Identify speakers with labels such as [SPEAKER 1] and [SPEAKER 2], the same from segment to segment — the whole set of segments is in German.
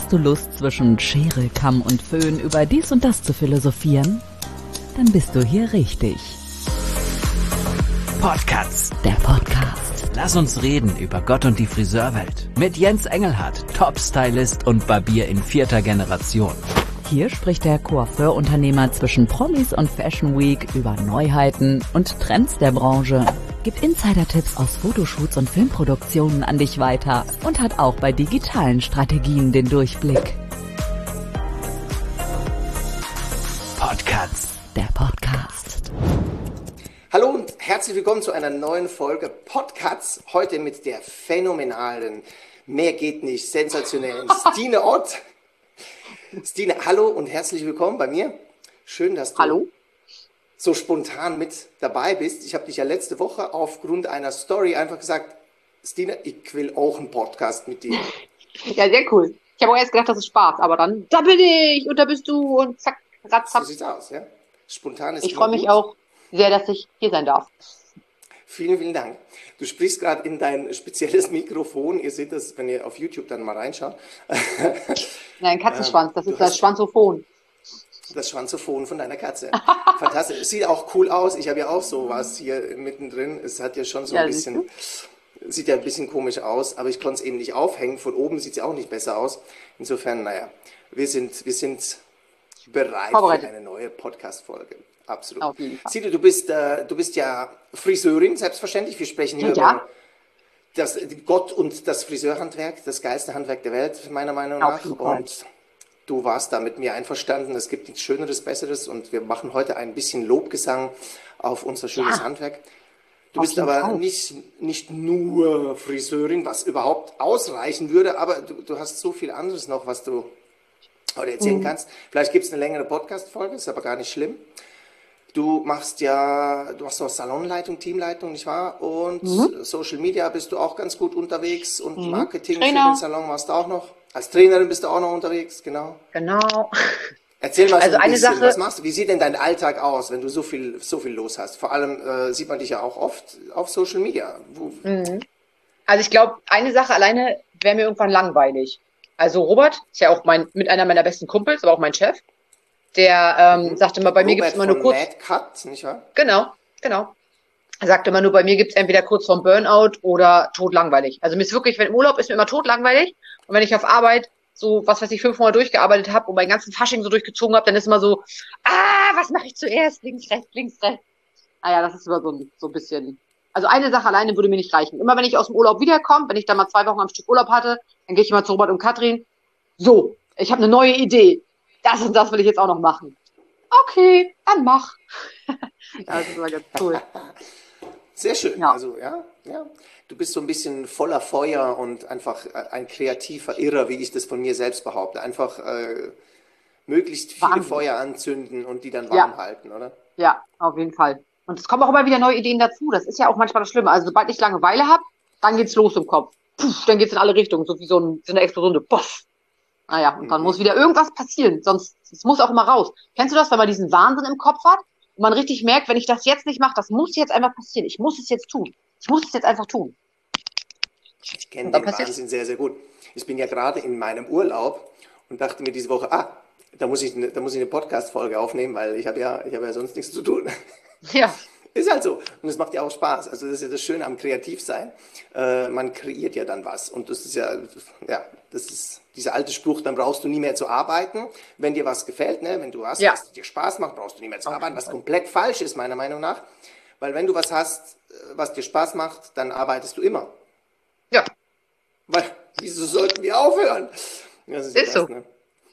[SPEAKER 1] Hast du Lust, zwischen Schere, Kamm und Föhn über dies und das zu philosophieren? Dann bist du hier richtig.
[SPEAKER 2] Podcasts.
[SPEAKER 1] Der Podcast.
[SPEAKER 2] Lass uns reden über Gott und die Friseurwelt. Mit Jens Engelhardt, Top-Stylist und Barbier in 4. Generation.
[SPEAKER 1] Hier spricht der Coiffeur-Unternehmer zwischen Promis und Fashion Week über Neuheiten und Trends der Branche, gibt Insider-Tipps aus Fotoshoots und Filmproduktionen an dich weiter und hat auch bei digitalen Strategien den Durchblick.
[SPEAKER 2] Podcasts.
[SPEAKER 1] Der Podcast.
[SPEAKER 3] Hallo und herzlich willkommen zu einer neuen Folge Podcasts. Heute mit der phänomenalen, mehr geht nicht, sensationellen Stine Ott. Stine, hallo und herzlich willkommen bei mir. Schön, dass du so spontan mit dabei bist. Ich habe dich ja letzte Woche aufgrund einer Story einfach gesagt, Stine, ich will auch einen Podcast mit dir.
[SPEAKER 4] Ja, sehr cool. Ich habe auch erst gedacht, das ist Spaß, aber dann, da bin ich und da bist du und zack, ratzap.
[SPEAKER 3] So sieht's aus, ja. Spontan ist
[SPEAKER 4] Ich freue mich auch sehr, dass ich hier sein darf.
[SPEAKER 3] Vielen, vielen Dank. Du sprichst gerade in dein spezielles Mikrofon. Ihr seht das, wenn ihr auf YouTube dann mal reinschaut.
[SPEAKER 4] Nein, Katzenschwanz, das ist das Schwanzophon.
[SPEAKER 3] Das Schwanzophon von deiner Katze. Fantastisch. Es sieht auch cool aus. Ich habe ja auch sowas hier mittendrin. Es hat ja schon so ein bisschen, sieht ja ein bisschen komisch aus, aber ich konnte es eben nicht aufhängen. Von oben sieht es ja auch nicht besser aus. Insofern, naja, wir sind bereit für eine neue Podcast-Folge. Absolut.
[SPEAKER 4] Auf jeden Fall.
[SPEAKER 3] Sidi, du bist ja Friseurin, selbstverständlich. Wir sprechen hier über Gott und das Friseurhandwerk, das geilste Handwerk der Welt, meiner Meinung nach. Und du warst da mit mir einverstanden. Es gibt nichts Schöneres, Besseres. Und wir machen heute ein bisschen Lobgesang auf unser schönes Handwerk. Du bist aber nicht nur Friseurin, was überhaupt ausreichen würde, aber du hast so viel anderes noch, was du heute erzählen kannst. Vielleicht gibt es eine längere Podcast-Folge, ist aber gar nicht schlimm. Du machst auch Salonleitung, Teamleitung, nicht wahr? Und Social Media bist du auch ganz gut unterwegs und Marketing für den Salon machst du auch noch. Als Trainerin bist du auch noch unterwegs, genau.
[SPEAKER 4] Genau.
[SPEAKER 3] Erzähl mal so ein bisschen,
[SPEAKER 4] Sache,
[SPEAKER 3] was machst du? Wie sieht denn dein Alltag aus, wenn du so viel los hast? Vor allem sieht man dich ja auch oft auf Social Media.
[SPEAKER 4] Also ich glaube, eine Sache alleine wäre mir irgendwann langweilig. Also Robert ist ja auch mit einer meiner besten Kumpels, aber auch mein Chef. Der sagte immer, bei mir gibt es immer nur kurz...
[SPEAKER 3] Mad Cut, nicht wahr?
[SPEAKER 4] Genau. Er sagte immer nur, bei mir gibt es entweder kurz vorm Burnout oder totlangweilig. Also mir ist wirklich, wenn im Urlaub ist mir immer totlangweilig. Und wenn ich auf Arbeit so, 5 Monate durchgearbeitet habe und meinen ganzen Fasching so durchgezogen habe, dann ist immer so, was mache ich zuerst? Links, rechts. Naja, das ist immer so ein bisschen... Also eine Sache alleine würde mir nicht reichen. Immer wenn ich aus dem Urlaub wiederkomme, wenn ich dann mal 2 Wochen am Stück Urlaub hatte, dann gehe ich immer zu Robert und Katrin. So, ich habe eine neue Idee. Das und das will ich jetzt auch noch machen. Okay, dann mach. Das ist immer ganz cool.
[SPEAKER 3] Sehr schön.
[SPEAKER 4] Ja.
[SPEAKER 3] Also, ja. Du bist so ein bisschen voller Feuer und einfach ein kreativer Irrer, wie ich das von mir selbst behaupte. Einfach möglichst viele Feuer anzünden und die dann warm halten, oder?
[SPEAKER 4] Ja, auf jeden Fall. Und es kommen auch immer wieder neue Ideen dazu. Das ist ja auch manchmal das Schlimme. Also sobald ich Langeweile habe, dann geht's los im Kopf. Puff, dann geht's in alle Richtungen, so wie so eine Explosion. Puff. Naja, und dann muss wieder irgendwas passieren, sonst, es muss auch immer raus. Kennst du das, wenn man diesen Wahnsinn im Kopf hat und man richtig merkt, wenn ich das jetzt nicht mache, das muss jetzt einfach passieren. Ich muss es jetzt tun. Ich muss es jetzt einfach tun.
[SPEAKER 3] Ich kenne den Wahnsinn sehr, sehr gut. Ich bin ja gerade in meinem Urlaub und dachte mir diese Woche, da muss ich eine Podcast-Folge aufnehmen, weil ich habe ja sonst nichts zu tun.
[SPEAKER 4] Ja.
[SPEAKER 3] Ist halt so. Und es macht ja auch Spaß. Also das ist ja das Schöne am Kreativsein. Man kreiert ja dann was. Und das ist das ist dieser alte Spruch, dann brauchst du nie mehr zu arbeiten, wenn dir was gefällt, ne? Wenn du was dir Spaß macht, brauchst du nie mehr zu arbeiten, was komplett falsch ist, meiner Meinung nach. Weil wenn du was hast, was dir Spaß macht, dann arbeitest du immer.
[SPEAKER 4] Ja.
[SPEAKER 3] Weil, wieso sollten wir aufhören? Das ist
[SPEAKER 4] so.
[SPEAKER 3] Ne?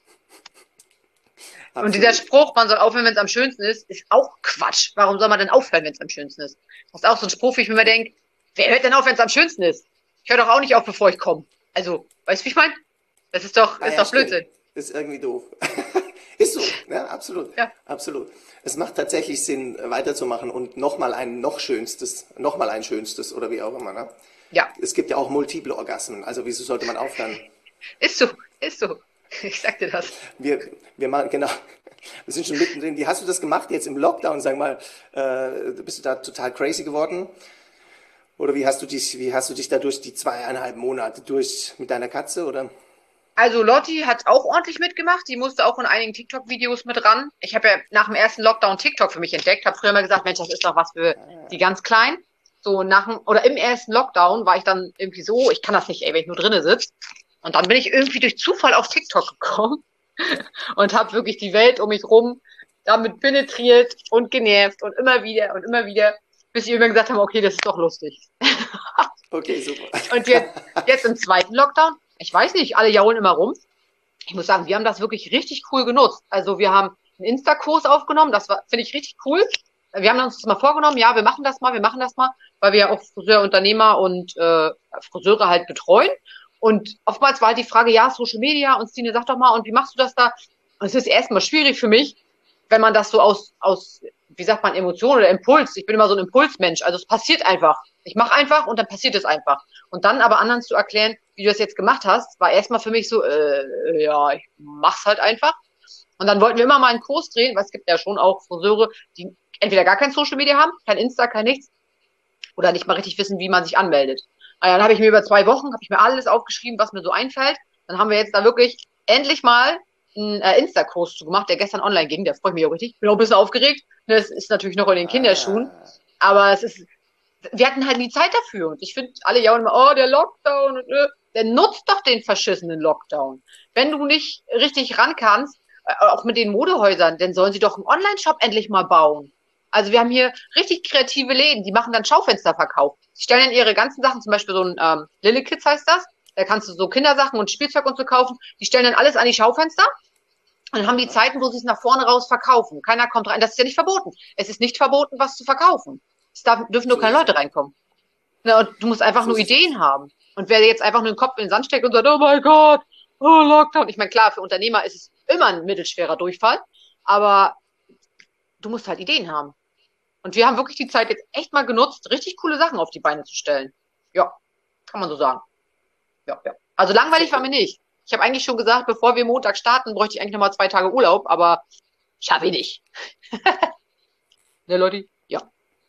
[SPEAKER 4] Und dieser Spruch, man soll aufhören, wenn es am schönsten ist auch Quatsch. Warum soll man denn aufhören, wenn es am schönsten ist? Das ist auch so ein Spruch, wie ich mir denke, wer hört denn auf, wenn es am schönsten ist? Ich höre doch auch nicht auf, bevor ich komme. Also, weißt du, wie ich meine? Das ist doch Blödsinn.
[SPEAKER 3] Das ist irgendwie doof. Ist so, ja, absolut.
[SPEAKER 4] Ja.
[SPEAKER 3] Absolut. Es macht tatsächlich Sinn, weiterzumachen und nochmal ein schönstes oder wie auch immer. Ne?
[SPEAKER 4] Ja.
[SPEAKER 3] Es gibt ja auch multiple Orgasmen, also wieso sollte man aufhören?
[SPEAKER 4] Ist so. Ich sag dir das.
[SPEAKER 3] Wir machen, genau. Wir sind schon mittendrin. Wie hast du das gemacht jetzt im Lockdown? Sag mal, bist du da total crazy geworden? Oder wie hast du dich da durch die 2,5 Monate mit deiner Katze, oder?
[SPEAKER 4] Also Lotti hat auch ordentlich mitgemacht. Die musste auch in einigen TikTok-Videos mit ran. Ich habe ja nach dem ersten Lockdown TikTok für mich entdeckt. Habe früher mal gesagt, Mensch, das ist doch was für die ganz Kleinen. So im ersten Lockdown war ich dann irgendwie so, ich kann das nicht, ey, wenn ich nur drinnen sitze. Und dann bin ich irgendwie durch Zufall auf TikTok gekommen und habe wirklich die Welt um mich rum damit penetriert und genervt und immer wieder, bis sie irgendwann gesagt haben, okay, das ist doch lustig.
[SPEAKER 3] Okay, super.
[SPEAKER 4] Und jetzt im zweiten Lockdown, ich weiß nicht, alle jaulen immer rum. Ich muss sagen, wir haben das wirklich richtig cool genutzt. Also wir haben einen Insta-Kurs aufgenommen, das finde ich richtig cool. Wir haben uns das mal vorgenommen, ja, wir machen das mal, weil wir ja auch Friseurunternehmer und Friseure halt betreuen. Und oftmals war halt die Frage, ja, Social Media, und Stine, sag doch mal, und wie machst du das da? Und es ist erstmal schwierig für mich, wenn man das so aus, wie sagt man, Emotion oder Impuls, ich bin immer so ein Impulsmensch, also es passiert einfach. Ich mache einfach und dann passiert es einfach. Und dann aber anderen zu erklären, wie du das jetzt gemacht hast, war erstmal für mich so, ja, ich mach's halt einfach. Und dann wollten wir immer mal einen Kurs drehen, weil es gibt ja schon auch Friseure, die entweder gar kein Social Media haben, kein Insta, kein nichts, oder nicht mal richtig wissen, wie man sich anmeldet. Also dann habe ich mir über 2 Wochen, habe ich mir alles aufgeschrieben, was mir so einfällt. Dann haben wir jetzt da wirklich endlich mal einen Insta-Kurs zu gemacht, der gestern online ging. Der freut mich auch richtig. Bin auch ein bisschen aufgeregt. Das ist natürlich noch in den Kinderschuhen. Aber wir hatten halt nie Zeit dafür. Und ich finde, alle jaulen immer, oh, der Lockdown. Dann nutzt doch den verschissenen Lockdown. Wenn du nicht richtig ran kannst, auch mit den Modehäusern, dann sollen sie doch einen Online-Shop endlich mal bauen. Also wir haben hier richtig kreative Läden, die machen dann Schaufensterverkauf. Die stellen dann ihre ganzen Sachen, zum Beispiel so ein Lille Kids heißt das, da kannst du so Kindersachen und Spielzeug und so kaufen. Die stellen dann alles an die Schaufenster und dann haben die Zeiten, wo sie es nach vorne raus verkaufen. Keiner kommt rein. Das ist ja nicht verboten. Es ist nicht verboten, was zu verkaufen. Dürfen nur keine Leute reinkommen. Na, und du musst einfach nur Ideen haben. Und wer jetzt einfach nur den Kopf in den Sand steckt und sagt, oh mein Gott, oh Lockdown. Ich meine, klar, für Unternehmer ist es immer ein mittelschwerer Durchfall, aber du musst halt Ideen haben. Und wir haben wirklich die Zeit jetzt echt mal genutzt, richtig coole Sachen auf die Beine zu stellen. Ja, kann man so sagen. Ja. Also langweilig war mir nicht. Ich habe eigentlich schon gesagt, bevor wir Montag starten, bräuchte ich eigentlich nochmal 2 Tage Urlaub, aber schaffe ich nicht. Ne, Leute? Ja.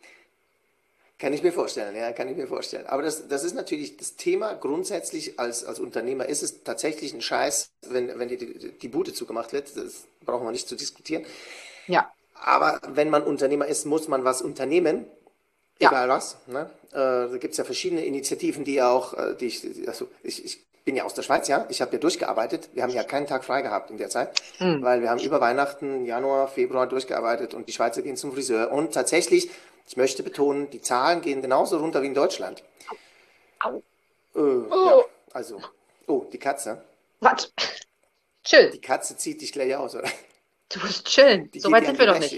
[SPEAKER 3] Kann ich mir vorstellen, ja, kann ich mir vorstellen. Aber das ist natürlich das Thema grundsätzlich als Unternehmer ist es tatsächlich ein Scheiß, wenn die Bude zugemacht wird. Das brauchen wir nicht zu diskutieren.
[SPEAKER 4] Ja.
[SPEAKER 3] Aber wenn man Unternehmer ist, muss man was unternehmen. Egal was. Ne? Da gibt es ja verschiedene Initiativen, die auch, ich bin ja aus der Schweiz, ja. Ich habe ja durchgearbeitet. Wir haben ja keinen Tag frei gehabt in der Zeit, weil wir haben über Weihnachten, Januar, Februar durchgearbeitet und die Schweizer gehen zum Friseur. Und tatsächlich, ich möchte betonen, die Zahlen gehen genauso runter wie in Deutschland.
[SPEAKER 4] Au.
[SPEAKER 3] Ja, also, die Katze.
[SPEAKER 4] Was? Chill.
[SPEAKER 3] Die Katze zieht dich gleich aus, oder?
[SPEAKER 4] Du musst chillen. So weit sind wir noch nicht.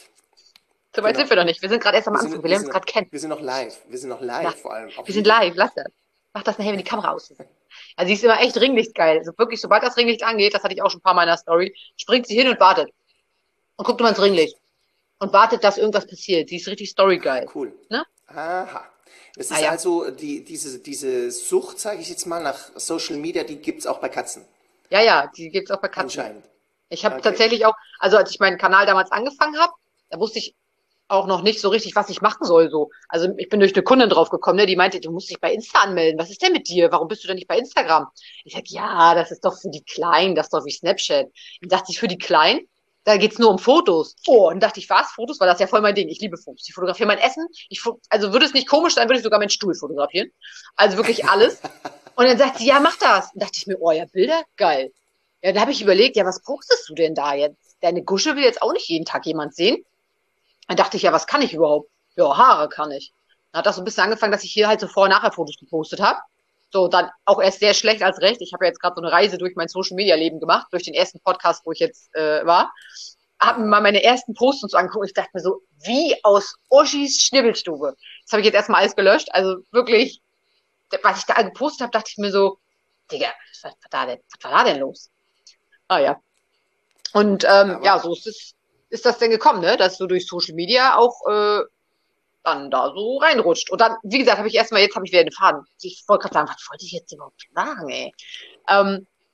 [SPEAKER 4] So weit sind wir noch nicht. Wir sind gerade erst am Anfang. Wir lernen uns gerade kennen.
[SPEAKER 3] Wir sind noch live. Ja,
[SPEAKER 4] vor allem. Wir sind live. Lass das. Mach das nachher, wenn die Kamera aus ist. Also sie ist immer echt Ringlichtgeil. Also wirklich, sobald das Ringlicht angeht, das hatte ich auch schon ein paar Mal in der Story, springt sie hin und wartet. Und guckt immer insRinglicht. Und wartet, dass irgendwas passiert. Sie ist richtig storygeil.
[SPEAKER 3] Cool.
[SPEAKER 4] Ne?
[SPEAKER 3] Aha. Es ist also diese Sucht, sage ich jetzt mal, nach Social Media, die gibt's auch bei Katzen.
[SPEAKER 4] Ja, die gibt's auch bei Katzen.
[SPEAKER 3] Anscheinend.
[SPEAKER 4] Ich habe tatsächlich auch, also als ich meinen Kanal damals angefangen habe, da wusste ich auch noch nicht so richtig, was ich machen soll. So. Also ich bin durch eine Kundin drauf gekommen, ne, die meinte, du musst dich bei Insta anmelden. Was ist denn mit dir? Warum bist du denn nicht bei Instagram? Ich sag, ja, das ist doch für die Kleinen, das ist doch wie Snapchat. Dann dachte ich, für die Kleinen, da geht's nur um Fotos. Oh, und dachte ich, was? Fotos? Weil das ist ja voll mein Ding. Ich liebe Fotos. Ich fotografiere mein Essen. Also würde es nicht komisch sein, würde ich sogar meinen Stuhl fotografieren. Also wirklich alles. Und dann sagt sie, ja, mach das. Und dachte ich mir, oh ja, Bilder? Geil. Ja, dann habe ich überlegt, ja, was postest du denn da jetzt? Deine Gusche will jetzt auch nicht jeden Tag jemand sehen. Dann dachte ich, ja, was kann ich überhaupt? Ja, Haare kann ich. Dann hat das so ein bisschen angefangen, dass ich hier halt so Vor-und-Nachher-Fotos gepostet habe. So, dann auch erst sehr schlecht als recht. Ich habe ja jetzt gerade so eine Reise durch mein Social-Media-Leben gemacht, durch den ersten Podcast, wo ich jetzt war. Habe mir mal meine ersten Posts und so angeguckt. Ich dachte mir so, wie aus Uschis Schnibbelstube. Das habe ich jetzt erstmal alles gelöscht. Also wirklich, was ich da gepostet habe, dachte ich mir so, Digga, was war da denn los? Ah ja. Und ja, so ist das denn gekommen, ne? Dass du durch Social Media auch dann da so reinrutscht. Und dann, wie gesagt, jetzt habe ich wieder den Faden. Ich wollte gerade sagen, was wollte ich jetzt überhaupt sagen, ey?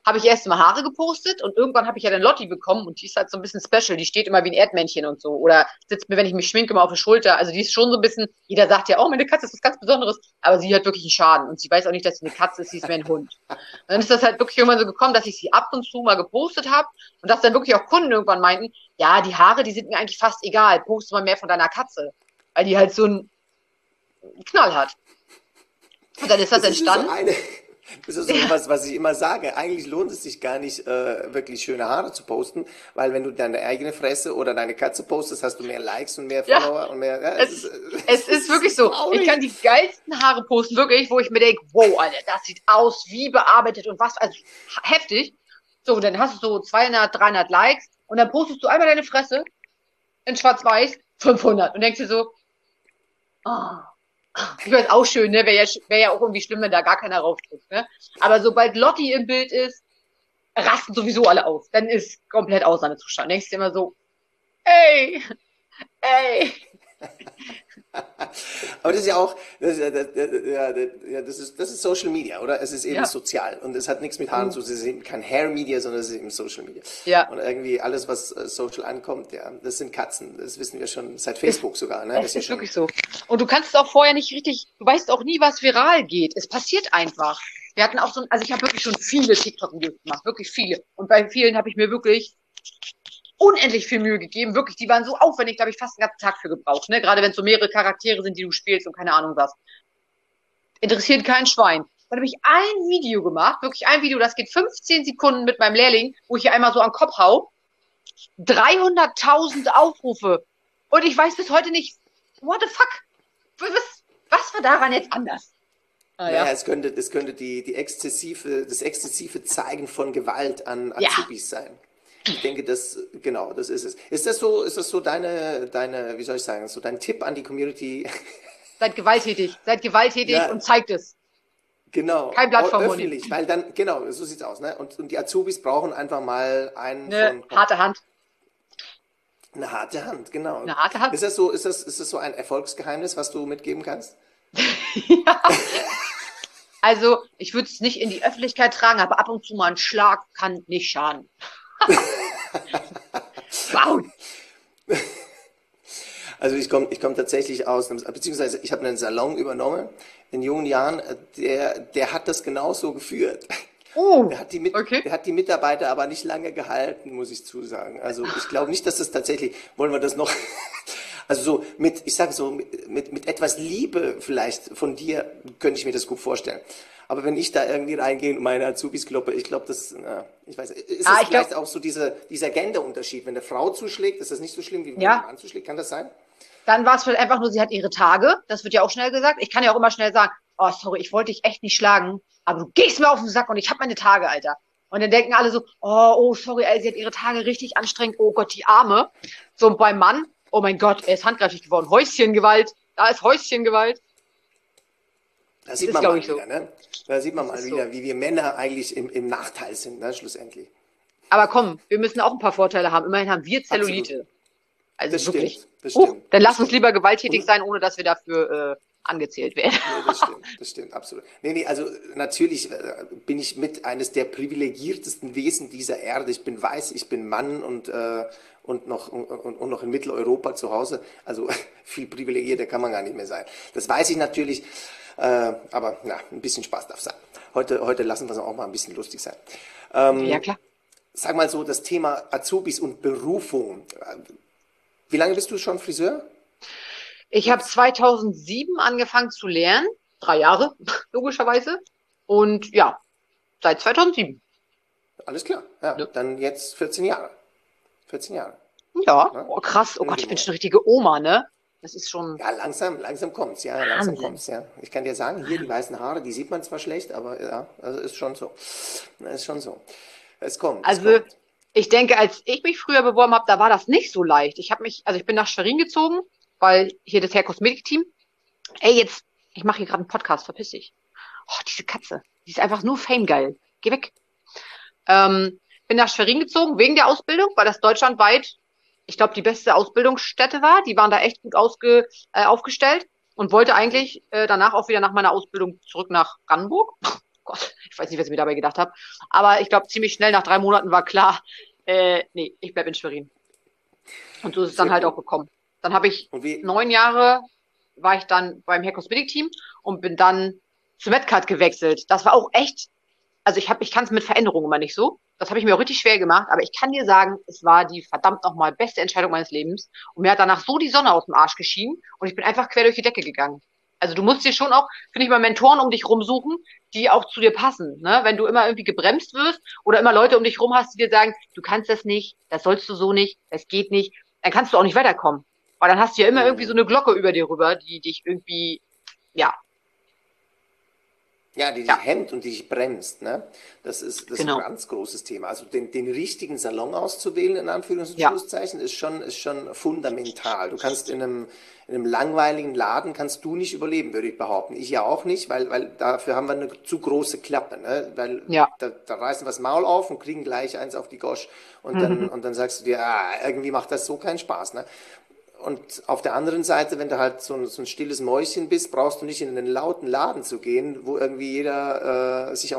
[SPEAKER 4] habe ich erst mal Haare gepostet und irgendwann habe ich ja dann Lotti bekommen und die ist halt so ein bisschen special. Die steht immer wie ein Erdmännchen und so. Oder sitzt mir, wenn ich mich schminke, immer auf der Schulter. Also die ist schon so ein bisschen, jeder sagt ja, oh, meine Katze ist was ganz Besonderes. Aber sie hat wirklich einen Schaden und sie weiß auch nicht, dass sie eine Katze ist, sie ist mehr ein Hund. Und dann ist das halt wirklich irgendwann so gekommen, dass ich sie ab und zu mal gepostet habe und dass dann wirklich auch Kunden irgendwann meinten, ja, die Haare, die sind mir eigentlich fast egal. Poste mal mehr von deiner Katze. Weil die halt so einen Knall hat. Und dann ist das entstanden.
[SPEAKER 3] Das ist so was ich immer sage. Eigentlich lohnt es sich gar nicht, wirklich schöne Haare zu posten, weil wenn du deine eigene Fresse oder deine Katze postest, hast du mehr Likes und mehr Follower und mehr. Ja,
[SPEAKER 4] es ist wirklich so. Traurig. Ich kann die geilsten Haare posten, wirklich, wo ich mir denke, wow, Alter, das sieht aus wie bearbeitet und was, also heftig. So, dann hast du so 200, 300 Likes und dann postest du einmal deine Fresse in schwarz-weiß, 500 und denkst dir so, oh. Ich weiß auch schön, ne? Wär ja auch irgendwie schlimm, wenn da gar keiner raufdrückt, ne? Aber sobald Lotti im Bild ist, rasten sowieso alle aus. Dann ist komplett Ausnahmezustand. Denkst du immer so, ey.
[SPEAKER 3] Aber das ist ja auch, das ist Social Media, oder? Es ist eben sozial und es hat nichts mit Haaren zu tun. Es ist eben kein Hair Media, sondern es ist eben Social Media.
[SPEAKER 4] Ja.
[SPEAKER 3] Und irgendwie alles, was social ankommt, ja, das sind Katzen. Das wissen wir schon seit Facebook sogar, ne?
[SPEAKER 4] Das ist wirklich so. Und du kannst es auch vorher nicht richtig, du weißt auch nie, was viral geht. Es passiert einfach. Wir hatten auch also ich habe wirklich schon viele TikTok-Videos gemacht, wirklich viele. Und bei vielen habe ich mir wirklich unendlich viel Mühe gegeben. Wirklich, die waren so aufwendig, da habe ich fast einen ganzen Tag für gebraucht. Ne? Gerade wenn es so mehrere Charaktere sind, die du spielst und keine Ahnung was. Interessiert kein Schwein. Dann habe ich ein Video gemacht, wirklich ein Video, das geht 15 Sekunden mit meinem Lehrling, wo ich hier einmal so an den Kopf hau. 300.000 Aufrufe. Und ich weiß bis heute nicht, what the fuck? Was war daran jetzt anders?
[SPEAKER 3] Naja, es könnte das exzessive Zeigen von Gewalt an Azubis sein. Ich denke, das ist es. Ist das so deine, wie soll ich sagen, so dein Tipp an die Community?
[SPEAKER 4] Seid gewalttätig und zeigt es.
[SPEAKER 3] Genau.
[SPEAKER 4] Kein Blatt vom Mund.
[SPEAKER 3] Öffentlich, weil dann, genau, so sieht's aus, ne? Und die Azubis brauchen einfach mal
[SPEAKER 4] eine harte Hand.
[SPEAKER 3] Eine harte Hand, genau.
[SPEAKER 4] Eine harte Hand.
[SPEAKER 3] Ist das so ein Erfolgsgeheimnis, was du mitgeben kannst?
[SPEAKER 4] Ja. Also, ich würde es nicht in die Öffentlichkeit tragen, aber ab und zu mal ein Schlag kann nicht schaden. Wow.
[SPEAKER 3] Also ich komme tatsächlich beziehungsweise ich habe einen Salon übernommen in jungen Jahren, der hat das genauso geführt.
[SPEAKER 4] Oh,
[SPEAKER 3] der hat die Mitarbeiter aber nicht lange gehalten, muss ich zusagen. Also ich glaube nicht, dass das tatsächlich, wollen wir das noch, also so mit etwas Liebe vielleicht von dir, könnte ich mir das gut vorstellen. Aber wenn ich da irgendwie reingehe und meine Azubis kloppe, ich glaube, ich weiß, ist das vielleicht auch so dieser Gender-Unterschied? Wenn eine Frau zuschlägt, ist das nicht so schlimm, wie wenn ein Mann zuschlägt? Kann das sein?
[SPEAKER 4] Dann war es vielleicht einfach nur, sie hat ihre Tage. Das wird ja auch schnell gesagt. Ich kann ja auch immer schnell sagen, oh, sorry, ich wollte dich echt nicht schlagen, aber du gehst mir auf den Sack und ich habe meine Tage, Alter. Und dann denken alle so, oh, sorry, ey, sie hat ihre Tage richtig anstrengend. Oh Gott, die Arme. So, und beim Mann, oh mein Gott, er ist handgreiflich geworden. Häuschengewalt. Da ist Häuschengewalt.
[SPEAKER 3] Das sieht man mal wieder, ne? Da sieht man mal wieder, wie wir Männer eigentlich im Nachteil sind, ne, schlussendlich.
[SPEAKER 4] Aber komm, wir müssen auch ein paar Vorteile haben. Immerhin haben wir Zellulite.
[SPEAKER 3] Absolut.
[SPEAKER 4] Also
[SPEAKER 3] das
[SPEAKER 4] wirklich.
[SPEAKER 3] Stimmt, das stimmt.
[SPEAKER 4] Dann lass uns lieber gewalttätig sein, ohne dass wir dafür angezählt werden.
[SPEAKER 3] Nee, das stimmt, absolut. Nee, also natürlich bin ich mit eines der privilegiertesten Wesen dieser Erde. Ich bin weiß, ich bin Mann und noch in Mitteleuropa zu Hause. Also viel privilegierter kann man gar nicht mehr sein. Das weiß ich natürlich. Aber ein bisschen Spaß darf sein. Heute lassen wir es auch mal ein bisschen lustig sein.
[SPEAKER 4] Ja, klar.
[SPEAKER 3] Sag mal so, das Thema Azubis und Berufung. Wie lange bist du schon Friseur?
[SPEAKER 4] Ich habe 2007 angefangen zu lernen. 3 Jahre, logischerweise. Und ja, seit 2007.
[SPEAKER 3] Alles klar. Ja. Dann jetzt 14 Jahre. 14 Jahre.
[SPEAKER 4] Ja, oh, krass. Oh Gott, ich bin schon eine richtige Oma, ne? Das ist schon...
[SPEAKER 3] Ja, langsam kommt's, ja. Langsam kommt's, ja. Ich kann dir sagen, hier die weißen Haare, die sieht man zwar schlecht, aber ja, also ist schon so. Ist schon so. Es kommt.
[SPEAKER 4] Also, ich denke, als ich mich früher beworben habe, da war das nicht so leicht. Ich bin nach Schwerin gezogen, weil hier das Hair Kosmetik-Team. Ey, ich mache hier gerade einen Podcast, verpiss dich. Oh, diese Katze. Die ist einfach nur famegeil. Geh weg. Bin nach Schwerin gezogen, wegen der Ausbildung, weil das deutschlandweit, ich glaube, die beste Ausbildungsstätte war. Die waren da echt gut aufgestellt und wollte eigentlich danach auch wieder nach meiner Ausbildung zurück nach Brandenburg. Gott, ich weiß nicht, was ich mir dabei gedacht habe. Aber ich glaube, ziemlich schnell nach 3 Monaten war klar, nee, ich bleib in Schwerin. Und so ist es dann halt auch gekommen. Dann habe ich 9 Jahre, war ich dann beim Hair Cosmetic Team und bin dann zu Metcard gewechselt. Das war auch echt, also ich kann es mit Veränderungen immer nicht so. Das habe ich mir auch richtig schwer gemacht, aber ich kann dir sagen, es war die verdammt nochmal beste Entscheidung meines Lebens. Und mir hat danach so die Sonne aus dem Arsch geschienen und ich bin einfach quer durch die Decke gegangen. Also du musst dir schon auch, finde ich mal, Mentoren um dich rumsuchen, die auch zu dir passen. Ne? Wenn du immer irgendwie gebremst wirst oder immer Leute um dich rum hast, die dir sagen, du kannst das nicht, das sollst du so nicht, das geht nicht, dann kannst du auch nicht weiterkommen. Weil dann hast du ja immer irgendwie so eine Glocke über dir rüber, die dich irgendwie, ja.
[SPEAKER 3] Ja, die dich hemmt und die dich bremst, ne? Das ist ein ganz großes Thema. Also den richtigen Salon auszuwählen, in Anführungs- und Schlusszeichen, ist schon fundamental. Du kannst in einem langweiligen Laden kannst du nicht überleben, würde ich behaupten. Ich ja auch nicht, weil dafür haben wir eine zu große Klappe, ne? Weil da reißen wir das Maul auf und kriegen gleich eins auf die Gosch und dann sagst du dir, irgendwie macht das so keinen Spaß, ne? Und auf der anderen Seite, wenn du halt so ein stilles Mäuschen bist, brauchst du nicht in einen lauten Laden zu gehen, wo irgendwie jeder sich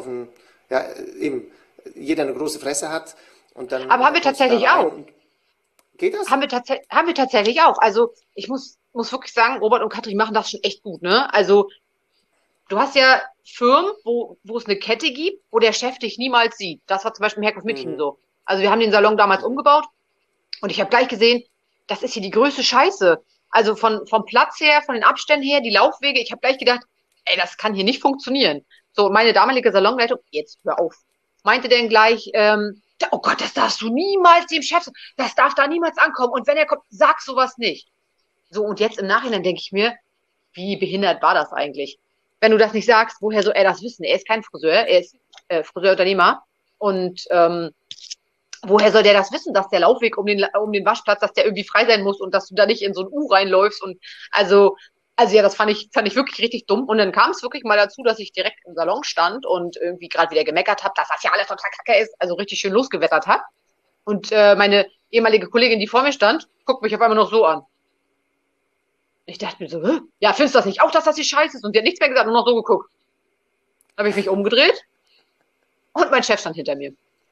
[SPEAKER 3] jeder eine große Fresse hat. Und dann,
[SPEAKER 4] aber haben wir tatsächlich auch.
[SPEAKER 3] Geht das?
[SPEAKER 4] Haben wir tatsächlich auch. Also ich muss wirklich sagen, Robert und Katrin machen das schon echt gut, ne? Also du hast ja Firmen, wo es eine Kette gibt, wo der Chef dich niemals sieht. Das war zum Beispiel im Hair Cosmetic Team so. Also wir haben den Salon damals umgebaut und ich habe gleich gesehen, das ist hier die größte Scheiße. Also vom Platz her, von den Abständen her, die Laufwege, ich habe gleich gedacht, ey, das kann hier nicht funktionieren. So, meine damalige Salonleitung, jetzt hör auf, meinte denn gleich, oh Gott, das darfst du niemals dem Chef, das darf da niemals ankommen. Und wenn er kommt, sag sowas nicht. So, und jetzt im Nachhinein denke ich mir, wie behindert war das eigentlich? Wenn du das nicht sagst, woher soll er das wissen? Er ist kein Friseur, er ist Friseurunternehmer. Und woher soll der das wissen, dass der Laufweg um den Waschplatz, dass der irgendwie frei sein muss und dass du da nicht in so ein U reinläufst und also ja, das fand ich wirklich richtig dumm. Und dann kam es wirklich mal dazu, dass ich direkt im Salon stand und irgendwie gerade wieder gemeckert habe, dass das ja alles total kacke ist, also richtig schön losgewettert hat. Und meine ehemalige Kollegin, die vor mir stand, guckt mich auf einmal noch so an. Ich dachte mir so, ja, findest du das nicht auch, dass das hier scheiße ist? Und die hat nichts mehr gesagt, nur noch so geguckt. Dann habe ich mich umgedreht und mein Chef stand hinter mir.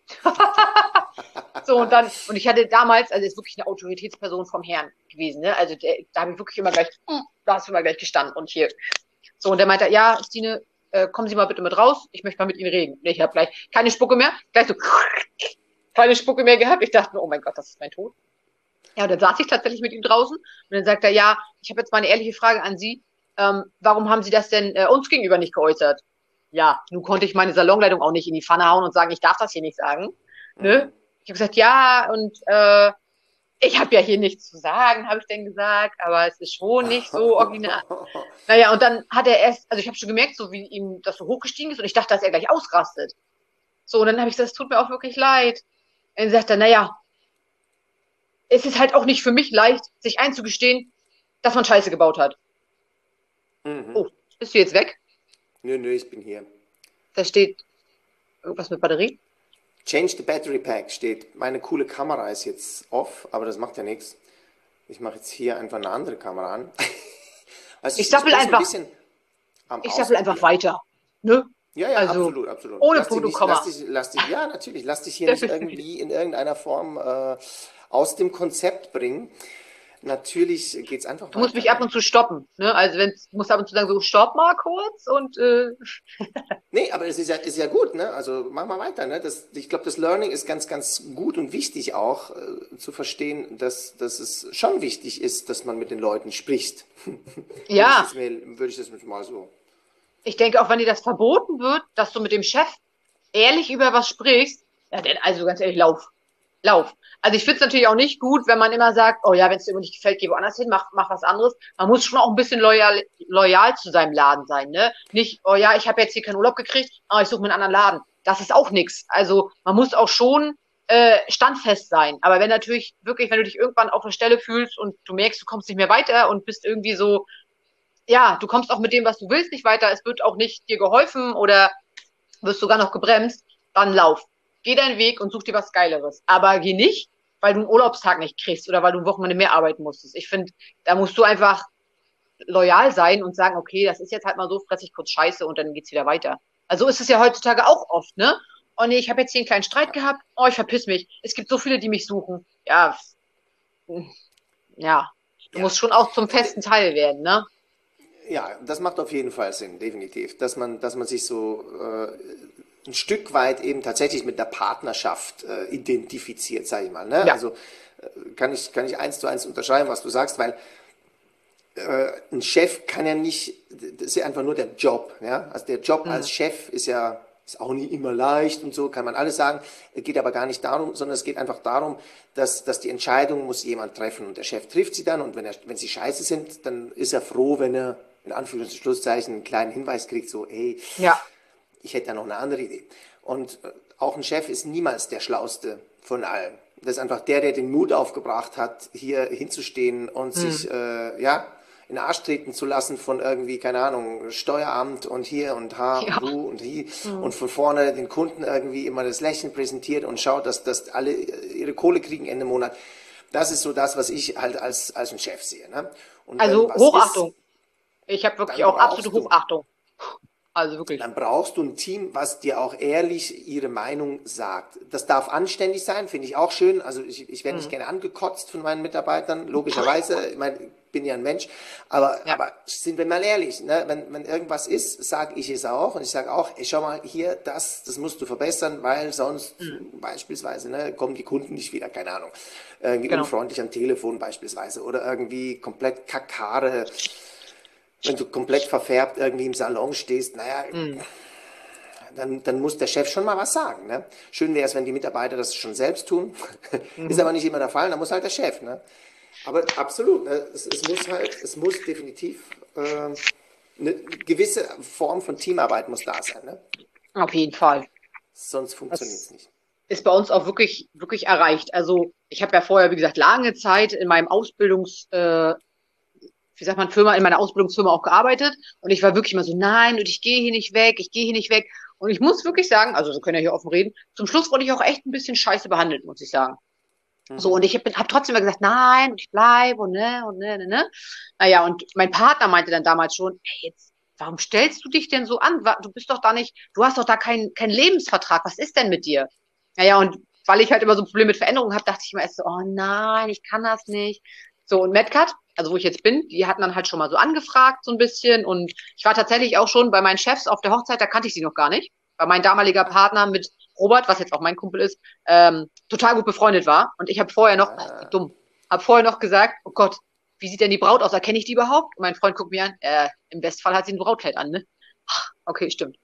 [SPEAKER 4] So, und ich hatte damals, also ist wirklich eine Autoritätsperson vom Herrn gewesen, ne? Also da habe ich wirklich immer gleich, da hast du immer gleich gestanden und hier. So, und der meinte, ja, Stine, kommen Sie mal bitte mit raus, ich möchte mal mit Ihnen reden. Ich habe gleich keine Spucke mehr, gleich so keine Spucke mehr gehabt. Ich dachte mir, oh mein Gott, das ist mein Tod. Ja, und dann saß ich tatsächlich mit ihm draußen und dann sagt er, ja, ich habe jetzt mal eine ehrliche Frage an Sie. Warum haben Sie das denn uns gegenüber nicht geäußert? Ja, nun konnte ich meine Salonleitung auch nicht in die Pfanne hauen und sagen, ich darf das hier nicht sagen. Ne? Ich habe gesagt, ja, und ich habe ja hier nichts zu sagen, habe ich denn gesagt, aber es ist schon nicht so original. Naja, und dann hat er erst, also ich habe schon gemerkt, so wie ihm das so hochgestiegen ist und ich dachte, dass er gleich ausrastet. So, und dann habe ich gesagt, es tut mir auch wirklich leid. Und dann sagt er, naja, es ist halt auch nicht für mich leicht, sich einzugestehen, dass man Scheiße gebaut hat. Oh, bist du jetzt weg?
[SPEAKER 3] Nö, ich bin hier.
[SPEAKER 4] Da steht irgendwas mit Batterie.
[SPEAKER 3] Change the battery pack steht. Meine coole Kamera ist jetzt off, aber das macht ja nichts. Ich mache jetzt hier einfach eine andere Kamera an.
[SPEAKER 4] Also ich sappel einfach weiter. Ne?
[SPEAKER 3] Ja, also, absolut.
[SPEAKER 4] Ohne Fotokamera.
[SPEAKER 3] Ja, natürlich. Lass dich hier nicht irgendwie in irgendeiner Form aus dem Konzept bringen. Natürlich geht es einfach weiter.
[SPEAKER 4] Du musst mich ab und zu stoppen. Ne? Also du musst ab und zu sagen, so stopp mal kurz und
[SPEAKER 3] Nee, aber es ist ja gut, ne? Also mach mal weiter, ne? Ich glaube, das Learning ist ganz, ganz gut und wichtig auch zu verstehen, dass es schon wichtig ist, dass man mit den Leuten spricht.
[SPEAKER 4] Ja.
[SPEAKER 3] Würde ich das mal so.
[SPEAKER 4] Ich denke, auch wenn dir das verboten wird, dass du mit dem Chef ehrlich über was sprichst, ja, denn also ganz ehrlich, lauf. Also ich finde es natürlich auch nicht gut, wenn man immer sagt, oh ja, wenn es dir nicht gefällt, geh woanders hin, mach was anderes. Man muss schon auch ein bisschen loyal zu seinem Laden sein, ne? Nicht, oh ja, ich habe jetzt hier keinen Urlaub gekriegt, aber ich suche mir einen anderen Laden. Das ist auch nichts. Also man muss auch schon standfest sein. Aber wenn natürlich wirklich, wenn du dich irgendwann auf der Stelle fühlst und du merkst, du kommst nicht mehr weiter und bist irgendwie so, ja, du kommst auch mit dem, was du willst, nicht weiter, es wird auch nicht dir geholfen oder wirst sogar noch gebremst, dann lauf. Geh deinen Weg und such dir was Geileres. Aber geh nicht, weil du einen Urlaubstag nicht kriegst oder weil du ein Wochenende mehr arbeiten musstest. Ich finde, da musst du einfach loyal sein und sagen, okay, das ist jetzt halt mal so, fress ich kurz Scheiße und dann geht's wieder weiter. Also ist es ja heutzutage auch oft, ne? Oh nee, ich habe jetzt hier einen kleinen Streit gehabt. Oh, ich verpiss mich. Es gibt so viele, die mich suchen. Ja, ja. Du
[SPEAKER 3] Ja.
[SPEAKER 4] musst schon auch zum festen Teil werden, ne?
[SPEAKER 3] Ja, das macht auf jeden Fall Sinn, definitiv. Dass man sich so ein Stück weit eben tatsächlich mit der Partnerschaft identifiziert, sage ich mal. Ne?
[SPEAKER 4] Ja.
[SPEAKER 3] Also kann ich eins zu eins unterschreiben, was du sagst, weil ein Chef kann ja nicht, das ist ja einfach nur der Job. Ja? Also der Job als Chef ist auch nicht immer leicht und so, kann man alles sagen. Es geht aber gar nicht darum, sondern es geht einfach darum, dass die Entscheidung muss jemand treffen und der Chef trifft sie dann und wenn sie scheiße sind, dann ist er froh, wenn er in Anführungs- und Schlusszeichen einen kleinen Hinweis kriegt, so, hey,
[SPEAKER 4] Ja.
[SPEAKER 3] ich hätte da noch eine andere Idee. Und auch ein Chef ist niemals der Schlauste von allen. Das ist einfach der den Mut aufgebracht hat, hier hinzustehen und sich in den Arsch treten zu lassen von irgendwie, keine Ahnung, Steueramt und hier und ha
[SPEAKER 4] Ja.
[SPEAKER 3] und hu und hi und von vorne den Kunden irgendwie immer das Lächeln präsentiert und schaut, dass alle ihre Kohle kriegen Ende Monat. Das ist so das, was ich halt als ein Chef sehe. Ne? Und
[SPEAKER 4] Also Hochachtung. Ich habe wirklich
[SPEAKER 3] dann
[SPEAKER 4] auch absolute
[SPEAKER 3] brauchst du-
[SPEAKER 4] Hochachtung. Also wirklich.
[SPEAKER 3] dann brauchst du ein Team, was dir auch ehrlich ihre Meinung sagt. Das darf anständig sein, finde ich auch schön. Also ich werde nicht gerne angekotzt von meinen Mitarbeitern, logischerweise. Ich meine, ich bin ja ein Mensch. Aber sind wir mal ehrlich, ne? Wenn irgendwas ist, sage ich es auch. Und ich sage auch, ey, schau mal, hier, das musst du verbessern, weil sonst beispielsweise kommen die Kunden nicht wieder, keine Ahnung. Irgendwie unfreundlich am Telefon beispielsweise. Oder irgendwie komplett Kackhaare. Wenn du komplett verfärbt irgendwie im Salon stehst, naja, dann muss der Chef schon mal was sagen. Ne? Schön wäre es, wenn die Mitarbeiter das schon selbst tun. Ist aber nicht immer der Fall, dann muss halt der Chef. Ne? Aber absolut, ne? Es muss definitiv eine gewisse Form von Teamarbeit muss da sein. Ne?
[SPEAKER 4] Auf jeden Fall.
[SPEAKER 3] Sonst funktioniert es nicht.
[SPEAKER 4] Ist bei uns auch wirklich, wirklich erreicht. Also ich habe ja vorher, wie gesagt, lange Zeit in meinem in meiner Ausbildungsfirma auch gearbeitet und ich war wirklich immer so, nein, und ich gehe hier nicht weg, ich gehe hier nicht weg. Und ich muss wirklich sagen, also wir können ja hier offen reden, zum Schluss wurde ich auch echt ein bisschen scheiße behandelt, muss ich sagen. So, und ich habe trotzdem immer gesagt, nein, und ich bleibe und ne. Naja, und mein Partner meinte dann damals schon, hey, jetzt, warum stellst du dich denn so an? Du bist doch da nicht, du hast doch da keinen Lebensvertrag, was ist denn mit dir? Naja, und weil ich halt immer so ein Problem mit Veränderungen habe, dachte ich immer erst so, oh nein, ich kann das nicht. So, und MedCut, also wo ich jetzt bin, die hatten dann halt schon mal so angefragt, so ein bisschen. Und ich war tatsächlich auch schon bei meinen Chefs auf der Hochzeit, da kannte ich sie noch gar nicht, weil mein damaliger Partner mit Robert, was jetzt auch mein Kumpel ist, total gut befreundet war. Und ich habe vorher noch, habe vorher noch gesagt, oh Gott, wie sieht denn die Braut aus? Erkenne ich die überhaupt? Und mein Freund guckt mir an, im Bestfall hat sie ein Brautkleid an, ne? Ach, okay, stimmt.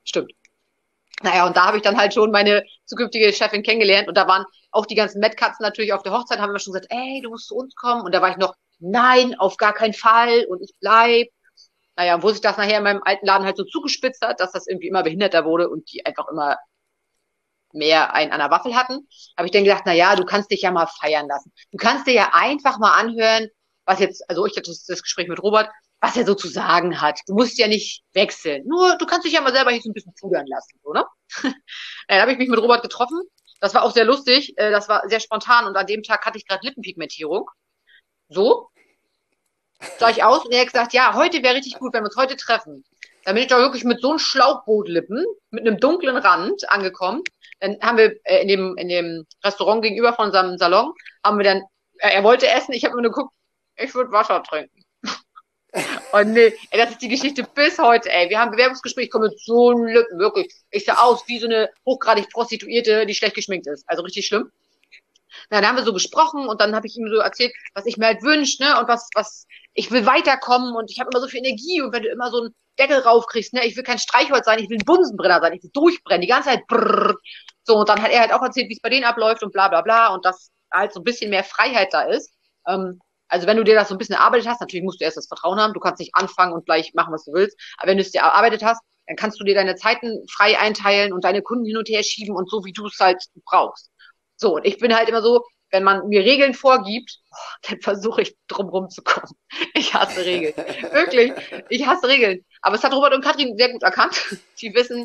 [SPEAKER 4] Naja, und da habe ich dann halt schon meine zukünftige Chefin kennengelernt und da waren auch die ganzen Medcuts natürlich auf der Hochzeit, haben wir schon gesagt, ey, du musst zu uns kommen. Und da war ich noch, nein, auf gar keinen Fall und ich bleib. Naja, und wo sich das nachher in meinem alten Laden halt so zugespitzt hat, dass das irgendwie immer behinderter wurde und die einfach immer mehr einen an der Waffel hatten, habe ich dann gedacht, naja, du kannst dich ja mal feiern lassen. Du kannst dir ja einfach mal anhören, was jetzt, also ich hatte das Gespräch mit Robert, was er so zu sagen hat. Du musst ja nicht wechseln. Nur, du kannst dich ja mal selber hier so ein bisschen pudern lassen, so, ne? Dann habe ich mich mit Robert getroffen. Das war auch sehr lustig. Das war sehr spontan und an dem Tag hatte ich gerade Lippenpigmentierung. So sah ich aus und er hat gesagt, ja, heute wäre richtig gut, wenn wir uns heute treffen. Dann bin ich doch wirklich mit so einem Schlauchbootlippen, mit einem dunklen Rand angekommen. Dann haben wir in dem Restaurant gegenüber von unserem Salon, haben wir dann, er wollte essen, ich habe mir nur geguckt, ich würde Wasser trinken. Und nee, ey, das ist die Geschichte bis heute, ey. Wir haben ein Bewerbungsgespräch, ich komme mit so einem Lippen, wirklich. Ich sah aus wie so eine hochgradig Prostituierte, die schlecht geschminkt ist. Also richtig schlimm. Na, dann haben wir so gesprochen und dann habe ich ihm so erzählt, was ich mir halt wünsche, ne, und was ich will weiterkommen und ich habe immer so viel Energie und wenn du immer so einen Deckel raufkriegst, ne, ich will kein Streichholz sein, ich will ein Bunsenbrenner sein, ich will durchbrennen, die ganze Zeit brrr. So, und dann hat er halt auch erzählt, wie es bei denen abläuft und bla bla bla und dass halt so ein bisschen mehr Freiheit da ist. Also wenn du dir das so ein bisschen erarbeitet hast, natürlich musst du erst das Vertrauen haben, du kannst nicht anfangen und gleich machen, was du willst, aber wenn du es dir erarbeitet hast, dann kannst du dir deine Zeiten frei einteilen und deine Kunden hin und her schieben und so, wie du es halt brauchst. So, und ich bin halt immer so, wenn man mir Regeln vorgibt, dann versuche ich drum rumzukommen. Ich hasse Regeln. Wirklich, ich hasse Regeln. Aber es hat Robert und Katrin sehr gut erkannt. Die wissen,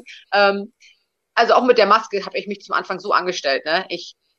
[SPEAKER 4] also auch mit der Maske habe ich mich zum Anfang so angestellt, ne?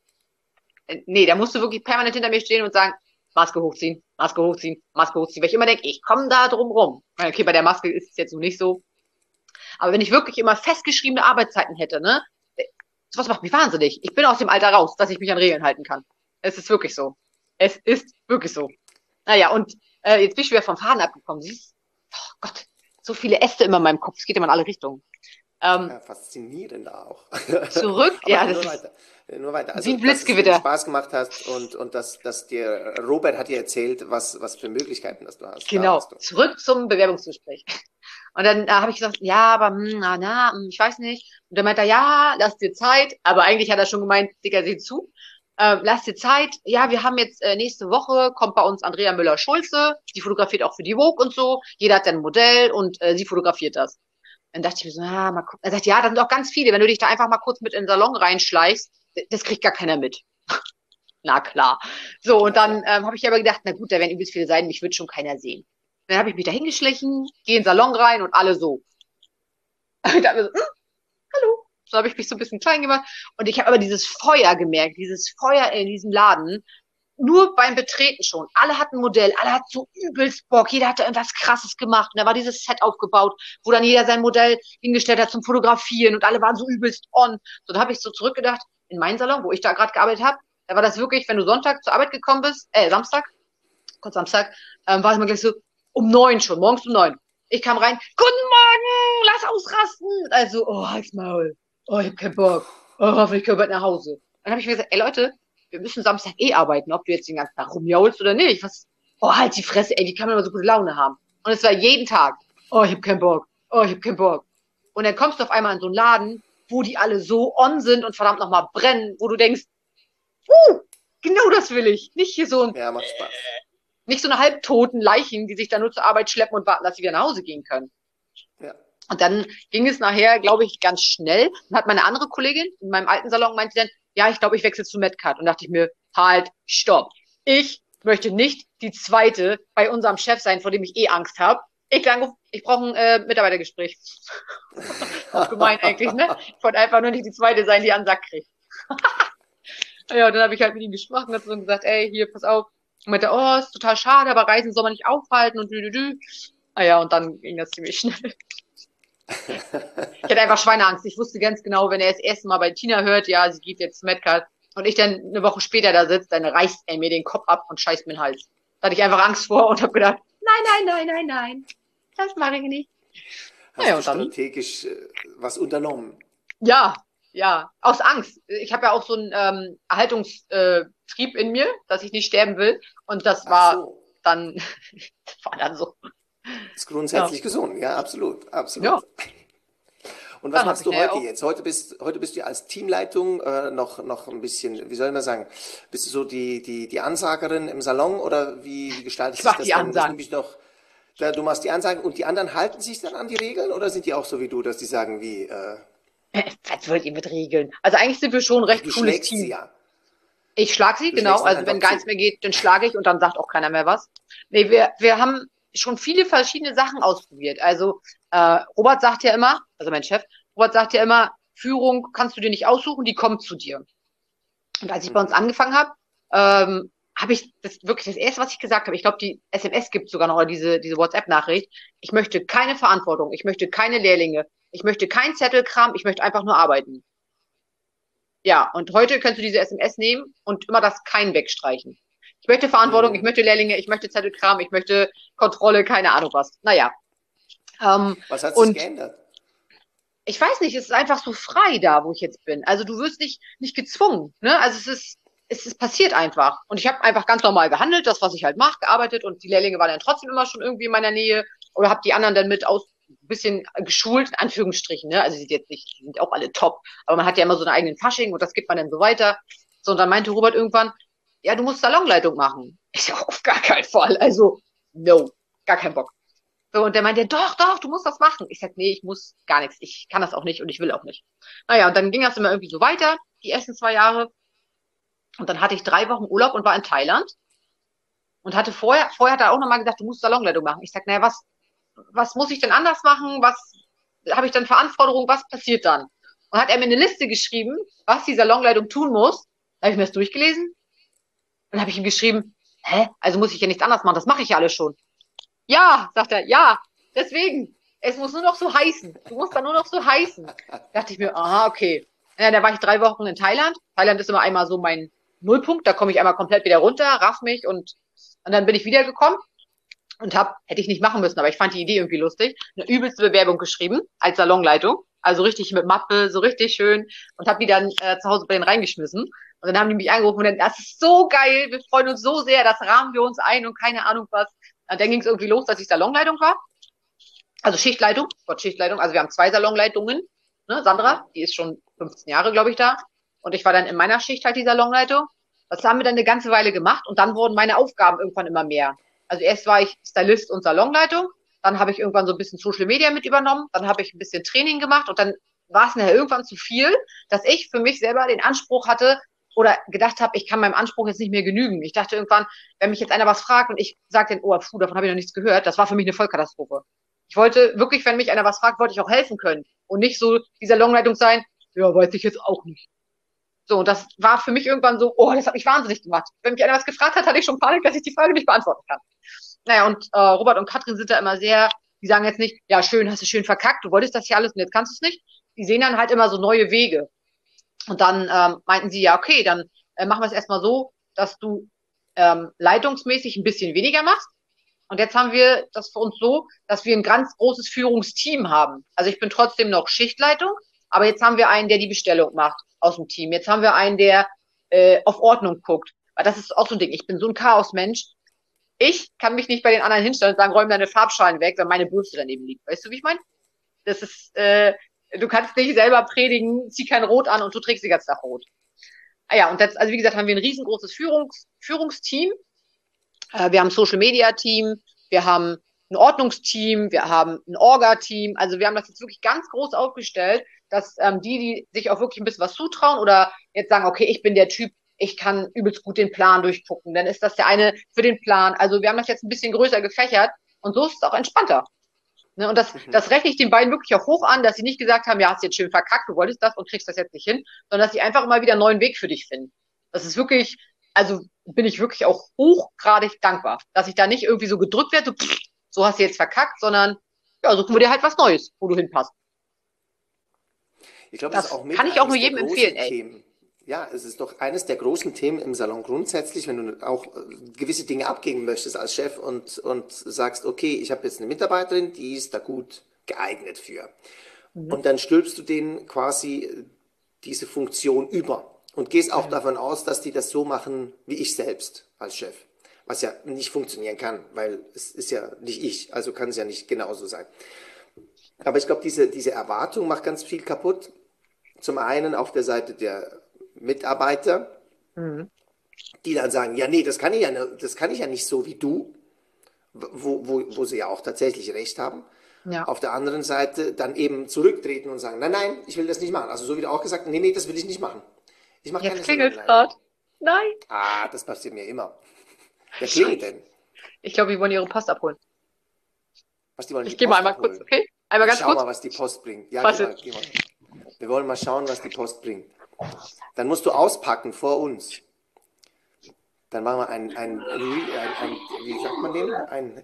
[SPEAKER 4] Da musst du wirklich permanent hinter mir stehen und sagen, Maske hochziehen, Maske hochziehen, Maske hochziehen. Weil ich immer denke, ich komme da drum rum. Okay, bei der Maske ist es jetzt noch nicht so. Aber wenn ich wirklich immer festgeschriebene Arbeitszeiten hätte, ne, sowas macht mich wahnsinnig. Ich bin aus dem Alter raus, dass ich mich an Regeln halten kann. Es ist wirklich so. Es ist wirklich so. Naja, und jetzt bin ich wieder vom Faden abgekommen. Siehst du? Oh Gott, so viele Äste immer in meinem Kopf. Es geht immer in alle Richtungen.
[SPEAKER 3] Ja, faszinierend auch.
[SPEAKER 4] Zurück, ja,
[SPEAKER 3] nur
[SPEAKER 4] das
[SPEAKER 3] weiter. Nur weiter. Also,
[SPEAKER 4] wie ein
[SPEAKER 3] dass es dir
[SPEAKER 4] Blitzgewitter.
[SPEAKER 3] Spaß gemacht hast und dass dir, Robert hat dir erzählt, was für Möglichkeiten das du hast. Da
[SPEAKER 4] Genau,
[SPEAKER 3] hast du.
[SPEAKER 4] zurück zum Bewerbungsgespräch. Und dann habe ich gesagt, ja, aber ich weiß nicht. Und dann meinte er, ja, lass dir Zeit. Aber eigentlich hat er schon gemeint, Digga, sieh zu. Lass dir Zeit. Ja, wir haben jetzt nächste Woche, kommt bei uns Andrea Müller-Schulze. Die fotografiert auch für die Vogue und so. Jeder hat ein Modell und sie fotografiert das. Dann dachte ich mir so, mal gucken. Er sagt, ja, da sind auch ganz viele. Wenn du dich da einfach mal kurz mit in den Salon reinschleichst, das kriegt gar keiner mit. Na klar. So, und dann habe ich aber gedacht, na gut, da werden übelst viele sein, mich wird schon keiner sehen. Dann habe ich mich da hingeschlichen, gehe in den Salon rein und alle so. Ich dachte mir so, hallo. So habe ich mich so ein bisschen klein gemacht. Und ich habe aber dieses Feuer gemerkt, dieses Feuer in diesem Laden, nur beim Betreten schon. Alle hatten ein Modell, alle hatten so übelst Bock, jeder hatte irgendwas Krasses gemacht. Und da war dieses Set aufgebaut, wo dann jeder sein Modell hingestellt hat zum Fotografieren und alle waren so übelst on. So, da habe ich so zurückgedacht, in meinen Salon, wo ich da gerade gearbeitet habe, da war das wirklich, wenn du Sonntag zur Arbeit gekommen bist, Samstag, war es immer gleich so, um 9 schon, morgens um 9. Ich kam rein, guten Morgen, lass ausrasten. Also, oh, halt's Maul. Oh, ich hab keinen Bock. Oh, hoffentlich können wir bald nach Hause. Dann habe ich mir gesagt, ey Leute, wir müssen Samstag arbeiten, ob du jetzt den ganzen Tag rumjaulst oder nicht. Oh, halt die Fresse, ey, wie kann man immer so gute Laune haben? Und es war jeden Tag, oh, ich hab keinen Bock. Oh, ich hab keinen Bock. Und dann kommst du auf einmal in so einen Laden, wo die alle so on sind und verdammt nochmal brennen, wo du denkst, genau das will ich. Nicht hier so
[SPEAKER 3] Ja, macht Spaß.
[SPEAKER 4] nicht so eine halbtoten Leichen, die sich dann nur zur Arbeit schleppen und warten, dass sie wieder nach Hause gehen können.
[SPEAKER 3] Ja.
[SPEAKER 4] Und dann ging es nachher, glaube ich, ganz schnell. Dann hat meine andere Kollegin in meinem alten Salon meinte dann, ja, ich glaube, ich wechsle zu Medcard. Und dachte ich mir, halt, stopp. Ich möchte nicht die zweite bei unserem Chef sein, vor dem ich Angst habe. Ich brauche ein Mitarbeitergespräch. Auch gemein eigentlich, ne? Ich wollte einfach nur nicht die zweite sein, die einen Sack kriegt. Ja, und dann habe ich halt mit ihm gesprochen und so gesagt, ey, hier, pass auf. Und meinte, oh, ist total schade, aber Reisen soll man nicht aufhalten und dü. Naja, und dann ging das ziemlich schnell. Ich hatte einfach Schweineangst. Ich wusste ganz genau, wenn er das erste Mal bei Tina hört, ja, sie geht jetzt zu Medcard und ich dann eine Woche später da sitze, dann reißt er mir den Kopf ab und scheißt mir den Hals. Da hatte ich einfach Angst vor und habe gedacht, nein, das mache ich nicht.
[SPEAKER 3] Hast du strategisch was unternommen?
[SPEAKER 4] Ja, aus Angst. Ich habe ja auch so einen Erhaltungstrieb in mir, dass ich nicht sterben will und das war dann so.
[SPEAKER 3] Ist grundsätzlich gesund, ja, absolut.
[SPEAKER 4] Ja.
[SPEAKER 3] Und was machst du heute jetzt? Heute bist du als Teamleitung noch ein bisschen, wie soll man sagen, bist du so die Ansagerin im Salon oder wie gestaltet sich das
[SPEAKER 4] die Ansagen.
[SPEAKER 3] Du machst die Ansagen und die anderen halten sich dann an die Regeln oder sind die auch so wie du, dass die sagen wie...
[SPEAKER 4] Was wollt ihr mit Regeln? Also eigentlich sind wir schon ein recht cooles Team.
[SPEAKER 3] Sie ja.
[SPEAKER 4] Ich schlage sie, genau. Also wenn gar nichts mehr geht, dann schlage ich und dann sagt auch keiner mehr was. Nee, wir haben schon viele verschiedene Sachen ausprobiert. Also Robert sagt ja immer, also mein Chef, Robert sagt ja immer, Führung kannst du dir nicht aussuchen, die kommt zu dir. Und als ich bei uns angefangen habe, habe ich das wirklich das erste, was ich gesagt habe, ich glaube, die SMS gibt sogar noch, oder diese WhatsApp-Nachricht, ich möchte keine Verantwortung, ich möchte keine Lehrlinge, ich möchte kein Zettelkram, ich möchte einfach nur arbeiten. Ja, und heute kannst du diese SMS nehmen und immer das Kein wegstreichen. Ich möchte Verantwortung, ich möchte Lehrlinge, ich möchte Zettelkram, ich möchte Kontrolle, keine Ahnung was. Naja.
[SPEAKER 3] Was hat sich geändert?
[SPEAKER 4] Ich weiß nicht, es ist einfach so frei da, wo ich jetzt bin. Also du wirst nicht gezwungen, ne? Also es ist passiert einfach. Und ich habe einfach ganz normal gehandelt, das, was ich halt mache, gearbeitet und die Lehrlinge waren dann trotzdem immer schon irgendwie in meiner Nähe oder habe die anderen dann mit ein bisschen geschult, in Anführungsstrichen, ne? Also die sind auch alle top. Aber man hat ja immer so einen eigenen Fasching und das gibt man dann so weiter. So, und dann meinte Robert irgendwann, ja, du musst Salonleitung machen. Ich so, auf gar keinen Fall. Also, no, gar keinen Bock. So, und der meinte, doch, du musst das machen. Ich sag, nee, ich muss gar nichts. Ich kann das auch nicht und ich will auch nicht. Naja, und dann ging das immer irgendwie so weiter, die ersten 2 Jahre. Und dann hatte ich 3 Wochen Urlaub und war in Thailand. Und hatte vorher hat er auch nochmal gesagt, du musst Salonleitung machen. Ich sag, naja, was muss ich denn anders machen? Was habe ich dann Verantwortung? Was passiert dann? Und hat er mir eine Liste geschrieben, was die Salonleitung tun muss. Da habe ich mir das durchgelesen. Und habe ich ihm geschrieben, also muss ich ja nichts anderes machen, das mache ich ja alles schon. Ja, sagt er, ja, deswegen. Es muss nur noch so heißen. Du musst dann nur noch so heißen. Da dachte ich mir, aha, okay. Ja, da war ich 3 Wochen in Thailand. Thailand ist immer einmal so mein Nullpunkt. Da komme ich einmal komplett wieder runter, raff mich und dann bin ich wiedergekommen und hätte ich nicht machen müssen, aber ich fand die Idee irgendwie lustig, eine übelste Bewerbung geschrieben als Salonleitung. Also richtig mit Mappe, so richtig schön und habe die dann zu Hause bei denen reingeschmissen. Und dann haben die mich angerufen und dann, das ist so geil, wir freuen uns so sehr, das rahmen wir uns ein und keine Ahnung was. Und dann ging es irgendwie los, dass ich Salonleitung war. Also Schichtleitung, Gott, Schichtleitung. Also wir haben 2 Salonleitungen. Ne? Sandra, die ist schon 15 Jahre, glaube ich, da. Und ich war dann in meiner Schicht halt die Salonleitung. Das haben wir dann eine ganze Weile gemacht und dann wurden meine Aufgaben irgendwann immer mehr. Also erst war ich Stylist und Salonleitung, dann habe ich irgendwann so ein bisschen Social Media mit übernommen, dann habe ich ein bisschen Training gemacht und dann war es nachher irgendwann zu viel, dass ich für mich selber den Anspruch hatte oder gedacht habe, ich kann meinem Anspruch jetzt nicht mehr genügen. Ich dachte irgendwann, wenn mich jetzt einer was fragt und ich sage dann, oh, davon habe ich noch nichts gehört, das war für mich eine Vollkatastrophe. Ich wollte wirklich, wenn mich einer was fragt, wollte ich auch helfen können und nicht so die Salonleitung sein, ja, weiß ich jetzt auch nicht. So, und das war für mich irgendwann so, oh, das hat mich wahnsinnig gemacht. Wenn mich einer was gefragt hat, hatte ich schon Panik, dass ich die Frage nicht beantworten kann. Naja, und Robert und Katrin sind da immer sehr, die sagen jetzt nicht, ja, schön, hast du schön verkackt, du wolltest das hier alles und jetzt kannst du es nicht. Die sehen dann halt immer so neue Wege. Und dann meinten sie, ja, okay, dann machen wir es erstmal so, dass du leitungsmäßig ein bisschen weniger machst. Und jetzt haben wir das für uns so, dass wir ein ganz großes Führungsteam haben. Also ich bin trotzdem noch Schichtleitung, aber jetzt haben wir einen, der die Bestellung macht aus dem Team. Jetzt haben wir einen, der auf Ordnung guckt. Weil das ist auch so ein Ding. Ich bin so ein Chaosmensch. Ich kann mich nicht bei den anderen hinstellen und sagen, räum deine Farbschalen weg, wenn meine Bürste daneben liegt. Weißt du, wie ich meine? Das ist, du kannst nicht selber predigen, zieh kein Rot an und du trägst die ganze Tag Rot. Ah ja, und jetzt, also wie gesagt, haben wir ein riesengroßes Führungsteam. Wir haben ein Social-Media-Team, wir haben ein Ordnungsteam, wir haben ein Orga-Team. Also wir haben das jetzt wirklich ganz groß aufgestellt, dass die sich auch wirklich ein bisschen was zutrauen oder jetzt sagen, okay, ich bin der Typ, ich kann übelst gut den Plan durchgucken. Dann ist das der eine für den Plan. Also wir haben das jetzt ein bisschen größer gefächert und so ist es auch entspannter. Ne? Und das rechne ich den beiden wirklich auch hoch an, dass sie nicht gesagt haben, ja, hast jetzt schön verkackt, du wolltest das und kriegst das jetzt nicht hin, sondern dass sie einfach immer wieder einen neuen Weg für dich finden. Das ist wirklich, also bin ich wirklich auch hochgradig dankbar, dass ich da nicht irgendwie so gedrückt werde, so hast du jetzt verkackt, sondern ja, suchen wir dir halt was Neues, wo du hinpasst.
[SPEAKER 3] Ich glaube, das ist auch
[SPEAKER 4] kann ich auch nur jedem empfehlen,
[SPEAKER 3] ey. Ja, es ist doch eines der großen Themen im Salon grundsätzlich, wenn du auch gewisse Dinge abgeben möchtest als Chef und sagst, okay, ich habe jetzt eine Mitarbeiterin, die ist da gut geeignet für. Mhm. Und dann stülpst du denen quasi diese Funktion über und gehst auch davon aus, dass die das so machen wie ich selbst als Chef. Was ja nicht funktionieren kann, weil es ist ja nicht ich, also kann es ja nicht genauso sein. Aber ich glaube, diese Erwartung macht ganz viel kaputt. Zum einen auf der Seite der Mitarbeiter, die dann sagen, ja, nee, das kann ich ja nicht so wie du, wo sie ja auch tatsächlich recht haben. Ja. Auf der anderen Seite dann eben zurücktreten und sagen, nein, ich will das nicht machen. Also so wie du auch gesagt hast, nee, das will ich nicht machen. Ich mache keine
[SPEAKER 4] klingelt gerade. Nein.
[SPEAKER 3] Ah, das passiert mir immer. Wer klingelt denn?
[SPEAKER 4] Ich glaube, die wollen ihre Post abholen.
[SPEAKER 3] Was, die wollen
[SPEAKER 4] ich gehe mal einmal kurz, okay? Einmal ganz kurz.
[SPEAKER 3] Schau mal, was die Post bringt. Ja, geh mal. Wir wollen mal schauen, was die Post bringt. Dann musst du auspacken vor uns. Dann machen wir ein wie sagt man dem?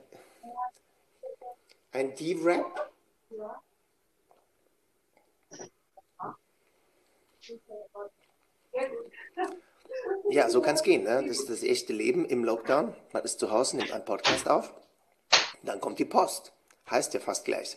[SPEAKER 3] Ein D-Wrap. Ja, so kann es gehen. Ne? Das ist das echte Leben im Lockdown. Man ist zu Hause, nimmt einen Podcast auf. Dann kommt die Post. Heißt ja fast gleich.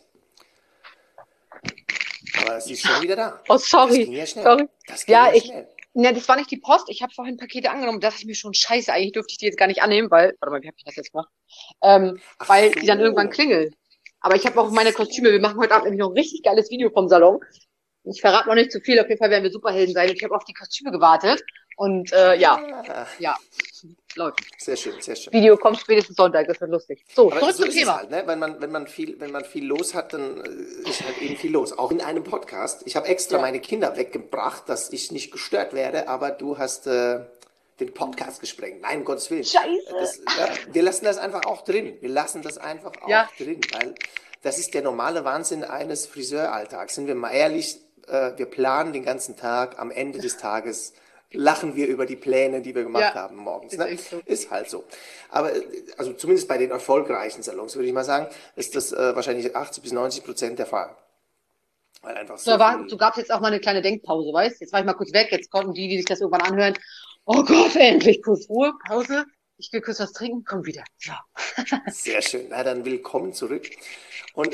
[SPEAKER 3] Aber sie ist schon wieder da.
[SPEAKER 4] Oh, sorry.
[SPEAKER 3] Das ging ja schnell.
[SPEAKER 4] Sorry.
[SPEAKER 3] Das ging ja schnell.
[SPEAKER 4] Ne, das war nicht die Post. Ich habe vorhin Pakete angenommen. Das ist mir schon scheiße. Eigentlich dürfte ich die jetzt gar nicht annehmen, weil, warte mal, wie habe ich das jetzt gemacht? Weil die dann irgendwann klingeln. Aber ich habe auch meine Kostüme. Wir machen heute Abend nämlich noch ein richtig geiles Video vom Salon. Ich verrate noch nicht zu viel. Auf jeden Fall werden wir Superhelden sein. Ich habe auf die Kostüme gewartet. Und ja, läuft.
[SPEAKER 3] Sehr schön, sehr schön.
[SPEAKER 4] Video kommt spätestens Sonntag, das wird lustig. So,
[SPEAKER 3] aber
[SPEAKER 4] zurück
[SPEAKER 3] so
[SPEAKER 4] zum Thema.
[SPEAKER 3] Halt, ne? Wenn man viel los hat, dann ist halt eben viel los. Auch in einem Podcast. Ich habe extra meine Kinder weggebracht, dass ich nicht gestört werde, aber du hast den Podcast gesprengt. Nein, um Gottes Willen.
[SPEAKER 4] Scheiße.
[SPEAKER 3] Wir lassen das einfach auch drin. Wir lassen das einfach auch drin, weil das ist der normale Wahnsinn eines Friseuralltags. Sind wir mal ehrlich, wir planen den ganzen Tag, am Ende des Tages lachen wir über die Pläne, die wir gemacht haben morgens. Ne?
[SPEAKER 4] Ist so.
[SPEAKER 3] Ist halt so. Aber also zumindest bei den erfolgreichen Salons, würde ich mal sagen, ist das wahrscheinlich 80-90% der Fall. Weil einfach so
[SPEAKER 4] Du gab's jetzt auch mal eine kleine Denkpause, weißt? Jetzt war ich mal kurz weg, jetzt konnten die sich das irgendwann anhören. Oh Gott, endlich kurz Ruhe, Pause. Ich will kurz was trinken, komm wieder. Ja.
[SPEAKER 3] Sehr schön. Na, dann willkommen zurück. Und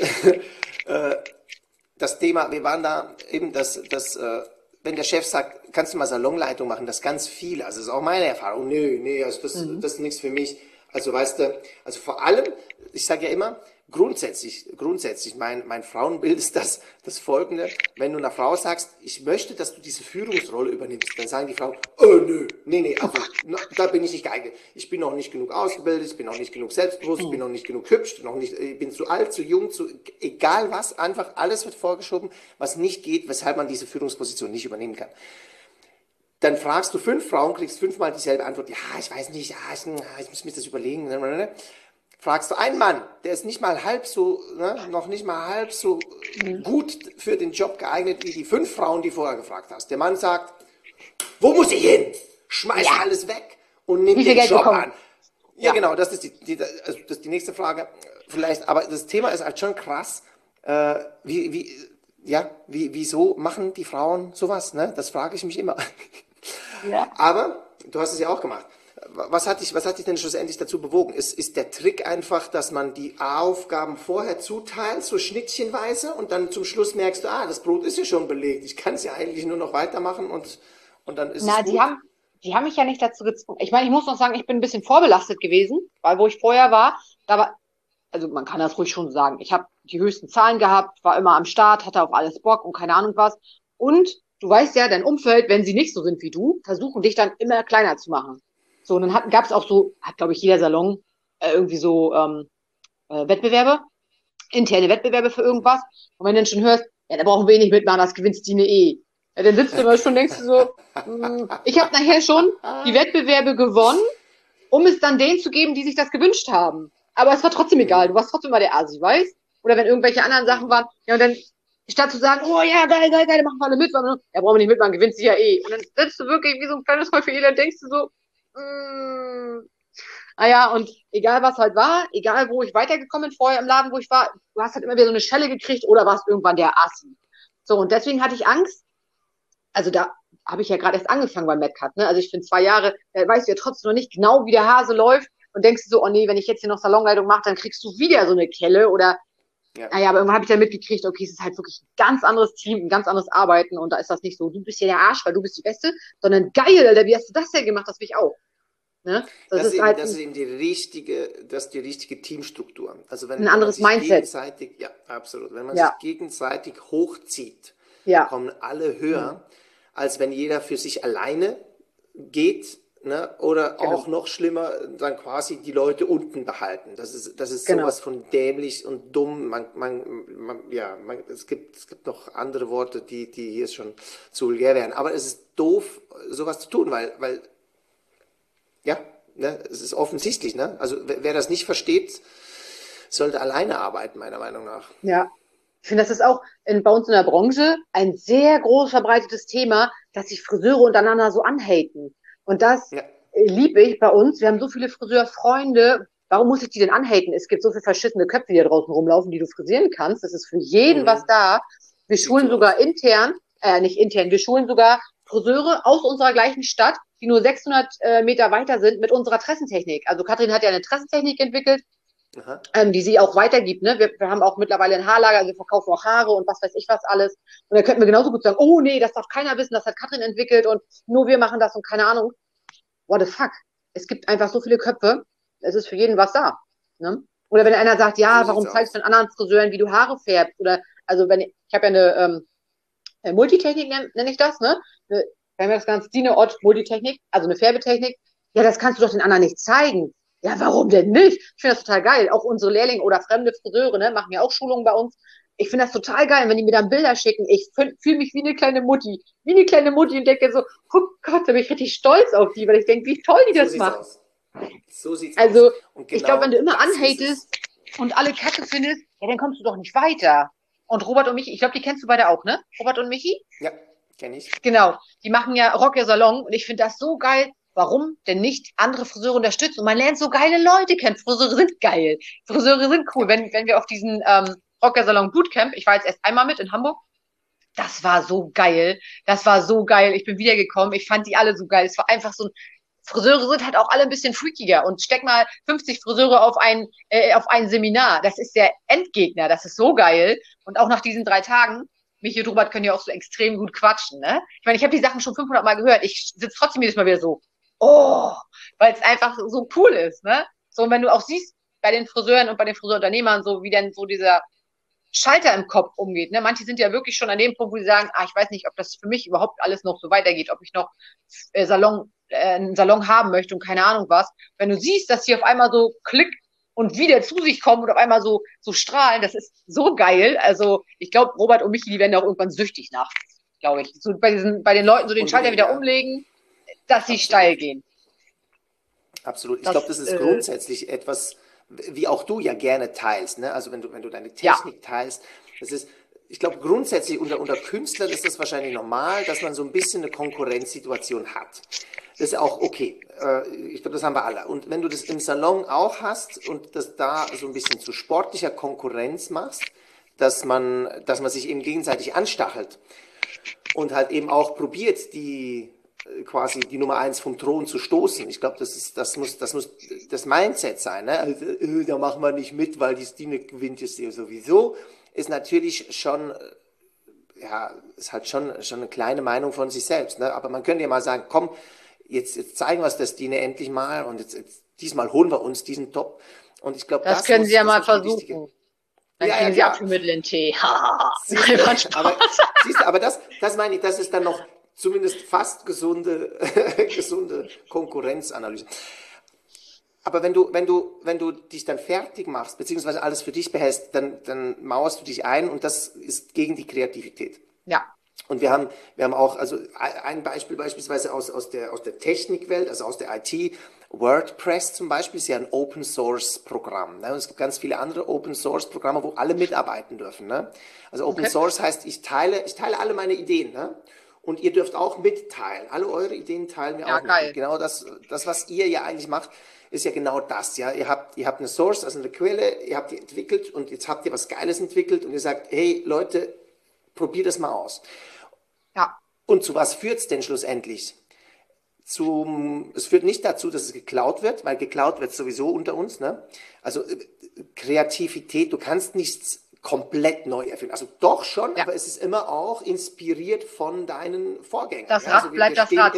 [SPEAKER 3] das Thema, wir waren da eben, wenn der Chef sagt, kannst du mal Salonleitung machen, das ganz viel, also das ist auch meine Erfahrung, nee, also das ist nichts für mich. Also weißt du, also vor allem, ich sage ja immer, grundsätzlich, mein Frauenbild ist das Folgende, wenn du einer Frau sagst, ich möchte, dass du diese Führungsrolle übernimmst, dann sagen die Frauen, nee, also da bin ich nicht geeignet. Ich bin noch nicht genug ausgebildet, ich bin noch nicht genug selbstbewusst, ich bin noch nicht genug hübsch, ich bin zu alt, zu jung, egal was, einfach alles wird vorgeschoben, was nicht geht, weshalb man diese Führungsposition nicht übernehmen kann. Dann fragst du 5 Frauen, kriegst 5-mal dieselbe Antwort, ja, ich weiß nicht, ich muss mir das überlegen. Fragst du einen Mann, der ist nicht mal halb so, noch nicht mal halb so gut für den Job geeignet wie die 5 Frauen, die vorher gefragt hast. Der Mann sagt, wo muss ich hin? Schmeiß alles weg und nimm den Job an. Ja, genau, das ist die nächste Frage. Vielleicht, aber das Thema ist halt schon krass. Wieso machen die Frauen sowas? Ne? Das frage ich mich immer. Ja. Aber du hast es ja auch gemacht. Was hat dich denn schlussendlich dazu bewogen? Ist der Trick einfach, dass man die Aufgaben vorher zuteilt, so schnittchenweise, und dann zum Schluss merkst du, das Brot ist ja schon belegt, ich kann es ja eigentlich nur noch weitermachen und dann ist es gut.
[SPEAKER 4] Die haben mich ja nicht dazu gezwungen. Ich meine, ich muss noch sagen, ich bin ein bisschen vorbelastet gewesen, weil wo ich vorher war, also man kann das ruhig schon sagen, ich habe die höchsten Zahlen gehabt, war immer am Start, hatte auf alles Bock und keine Ahnung was. Und du weißt ja, dein Umfeld, wenn sie nicht so sind wie du, versuchen dich dann immer kleiner zu machen. So, und dann gab es auch so, hat glaube ich jeder Salon irgendwie so Wettbewerbe, interne Wettbewerbe für irgendwas. Und wenn du dann schon hörst, ja, da brauchen wir nicht mitmachen, das gewinnst die Ja, dann sitzt du immer schon, denkst du so, ich habe nachher schon die Wettbewerbe gewonnen, um es dann denen zu geben, die sich das gewünscht haben. Aber es war trotzdem egal, du warst trotzdem mal der Asi, weißt? Oder wenn irgendwelche anderen Sachen waren, ja, und dann statt zu sagen, oh ja, geil, machen wir alle mit, brauchen wir nicht mitmachen, gewinnst du ja eh. Und dann sitzt du wirklich wie so ein kleines Häufchen Elend, denkst du so, naja, und egal was halt war, egal wo ich weitergekommen bin vorher im Laden, wo ich war, du hast halt immer wieder so eine Schelle gekriegt oder warst irgendwann der Assi. So, und deswegen hatte ich Angst, also da habe ich ja gerade erst angefangen beim MadCut, ne? Also ich bin 2 Jahre, weißt du ja trotzdem noch nicht genau, wie der Hase läuft und denkst du so, oh nee, wenn ich jetzt hier noch Salonleitung mache, dann kriegst du wieder so eine Kelle oder naja, aber irgendwann habe ich dann mitgekriegt, okay, es ist halt wirklich ein ganz anderes Team, ein ganz anderes Arbeiten und da ist das nicht so, du bist ja der Arsch, weil du bist die Beste, sondern geil, Alter, wie hast du das denn gemacht? Das will ich auch. Ne? Das ist
[SPEAKER 3] eben die richtige Teamstruktur. Also wenn
[SPEAKER 4] ein anderes Mindset.
[SPEAKER 3] Ja, absolut. Wenn man sich gegenseitig hochzieht, kommen alle höher, als wenn jeder für sich alleine geht, ne? Oder auch noch schlimmer, dann quasi die Leute unten behalten. Das ist sowas von dämlich und dumm. Es gibt noch andere Worte, die hier schon zu vulgär wären. Aber es ist doof, sowas zu tun, weil es ist offensichtlich, ne? Also wer das nicht versteht, sollte alleine arbeiten, meiner Meinung nach.
[SPEAKER 4] Ja, ich finde, das ist auch bei uns in der Branche ein sehr groß verbreitetes Thema, dass sich Friseure untereinander so anhaten. Und das liebe ich bei uns. Wir haben so viele Friseurfreunde. Warum muss ich die denn anhaten? Es gibt so viele verschissene Köpfe, die da draußen rumlaufen, die du frisieren kannst. Es ist für jeden was da. Wir schulen sogar wir schulen sogar Friseure aus unserer gleichen Stadt, die nur 600 Meter weiter sind, mit unserer Tressentechnik. Also Katrin hat ja eine Tressentechnik entwickelt, die sie auch weitergibt. Ne? Wir haben auch mittlerweile ein Haarlager, also wir verkaufen auch Haare und was weiß ich was alles. Und da könnten wir genauso gut sagen, oh nee, das darf keiner wissen, das hat Katrin entwickelt und nur wir machen das und keine Ahnung. What the fuck? Es gibt einfach so viele Köpfe, es ist für jeden was da. Ne? Oder wenn einer sagt, ja, warum zeigst du den anderen Friseuren, wie du Haare färbst? Oder, also ich habe ja eine Multitechnik, nenne ich das, ne? Wir haben ja das ganze Stine-Ott Multitechnik, also eine Färbetechnik. Ja, das kannst du doch den anderen nicht zeigen. Ja, warum denn nicht? Ich finde das total geil. Auch unsere Lehrlinge oder fremde Friseure, ne, machen ja auch Schulungen bei uns. Ich finde das total geil, wenn die mir dann Bilder schicken. Ich fühle mich wie eine kleine Mutti. Und denke so, oh Gott, da bin ich richtig stolz auf die, weil ich denke, wie toll die das machen.
[SPEAKER 3] So sieht's
[SPEAKER 4] also,
[SPEAKER 3] aus. Und genau
[SPEAKER 4] ich glaube, wenn du immer anhatest und alle Kacke findest, ja, dann kommst du doch nicht weiter. Und Robert und Michi, ich glaube, die kennst du beide auch, ne? Robert und Michi?
[SPEAKER 3] Ja, Kenn ich.
[SPEAKER 4] Genau, die machen ja Rock Your Salon und ich finde das so geil. Warum denn nicht andere Friseure unterstützen? Und man lernt so geile Leute kennen. Friseure sind geil. Friseure sind cool.
[SPEAKER 3] Ja.
[SPEAKER 4] Wenn wir auf diesen Rock Your Salon Bootcamp, ich war jetzt erst einmal mit in Hamburg, das war so geil. Das war so geil. Ich bin wiedergekommen. Ich fand die alle so geil. Es war einfach so ein, Friseure sind halt auch alle ein bisschen freakiger und steck mal 50 Friseure auf ein Seminar. Das ist der Endgegner. Das ist so geil. Und auch nach diesen 3 Tagen, Michi und Robert können ja auch so extrem gut quatschen, ne? Ich meine, ich habe die Sachen schon 500 Mal gehört. Ich sitze trotzdem jedes Mal wieder so, oh, weil es einfach so cool ist, ne? So, und wenn du auch siehst, bei den Friseuren und bei den Friseurunternehmern, so wie denn so dieser Schalter im Kopf umgeht. Ne? Manche sind ja wirklich schon an dem Punkt, wo sie sagen, ich weiß nicht, ob das für mich überhaupt alles noch so weitergeht, ob ich noch einen Salon haben möchte und keine Ahnung was. Wenn du siehst, dass sie auf einmal so klick und wieder zu sich kommen und auf einmal so strahlen, das ist so geil. Also ich glaube, Robert und Michi, die werden auch irgendwann süchtig nach, glaube ich. So bei den Leuten so den Schalter wieder umlegen, dass sie steil gehen.
[SPEAKER 3] Absolut. Ich glaube, das ist grundsätzlich etwas, wie auch du ja gerne teilst, ne? Also wenn du deine Technik teilst, das ist, ich glaube, grundsätzlich unter Künstlern ist das wahrscheinlich normal, dass man so ein bisschen eine Konkurrenzsituation hat. Das ist auch okay. Ich glaube, das haben wir alle. Und wenn du das im Salon auch hast und das da so ein bisschen zu sportlicher Konkurrenz machst, dass man sich eben gegenseitig anstachelt und halt eben auch probiert, quasi die Nummer 1 vom Thron zu stoßen. Ich glaube, das muss das Mindset sein. Ne? Also, da machen wir nicht mit, weil die Stine gewinnt es ja sowieso. Ist natürlich schon, ist halt schon eine kleine Meinung von sich selbst. Ne? Aber man könnte ja mal sagen, komm, jetzt zeigen wir es der Stine endlich mal und jetzt diesmal holen wir uns diesen Top. Und ich glaube,
[SPEAKER 4] das können Sie ja mal versuchen. Dann kriegen Sie Abführmittel in Tee.
[SPEAKER 3] Aber das meine ich, das ist dann noch zumindest fast gesunde Konkurrenzanalyse. Aber wenn du dich dann fertig machst, beziehungsweise alles für dich behältst, dann mauerst du dich ein und das ist gegen die Kreativität.
[SPEAKER 4] Ja. Und
[SPEAKER 3] wir haben auch, also ein Beispiel beispielsweise aus der Technikwelt, also aus der IT, WordPress zum Beispiel ist ja ein Open Source Programm. Ne? Und es gibt ganz viele andere Open Source Programme, wo alle mitarbeiten dürfen. Ne? Also Open Source heißt, ich teile alle meine Ideen. Ne? Und ihr dürft auch mitteilen. Alle eure Ideen teilen wir auch mit. Genau das, was ihr ja eigentlich macht, ist ja genau das. Ja? Ihr habt eine Source, also eine Quelle, ihr habt die entwickelt und jetzt habt ihr was Geiles entwickelt und ihr sagt, hey Leute, probiert das mal aus.
[SPEAKER 4] Ja.
[SPEAKER 3] Und zu was führt es denn schlussendlich? Es führt nicht dazu, dass es geklaut wird, weil geklaut wird sowieso unter uns. Ne? Also Kreativität, du kannst nichts komplett neu erfinden. Also doch schon, aber es ist immer auch inspiriert von deinen Vorgängern.
[SPEAKER 4] Das Rad bleibt das Rad.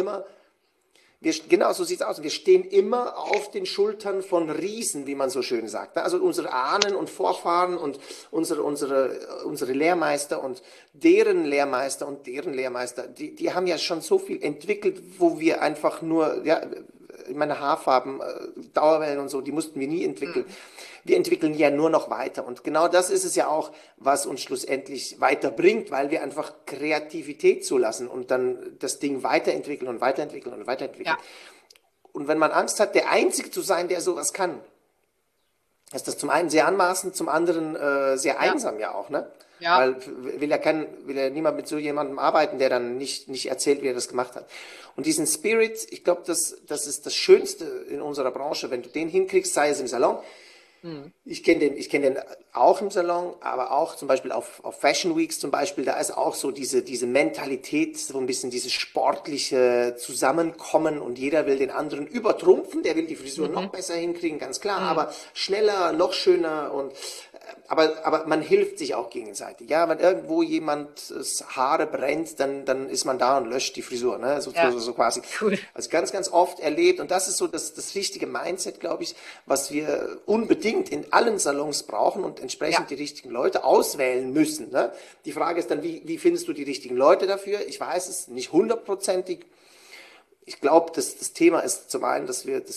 [SPEAKER 3] Genau, so sieht es aus. Wir stehen immer auf den Schultern von Riesen, wie man so schön sagt. Also unsere Ahnen und Vorfahren und unsere Lehrmeister und deren Lehrmeister und deren Lehrmeister, die haben ja schon so viel entwickelt, wo wir einfach nur, meine Haarfarben, Dauerwellen und so, die mussten wir nie entwickeln. Wir entwickeln ja nur noch weiter. Und genau das ist es ja auch, was uns schlussendlich weiterbringt, weil wir einfach Kreativität zulassen und dann das Ding weiterentwickeln und weiterentwickeln und weiterentwickeln. Ja. Und wenn man Angst hat, der Einzige zu sein, der sowas kann, ist das zum einen sehr anmaßend, zum anderen sehr einsam ja auch, ne? Ja. Weil will ja niemand mit so jemandem arbeiten, der dann nicht erzählt, wie er das gemacht hat. Und diesen Spirit, ich glaube, das ist das Schönste in unserer Branche, wenn du den hinkriegst, sei es im Salon. Ich kenne den auch im Salon, aber auch zum Beispiel auf Fashion Weeks zum Beispiel, da ist auch so diese Mentalität, so ein bisschen dieses sportliche Zusammenkommen und jeder will den anderen übertrumpfen, der will die Frisur noch besser hinkriegen, ganz klar, aber schneller, noch schöner und aber man hilft sich auch gegenseitig. Ja, wenn irgendwo jemand Haare brennt, dann ist man da und löscht die Frisur, ne? So quasi. Cool. Also ganz, ganz oft erlebt und das ist so das richtige Mindset, glaube ich, was wir unbedingt in allen Salons brauchen und entsprechend die richtigen Leute auswählen müssen. Ne? Die Frage ist dann, wie findest du die richtigen Leute dafür? Ich weiß es nicht 100%. Ich glaube, das Thema ist zum einen, dass wir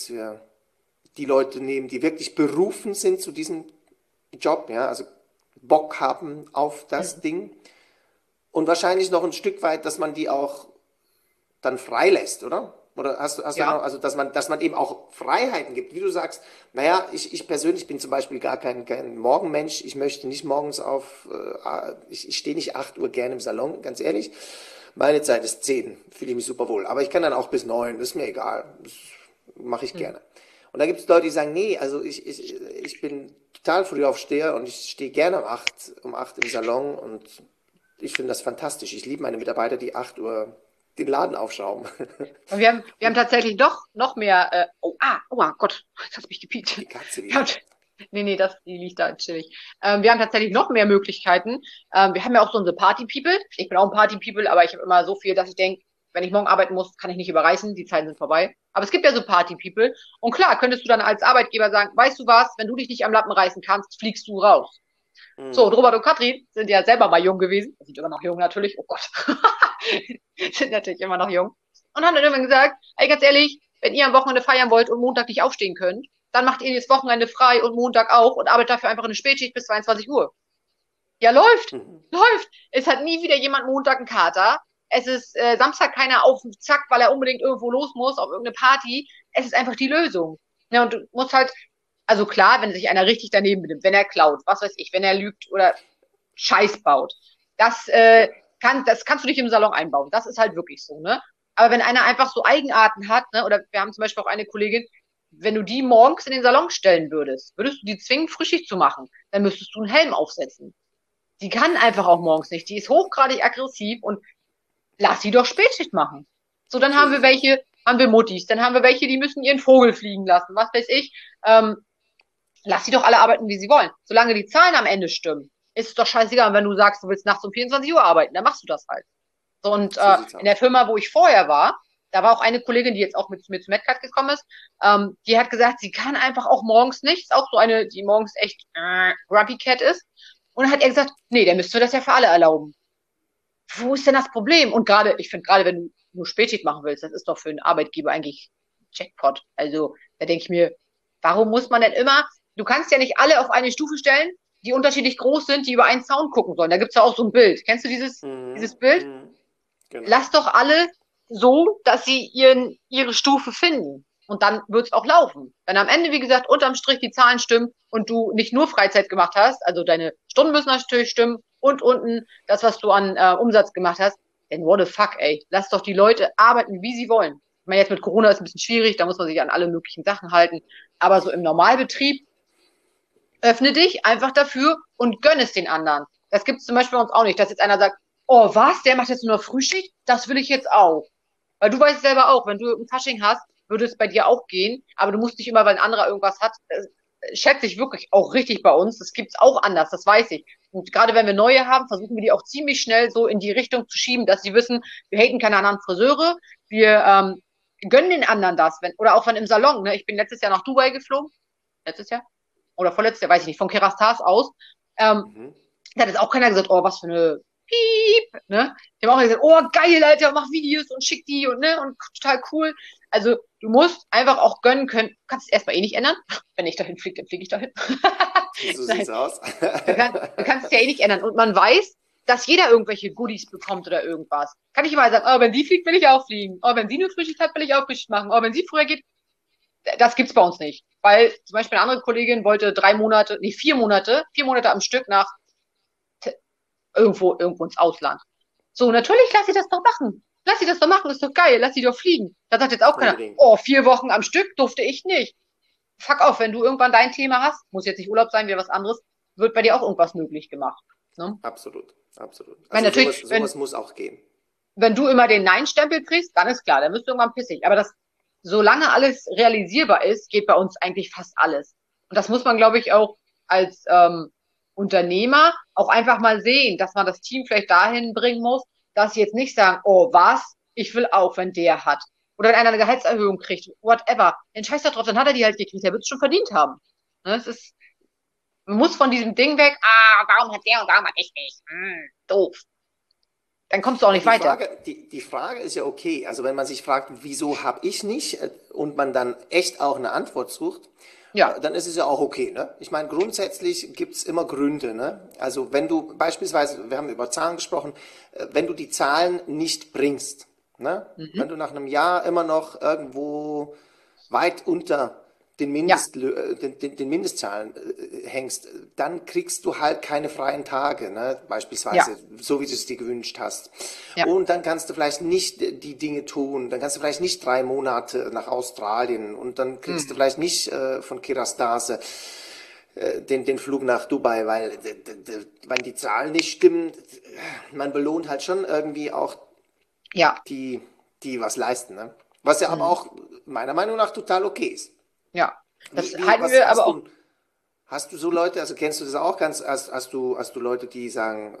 [SPEAKER 3] die Leute nehmen, die wirklich berufen sind zu diesem Job, ja, also Bock haben auf das Ding und wahrscheinlich noch ein Stück weit, dass man die auch dann freilässt, oder? Oder hast du noch, also dass man eben auch Freiheiten gibt, wie du sagst, naja, ich persönlich bin zum Beispiel gar kein Morgenmensch, ich möchte nicht morgens ich stehe nicht 8 Uhr gerne im Salon, ganz ehrlich, Meine Zeit ist 10, fühle ich mich super wohl. Aber ich kann dann auch bis 9, das ist mir egal. Das mache ich gerne. Und da gibt es Leute, die sagen, nee, also ich bin total Frühaufsteher und ich stehe gerne um 8 im Salon und ich finde das fantastisch. Ich liebe meine Mitarbeiter, die 8 Uhr den Laden aufschrauben.
[SPEAKER 4] Und wir haben tatsächlich noch mehr, oh Gott, jetzt hat mich gepiekt.
[SPEAKER 3] Die Katze
[SPEAKER 4] Wir haben, nee, die liegt da chillig. Wir haben tatsächlich noch mehr Möglichkeiten. Wir haben ja auch so unsere Party-People. Ich bin auch ein Party-People, aber ich habe immer so viel, dass ich denke, wenn ich morgen arbeiten muss, kann ich nicht überreißen, die Zeiten sind vorbei. Aber es gibt ja so Party-People. Und klar, könntest du dann als Arbeitgeber sagen, weißt du was, wenn du dich nicht am Lappen reißen kannst, fliegst du raus. So, und Robert und Katrin sind ja selber mal jung gewesen. Sind immer noch jung natürlich. Oh Gott. Sind natürlich immer noch jung. Und haben dann irgendwann gesagt, ey, ganz ehrlich, wenn ihr am Wochenende feiern wollt und Montag nicht aufstehen könnt, dann macht ihr das Wochenende frei und Montag auch und arbeitet dafür einfach eine Spätschicht bis 22 Uhr. Ja, läuft. Läuft. Es hat nie wieder jemand Montag einen Kater. Es ist Samstag keiner auf den Zack, weil er unbedingt irgendwo los muss, auf irgendeine Party. Es ist einfach die Lösung. Ja, und du musst halt, also klar, wenn sich einer richtig daneben benimmt, wenn er klaut, was weiß ich, wenn er lügt oder Scheiß baut, das kannst du nicht im Salon einbauen. Das ist halt wirklich so, ne? Aber wenn einer einfach so Eigenarten hat, ne, oder wir haben zum Beispiel auch eine Kollegin, wenn du die morgens in den Salon stellen würdest du die zwingen, Frühschicht zu machen, dann müsstest du einen Helm aufsetzen. Die kann einfach auch morgens nicht. Die ist hochgradig aggressiv und lass sie doch Spätschicht machen. So, dann haben wir Muttis, dann haben wir welche, die müssen ihren Vogel fliegen lassen, was weiß ich. Lass sie doch alle arbeiten, wie sie wollen. Solange die Zahlen am Ende stimmen, ist es doch scheißegal. Wenn du sagst, du willst nachts um 24 Uhr arbeiten, dann machst du das halt. So, und in der Firma, wo ich vorher war, da war auch eine Kollegin, die jetzt auch mit mir zu MedCat gekommen ist, die hat gesagt, sie kann einfach auch morgens nicht. Ist auch so eine, die morgens echt Grumpy Cat ist. Und dann hat er gesagt, nee, der müsste das ja für alle erlauben. Wo ist denn das Problem? Und ich finde gerade, wenn du nur Spätschicht machen willst, das ist doch für einen Arbeitgeber eigentlich Jackpot. Also, da denke ich mir, warum muss man denn immer, du kannst ja nicht alle auf eine Stufe stellen, die unterschiedlich groß sind, die über einen Zaun gucken sollen. Da gibt's ja auch so ein Bild. Kennst du dieses Bild? Genau. Lass doch alle so, dass sie ihre Stufe finden. Und dann wird's auch laufen. Wenn am Ende, wie gesagt, unterm Strich die Zahlen stimmen und du nicht nur Freizeit gemacht hast, also deine Stunden müssen natürlich stimmen und unten das, was du an Umsatz gemacht hast, then what the fuck, ey. Lass doch die Leute arbeiten, wie sie wollen. Ich meine, jetzt mit Corona ist es ein bisschen schwierig, da muss man sich an alle möglichen Sachen halten. Aber so im Normalbetrieb, öffne dich einfach dafür und gönn es den anderen. Das gibt's zum Beispiel bei uns auch nicht, dass jetzt einer sagt, oh was, der macht jetzt nur noch Frühschicht? Das will ich jetzt auch. Weil du weißt selber auch, wenn du ein Fasching hast, würde es bei dir auch gehen, aber du musst nicht immer, weil ein anderer irgendwas hat, schätze ich wirklich auch richtig bei uns. Das gibt's auch anders, das weiß ich. Und gerade wenn wir neue haben, versuchen wir die auch ziemlich schnell so in die Richtung zu schieben, dass sie wissen, wir haten keine anderen Friseure, wir gönnen den anderen das, oder auch wenn im Salon, ne? Ich bin letztes Jahr nach Dubai geflogen, letztes Jahr oder vorletztes Jahr, weiß ich nicht, von Kerastars aus. Da hat jetzt auch keiner gesagt, oh, was für eine Piep, ne? Die haben auch gesagt, oh, geil, Alter, mach Videos und schick die und total cool. Also, du musst einfach auch gönnen können. Du kannst es erstmal eh nicht ändern. Wenn ich dahin fliege, dann fliege ich dahin.
[SPEAKER 3] So sieht's aus.
[SPEAKER 4] Du kannst es ja eh nicht ändern. Und man weiß, dass jeder irgendwelche Goodies bekommt oder irgendwas. Kann ich mal sagen, oh, wenn sie fliegt, will ich auch fliegen. Oh, wenn sie nur Frühschicht hat, will ich auch Frühschicht machen. Oh, wenn sie früher geht, das gibt's bei uns nicht. Weil zum Beispiel eine andere Kollegin wollte 4 Monate am Stück nach irgendwo ins Ausland. So, natürlich lass sie das doch machen. Lass sie das doch machen, ist doch geil, lass sie doch fliegen. Da sagt jetzt auch keiner, oh, 4 Wochen am Stück durfte ich nicht. Fuck off, wenn du irgendwann dein Thema hast, muss jetzt nicht Urlaub sein, wieder was anderes, wird bei dir auch irgendwas möglich gemacht. Ne?
[SPEAKER 3] Absolut, absolut.
[SPEAKER 4] Also natürlich,
[SPEAKER 3] sowas muss auch gehen.
[SPEAKER 4] Wenn du immer den Nein-Stempel kriegst, dann ist klar, dann bist du irgendwann pissig. Aber solange alles realisierbar ist, geht bei uns eigentlich fast alles. Und das muss man, glaube ich, auch als Unternehmer auch einfach mal sehen, dass man das Team vielleicht dahin bringen muss, dass sie jetzt nicht sagen, oh was, ich will auch, wenn der hat. Oder wenn einer eine Gehaltserhöhung kriegt, whatever. Den Scheiß da drauf, dann hat er die halt gekriegt, der wird es schon verdient haben. Ne, man muss von diesem Ding weg, warum hat der und warum hat ich nicht? Doof. Dann kommst du auch nicht weiter.
[SPEAKER 3] Die Frage ist ja okay. Also wenn man sich fragt, wieso habe ich nicht und man dann echt auch eine Antwort sucht, dann ist es ja auch okay. Ne? Ich meine, grundsätzlich gibt's immer Gründe. Ne? Also wenn du beispielsweise, wir haben über Zahlen gesprochen, wenn du die Zahlen nicht bringst, ne? Wenn du nach einem Jahr immer noch irgendwo weit unter den Mindestzahlen hängst, dann kriegst du halt keine freien Tage, ne? Beispielsweise, so wie du es dir gewünscht hast. Ja. Und dann kannst du vielleicht nicht die Dinge tun, dann kannst du vielleicht nicht 3 Monate nach Australien und dann kriegst du vielleicht nicht von Kirastase den Flug nach Dubai, weil die Zahlen nicht stimmen. Man belohnt halt schon irgendwie auch die was leisten, ne? Was ja aber auch meiner Meinung nach total okay ist.
[SPEAKER 4] Ja, das halten wir aber auch.
[SPEAKER 3] Hast du so Leute, also kennst du das auch hast du Leute, die sagen,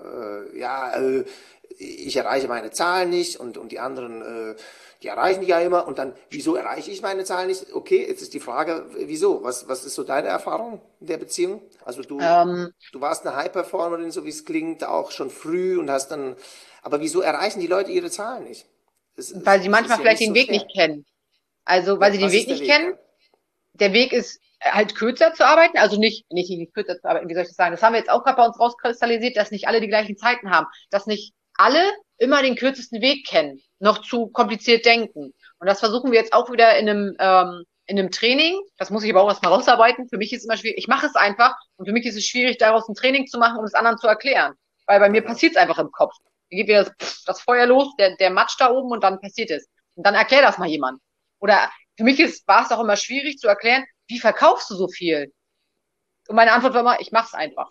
[SPEAKER 3] ich erreiche meine Zahlen nicht und die anderen, die erreichen die ja immer und dann, wieso erreiche ich meine Zahlen nicht? Okay, jetzt ist die Frage, wieso? Was ist so deine Erfahrung in der Beziehung? Also du warst eine High-Performerin, so wie es klingt, auch schon früh und hast dann, aber wieso erreichen die Leute ihre Zahlen nicht?
[SPEAKER 4] Weil sie manchmal vielleicht den Weg nicht kennen. Also, weil sie den Weg nicht kennen. Der Weg ist halt kürzer zu arbeiten, also nicht kürzer zu arbeiten, wie soll ich das sagen? Das haben wir jetzt auch gerade bei uns rauskristallisiert, dass nicht alle die gleichen Zeiten haben, dass nicht alle immer den kürzesten Weg kennen, noch zu kompliziert denken. Und das versuchen wir jetzt auch wieder in einem Training. Das muss ich aber auch erstmal rausarbeiten. Für mich ist es immer schwierig. Ich mache es einfach und für mich ist es schwierig, daraus ein Training zu machen, um es anderen zu erklären. Weil bei mir passiert es einfach im Kopf. Dann geht wieder das Feuer los, der Matsch da oben und dann passiert es. Und dann erklär das mal jemand. Oder für mich war es auch immer schwierig zu erklären, wie verkaufst du so viel? Und meine Antwort war immer, ich mach's einfach.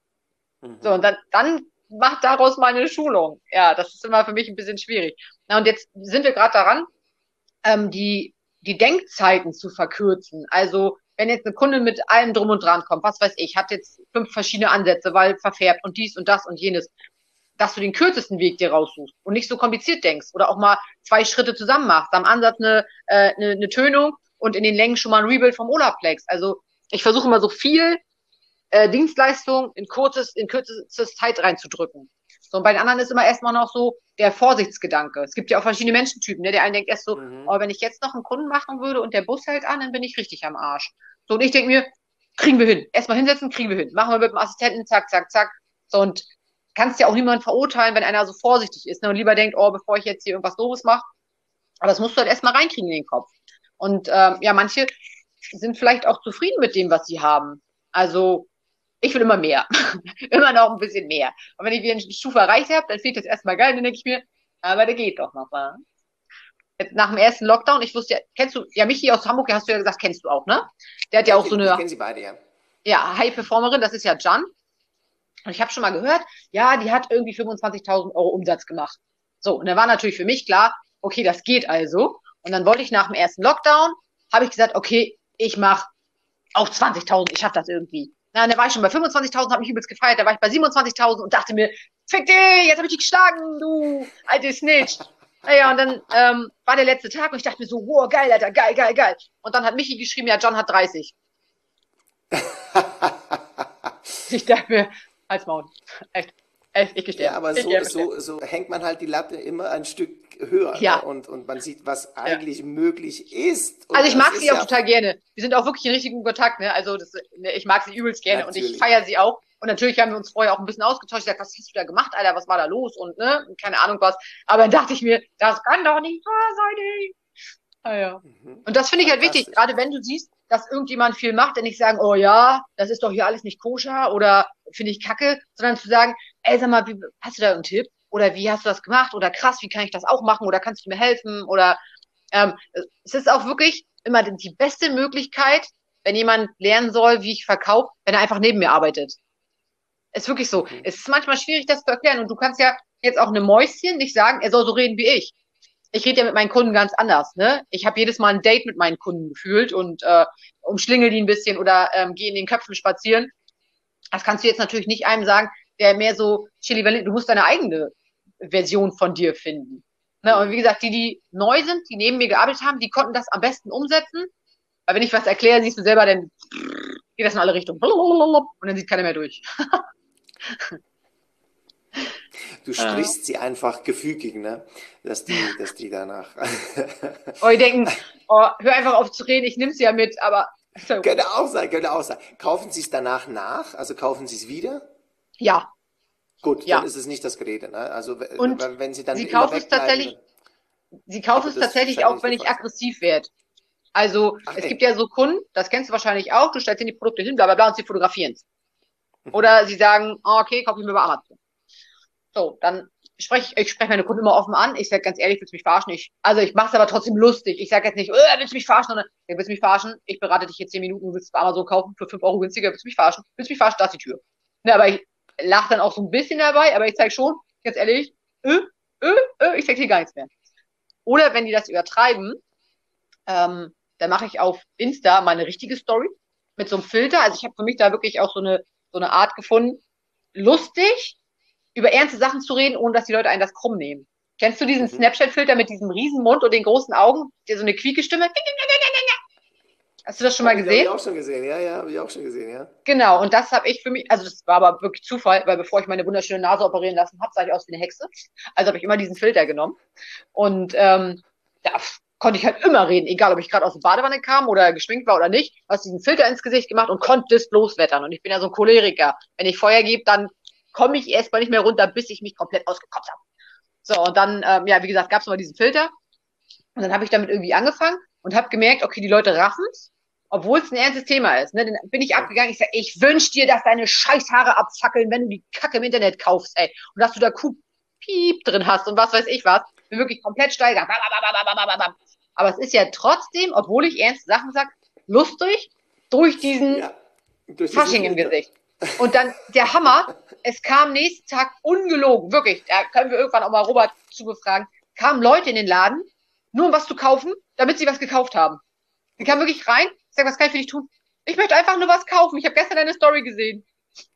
[SPEAKER 4] So, und dann mach daraus mal eine Schulung. Ja, das ist immer für mich ein bisschen schwierig. Na, und jetzt sind wir gerade daran, die Denkzeiten zu verkürzen. Also, wenn jetzt eine Kunde mit allem drum und dran kommt, was weiß ich, hat jetzt 5 verschiedene Ansätze, weil verfärbt und dies und das und jenes, dass du den kürzesten Weg dir raussuchst und nicht so kompliziert denkst oder auch mal 2 Schritte zusammen machst. Am Ansatz eine Tönung und in den Längen schon mal ein Rebuild vom Olaplex. Also ich versuche immer so viel Dienstleistung in kürzestes Zeit reinzudrücken. So, und bei den anderen ist immer erstmal noch so der Vorsichtsgedanke. Es gibt ja auch verschiedene Menschentypen, ne? Der eine denkt erst so, wenn ich jetzt noch einen Kunden machen würde und der Bus hält an, dann bin ich richtig am Arsch. So, und ich denke mir, kriegen wir hin. Erstmal hinsetzen, kriegen wir hin. Machen wir mit dem Assistenten, zack, zack, zack. So, und kannst ja auch niemanden verurteilen, wenn einer so vorsichtig ist, ne, und lieber denkt, bevor ich jetzt hier irgendwas Doofes mache. Aber das musst du halt erstmal reinkriegen in den Kopf. Und manche sind vielleicht auch zufrieden mit dem, was sie haben. Also ich will immer mehr. Immer noch ein bisschen mehr. Und wenn ich wieder eine Stufe erreicht habe, dann finde ich das erstmal geil. Dann denke ich mir, aber der geht doch noch mal. Jetzt nach dem ersten Lockdown, ich wusste ja, kennst du, ja, Michi aus Hamburg, hast du ja gesagt, kennst du auch, ne? Der hat ja auch so eine...
[SPEAKER 3] Ich kenne sie beide, ja.
[SPEAKER 4] Ja, High-Performerin, das ist ja Jan. Und ich habe schon mal gehört, ja, die hat irgendwie 25.000 Euro Umsatz gemacht. So, und dann war natürlich für mich klar, okay, das geht also. Und dann wollte ich nach dem ersten Lockdown, habe ich gesagt, okay, ich mache auch 20.000, ich schaffe das irgendwie. Na, und dann war ich schon bei 25.000, habe mich übelst gefeiert, da war ich bei 27.000 und dachte mir, fick dich, jetzt habe ich dich geschlagen, du alte Snitch. Naja, und dann war der letzte Tag und ich dachte mir so, wow, geil, Alter, geil, geil, geil. Und dann hat Michi geschrieben, ja, John hat 30. Ich dachte mir, als Maul. Echt, ich gestehe.
[SPEAKER 3] Ja, aber so hängt man halt die Latte immer ein Stück höher.
[SPEAKER 4] Ja.
[SPEAKER 3] Ne? Und man sieht, was eigentlich möglich ist. Und
[SPEAKER 4] also ich mag sie auch total gerne. Wir sind auch wirklich in richtigen Kontakt, ne? Also ich mag sie übelst gerne natürlich. Und ich feiere sie auch. Und natürlich haben wir uns vorher auch ein bisschen ausgetauscht. Ich gesagt, was hast du da gemacht, Alter? Was war da los? Und ne, keine Ahnung was. Aber dann dachte ich mir, das kann doch nicht wahr sein, ey. Ah, ja. Und das finde ich halt wichtig, gerade wenn du siehst, dass irgendjemand viel macht, dann nicht sagen, oh ja, das ist doch hier alles nicht koscher oder finde ich kacke, sondern zu sagen, ey, sag mal, hast du da einen Tipp? Oder wie hast du das gemacht? Oder krass, wie kann ich das auch machen? Oder kannst du mir helfen? Oder es ist auch wirklich immer die beste Möglichkeit, wenn jemand lernen soll, wie ich verkaufe, wenn er einfach neben mir arbeitet. Ist wirklich so. Es ist manchmal schwierig, das zu erklären. Und du kannst ja jetzt auch einem Mäuschen nicht sagen, er soll so reden wie ich. Ich rede ja mit meinen Kunden ganz anders, ne? Ich habe jedes Mal ein Date mit meinen Kunden gefühlt und umschlingel die ein bisschen oder gehe in den Köpfen spazieren. Das kannst du jetzt natürlich nicht einem sagen, der mehr so Chili, du musst deine eigene Version von dir finden. Ne? Und wie gesagt, die neu sind, die neben mir gearbeitet haben, die konnten das am besten umsetzen. Weil wenn ich was erkläre, siehst du selber, dann geht das in alle Richtungen. Und dann sieht keiner mehr durch.
[SPEAKER 3] Du strichst sie einfach gefügig, ne? Dass die danach.
[SPEAKER 4] Die denken, hör einfach auf zu reden, ich nehme sie ja mit, aber. So.
[SPEAKER 3] Könnte auch sein. Kaufen sie es danach nach? Also kaufen sie es wieder?
[SPEAKER 4] Ja.
[SPEAKER 3] Gut, dann ist es nicht das Gerede, ne? Also wenn sie dann
[SPEAKER 4] sie kaufen es tatsächlich auch, wenn ich aggressiv werde. Also, es gibt ja so Kunden, das kennst du wahrscheinlich auch, du stellst ihnen die Produkte hin, bla bla bla, und sie fotografieren es. Oder sie sagen, oh, okay, kaufe ich mir über Amazon. So, dann ich spreche meine Kunden immer offen an. Ich sage ganz ehrlich, willst du mich verarschen? Ich mache es aber trotzdem lustig. Ich sage jetzt nicht, willst du mich verarschen? Sondern, willst du mich verarschen? Ich berate dich hier 10 Minuten, du willst es bei Amazon kaufen für 5 Euro günstiger. Willst du mich verarschen? Willst du mich verarschen? Da ist die Tür. Ne, aber ich lache dann auch so ein bisschen dabei, aber ich zeige schon, ganz ehrlich, ich zeige dir gar nichts mehr. Oder wenn die das übertreiben, dann mache ich auf Insta meine richtige Story mit so einem Filter. Also ich habe für mich da wirklich auch so eine Art gefunden, lustig über ernste Sachen zu reden, ohne dass die Leute einen das krumm nehmen. Kennst du diesen Snapchat-Filter mit diesem riesen Mund und den großen Augen, der so eine quieke Stimme? Hast du das schon mal gesehen?
[SPEAKER 3] Habe ich auch schon gesehen, ja, habe ich auch schon gesehen, ja.
[SPEAKER 4] Genau, und das habe ich für mich, also das war aber wirklich Zufall, weil bevor ich meine wunderschöne Nase operieren lassen habe, sah ich aus wie eine Hexe. Also habe ich immer diesen Filter genommen. Und da konnte ich halt immer reden, egal ob ich gerade aus der Badewanne kam oder geschminkt war oder nicht, hast diesen Filter ins Gesicht gemacht und konnte es loswettern. Und ich bin ja so ein Choleriker. Wenn ich Feuer gebe, dann komme ich erstmal nicht mehr runter, bis ich mich komplett ausgekotzt habe. So, und dann, wie gesagt, gab es mal diesen Filter. Und dann habe ich damit irgendwie angefangen und habe gemerkt, okay, die Leute raffen's, obwohl es ein ernstes Thema ist. Ne? Dann bin ich abgegangen, ich sage, ich wünsch dir, dass deine Scheißhaare abfackeln, wenn du die Kacke im Internet kaufst, ey. Und dass du da Piep drin hast und was weiß ich was. Bin wirklich komplett steigern. Aber es ist ja trotzdem, obwohl ich ernste Sachen sage, lustig durch diesen Fasching im Gesicht. Und dann der Hammer, es kam nächsten Tag ungelogen, wirklich, da können wir irgendwann auch mal Robert zu befragen, kamen Leute in den Laden, nur um was zu kaufen, damit sie was gekauft haben. Die kamen wirklich rein, ich sag, was kann ich für dich tun? Ich möchte einfach nur was kaufen, ich habe gestern deine Story gesehen.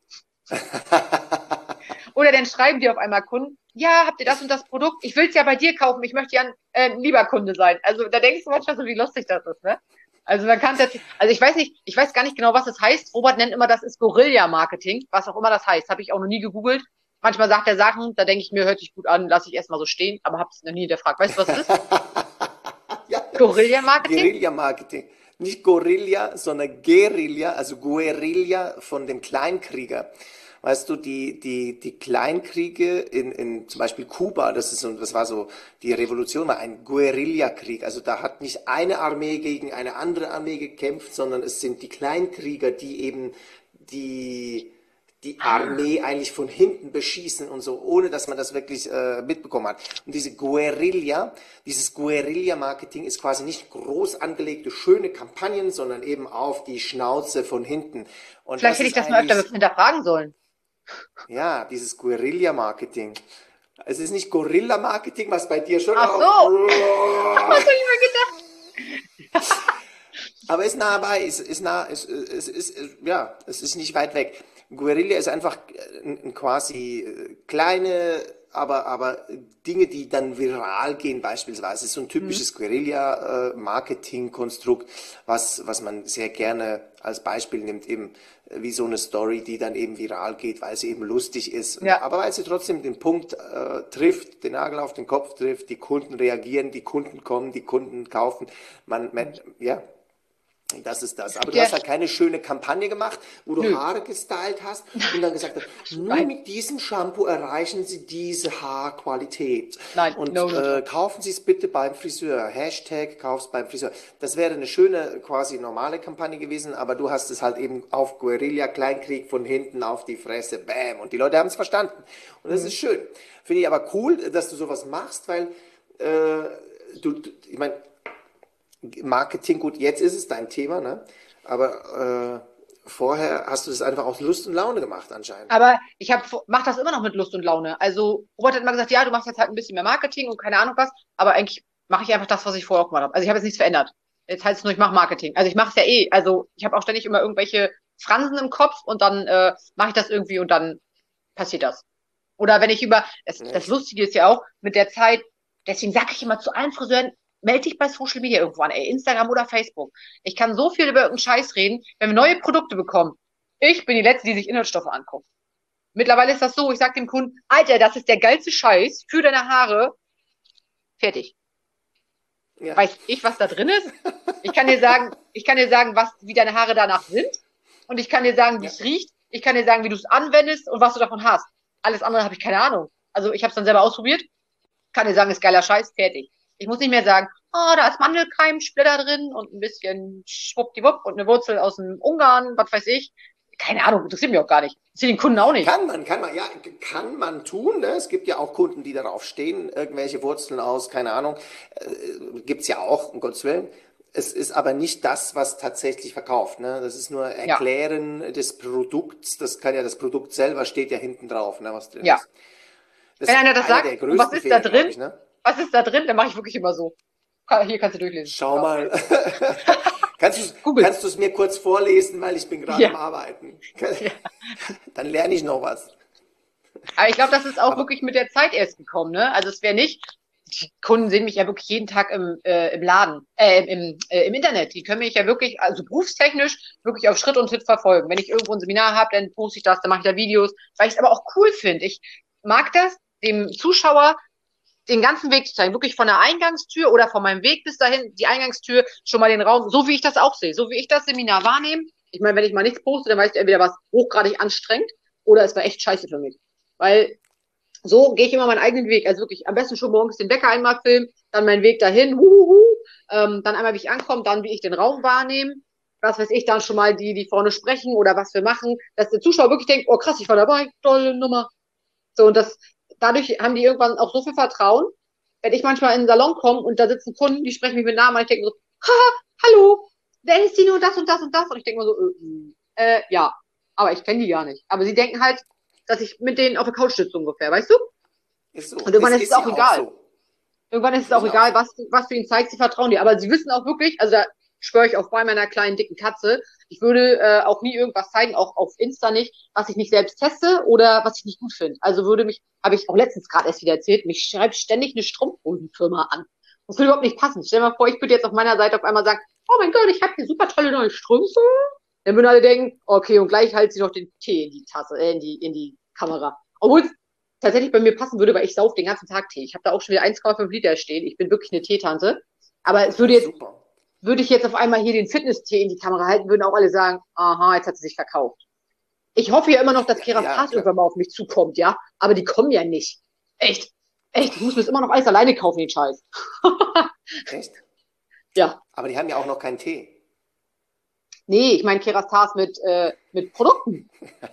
[SPEAKER 4] Oder dann schreiben die auf einmal Kunden, ja, habt ihr das und das Produkt? Ich will es ja bei dir kaufen, ich möchte ja ein lieber Kunde sein. Also da denkst du manchmal so, wie lustig das ist, ne? Also man kann das, also ich weiß gar nicht genau, was das heißt. Robert nennt immer, das ist Guerilla-Marketing, was auch immer das heißt. Habe ich auch noch nie gegoogelt. Manchmal sagt er Sachen, da denke ich mir, hört sich gut an, lasse ich erstmal so stehen, aber habe es noch nie hinterfragt. Weißt du, was das ist?
[SPEAKER 3] Ja.
[SPEAKER 4] Guerilla-Marketing?
[SPEAKER 3] Guerilla-Marketing. Nicht Gorilla, sondern Guerilla, also Guerilla von dem Kleinkrieger. Weißt du, die Kleinkriege in zum Beispiel Kuba, das war so, die Revolution war ein Guerillakrieg. Also da hat nicht eine Armee gegen eine andere Armee gekämpft, sondern es sind die Kleinkrieger, die eben die Armee eigentlich von hinten beschießen und so, ohne dass man das wirklich mitbekommen hat. Und dieses Guerilla-Marketing ist quasi nicht groß angelegte, schöne Kampagnen, sondern eben auf die Schnauze von hinten. Und
[SPEAKER 4] vielleicht hätte ich das mal öfter hinterfragen sollen.
[SPEAKER 3] Ja, dieses Guerilla-Marketing. Es ist nicht Gorilla-Marketing, was bei dir schon
[SPEAKER 4] Ach so. Was hab ich mir gedacht?
[SPEAKER 3] Aber ist nah dabei, es ist nicht weit weg. Guerilla ist einfach quasi kleine, aber Dinge, die dann viral gehen beispielsweise. Es ist so ein typisches Guerilla-Marketing-Konstrukt, was man sehr gerne als Beispiel nimmt, eben wie so eine Story, die dann eben viral geht, weil sie eben lustig ist. Ja. Aber weil sie trotzdem den Punkt trifft, den Nagel auf den Kopf trifft, die Kunden reagieren, die Kunden kommen, die Kunden kaufen. Ja. Das ist das. Aber du hast halt keine schöne Kampagne gemacht, wo du Haare gestylt hast und dann gesagt hast, nur mit diesem Shampoo erreichen Sie diese Haarqualität.
[SPEAKER 4] Nein,
[SPEAKER 3] und kaufen Sie es bitte beim Friseur. Hashtag kauf's beim Friseur. Das wäre eine schöne, quasi normale Kampagne gewesen, aber du hast es halt eben auf Guerilla, Kleinkrieg von hinten auf die Fresse, bam. Und die Leute haben es verstanden. Und das ist schön. Finde ich aber cool, dass du sowas machst, weil ich meine, Marketing, gut, jetzt ist es dein Thema, ne? Aber vorher hast du das einfach aus Lust und Laune gemacht anscheinend.
[SPEAKER 4] Aber ich mache das immer noch mit Lust und Laune. Also Robert hat immer gesagt, ja, du machst jetzt halt ein bisschen mehr Marketing und keine Ahnung was, aber eigentlich mache ich einfach das, was ich vorher auch gemacht habe. Also ich habe jetzt nichts verändert. Jetzt heißt es nur, ich mache Marketing. Also ich mache es ja eh. Also ich habe auch ständig immer irgendwelche Fransen im Kopf und dann mache ich das irgendwie und dann passiert das. Oder wenn ich das Lustige ist ja auch, mit der Zeit, deswegen sage ich immer zu allen Friseuren, melde dich bei Social Media irgendwo an, Instagram oder Facebook. Ich kann so viel über irgendeinen Scheiß reden, wenn wir neue Produkte bekommen. Ich bin die Letzte, die sich Inhaltsstoffe anguckt. Mittlerweile ist das so, ich sag dem Kunden, Alter, das ist der geilste Scheiß für deine Haare. Fertig. Ja. Weiß ich, was da drin ist? Ich kann dir sagen, wie deine Haare danach sind. Und ich kann dir sagen, wie es riecht. Ich kann dir sagen, wie du es anwendest und was du davon hast. Alles andere habe ich keine Ahnung. Also ich habe es dann selber ausprobiert. Kann dir sagen, ist geiler Scheiß, fertig. Ich muss nicht mehr sagen, da ist Mandelkeimsplitter drin und ein bisschen schwuppdiwupp und eine Wurzel aus dem Ungarn, was weiß ich. Keine Ahnung, interessiert mich auch gar nicht. Interessiert den Kunden auch nicht.
[SPEAKER 3] Kann man tun. Ne? Es gibt ja auch Kunden, die darauf stehen, irgendwelche Wurzeln aus, keine Ahnung. Gibt's ja auch, um Gottes Willen. Es ist aber nicht das, was tatsächlich verkauft. Ne? Das ist nur Erklären des Produkts. Das kann ja das Produkt selber, steht ja hinten drauf, ne, was drin ist.
[SPEAKER 4] Wenn einer das sagt, was ist da drin? Ne? Was ist da drin? Dann mache ich wirklich immer so. Hier kannst du durchlesen.
[SPEAKER 3] Schau mal. Kannst du es mir kurz vorlesen, weil ich bin gerade am Arbeiten. Dann lerne ich noch was.
[SPEAKER 4] Aber ich glaube, das ist auch wirklich mit der Zeit erst gekommen. Ne? Also es wäre nicht, die Kunden sehen mich ja wirklich jeden Tag im Laden, im Internet. Die können mich ja wirklich, also berufstechnisch, wirklich auf Schritt und Tritt verfolgen. Wenn ich irgendwo ein Seminar habe, dann poste ich das, dann mache ich da Videos, weil ich es aber auch cool finde. Ich mag das, dem Zuschauer den ganzen Weg zu zeigen, wirklich von der Eingangstür oder von meinem Weg bis dahin, die Eingangstür, schon mal den Raum, so wie ich das auch sehe, so wie ich das Seminar wahrnehme. Ich meine, wenn ich mal nichts poste, dann weißt du entweder was hochgradig anstrengend oder es war echt scheiße für mich. Weil so gehe ich immer meinen eigenen Weg. Also wirklich am besten schon morgens den Wecker einmal filmen, dann meinen Weg dahin, dann einmal, wie ich ankomme, dann wie ich den Raum wahrnehme, was weiß ich, dann schon mal die vorne sprechen oder was wir machen, dass der Zuschauer wirklich denkt, oh krass, ich war dabei, tolle Nummer. So, und dadurch haben die irgendwann auch so viel Vertrauen, wenn ich manchmal in den Salon komme und da sitzen Kunden, die sprechen mich mit Namen und ich denke so, haha, hallo, wer ist die nur das und das und das? Und ich denke mir so, ja, aber ich kenne die gar nicht. Aber sie denken halt, dass ich mit denen auf der Couch sitze ungefähr, weißt du?
[SPEAKER 3] Ist so.
[SPEAKER 4] Und irgendwann ist es auch egal. So. Irgendwann ist es auch egal, was du ihnen zeigst, sie vertrauen dir. Aber sie wissen auch wirklich, also da schwöre ich auch bei meiner kleinen, dicken Katze, ich würde auch nie irgendwas zeigen, auch auf Insta nicht, was ich nicht selbst teste oder was ich nicht gut finde. Also habe ich auch letztens gerade erst wieder erzählt, mich schreibt ständig eine Strumpfhosenfirma an. Das würde überhaupt nicht passen. Stell dir mal vor, ich würde jetzt auf meiner Seite auf einmal sagen, oh mein Gott, ich habe hier super tolle neue Strümpfe. Dann würden alle denken, okay, und gleich hält sie noch den Tee in die Tasse, in die Kamera. Obwohl es tatsächlich bei mir passen würde, weil ich sauf den ganzen Tag Tee. Ich habe da auch schon wieder 1,5 Liter stehen. Ich bin wirklich eine Teetante. Aber es würde ich jetzt auf einmal hier den Fitness-Tee in die Kamera halten, würden auch alle sagen, aha, jetzt hat sie sich verkauft. Ich hoffe ja immer noch, dass Kerastase irgendwann mal auf mich zukommt, ja. Aber die kommen ja nicht. Echt. Ich muss mir das immer noch alles alleine kaufen, den Scheiß.
[SPEAKER 3] Echt?
[SPEAKER 4] Ja.
[SPEAKER 3] Aber die haben ja auch noch keinen Tee.
[SPEAKER 4] Nee, ich meine Kerastase mit Produkten.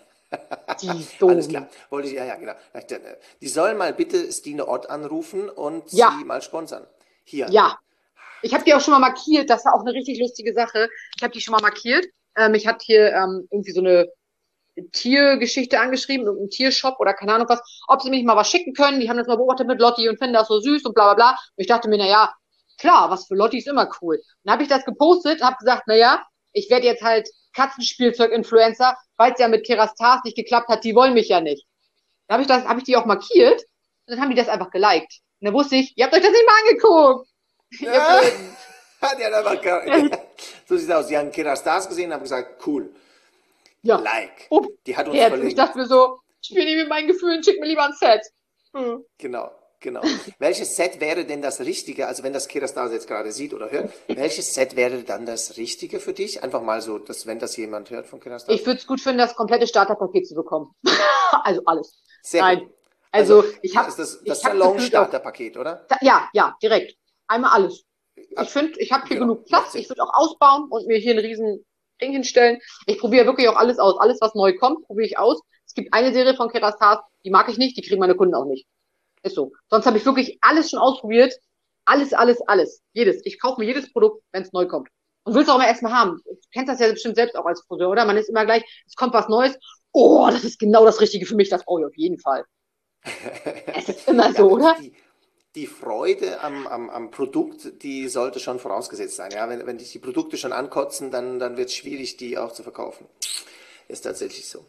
[SPEAKER 3] Alles klar. Wollte ich, ja, genau. Die sollen mal bitte Stine Ott anrufen und sie mal sponsern. Hier.
[SPEAKER 4] Ja. Ich habe die auch schon mal markiert. Das war auch eine richtig lustige Sache. Ich habe die schon mal markiert. Ich hatte hier irgendwie so eine Tiergeschichte angeschrieben, irgendein Tiershop oder keine Ahnung was, ob sie mich mal was schicken können. Die haben das mal beobachtet mit Lotti und finden das so süß und bla bla bla. Und ich dachte mir, naja, klar, was für Lotti ist immer cool. Dann habe ich das gepostet, habe gesagt, naja, ich werde jetzt halt Katzenspielzeug-Influencer, weil es ja mit Kerastase nicht geklappt hat, die wollen mich ja nicht. Dann habe ich die auch markiert und dann haben die das einfach geliked. Und dann wusste ich, ihr habt euch das nicht mal angeguckt.
[SPEAKER 3] Ja. Die hat einfach so sieht es aus. Die haben Kerastase gesehen und haben gesagt, cool.
[SPEAKER 4] Ja.
[SPEAKER 3] Like. Die hat uns
[SPEAKER 4] verlinkt. Ich dachte mir so, ich spiele nicht mit meinen Gefühlen, schick mir lieber ein Set.
[SPEAKER 3] Genau. Welches Set wäre denn das Richtige, also wenn das Kerastase jetzt gerade sieht oder hört, welches Set wäre dann das Richtige für dich? Einfach mal so, wenn das jemand hört von Kerastase.
[SPEAKER 4] Ich würde es gut finden, das komplette Starterpaket zu bekommen. Also alles.
[SPEAKER 3] Sehr gut.
[SPEAKER 4] Also ich habe
[SPEAKER 3] das Salon-Starterpaket, oder?
[SPEAKER 4] Ja, direkt. Einmal alles. Ich finde, ich habe hier genug Platz. Ich würde auch ausbauen und mir hier ein riesen Ding hinstellen. Ich probiere wirklich auch alles aus. Alles, was neu kommt, probiere ich aus. Es gibt eine Serie von Kerastase, die mag ich nicht, die kriegen meine Kunden auch nicht. Ist so. Sonst habe ich wirklich alles schon ausprobiert. Alles. Jedes. Ich kaufe mir jedes Produkt, wenn es neu kommt. Und will es auch immer erstmal haben. Du kennst das ja bestimmt selbst auch als Friseur, oder? Man ist immer gleich, es kommt was Neues. Oh, das ist genau das Richtige für mich. Das brauche ich auf jeden Fall. Es ist immer so, oder?
[SPEAKER 3] Die Freude am Produkt, die sollte schon vorausgesetzt sein. Ja? Wenn dich die Produkte schon ankotzen, dann wird es schwierig, die auch zu verkaufen. Ist tatsächlich so.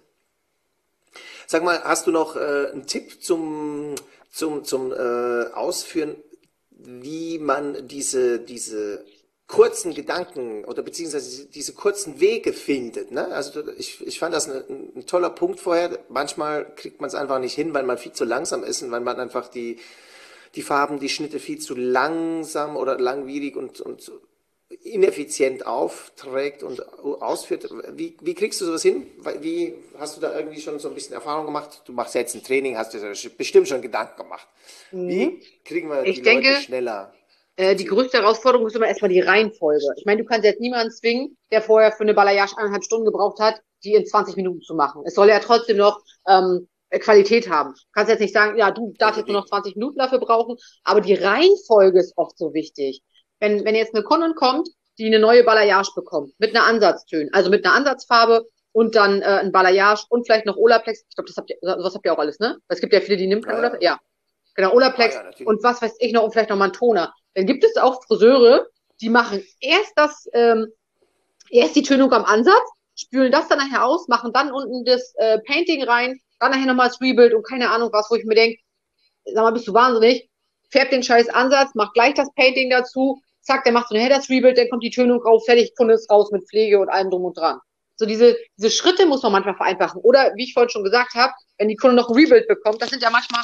[SPEAKER 3] Sag mal, hast du noch einen Tipp zum Ausführen, wie man diese kurzen Gedanken oder beziehungsweise diese kurzen Wege findet? Ne? Also ich fand das ein toller Punkt vorher. Manchmal kriegt man es einfach nicht hin, weil man viel zu langsam ist und weil man einfach die Farben, die Schnitte viel zu langsam oder langwierig und ineffizient aufträgt und ausführt. Wie kriegst du sowas hin? Wie hast du da irgendwie schon so ein bisschen Erfahrung gemacht? Du machst ja jetzt ein Training, hast dir bestimmt schon Gedanken gemacht. Wie kriegen wir die Leute schneller?
[SPEAKER 4] Die größte Herausforderung ist immer erstmal die Reihenfolge. Ich meine, du kannst jetzt niemanden zwingen, der vorher für eine Balayage 1,5 Stunden gebraucht hat, die in 20 Minuten zu machen. Es soll ja trotzdem noch Qualität haben. Du kannst jetzt nicht sagen, ja, du darfst jetzt nur noch 20 Minuten dafür brauchen, aber die Reihenfolge ist oft so wichtig. Wenn jetzt eine Kundin kommt, die eine neue Balayage bekommt, mit einer Ansatztöne, also mit einer Ansatzfarbe und dann ein Balayage und vielleicht noch Olaplex. Ich glaube, sowas habt ihr auch alles, ne? Es gibt ja viele, die nimmt kein Olaplex. Ja, genau, Olaplex und was weiß ich noch und vielleicht noch mal einen Toner. Dann gibt es auch Friseure, die machen erst die Tönung am Ansatz, spülen das dann nachher aus, machen dann unten das Painting rein, dann nachher nochmal das Rebuild und keine Ahnung was, wo ich mir denke, sag mal, bist du wahnsinnig? Färbt den scheiß Ansatz, macht gleich das Painting dazu, zack, der macht so nachher das Rebuild, dann kommt die Tönung rauf, fertig, Kunde ist raus mit Pflege und allem drum und dran. So diese Schritte muss man manchmal vereinfachen. Oder, wie ich vorhin schon gesagt habe, wenn die Kunde noch ein Rebuild bekommt, das sind ja manchmal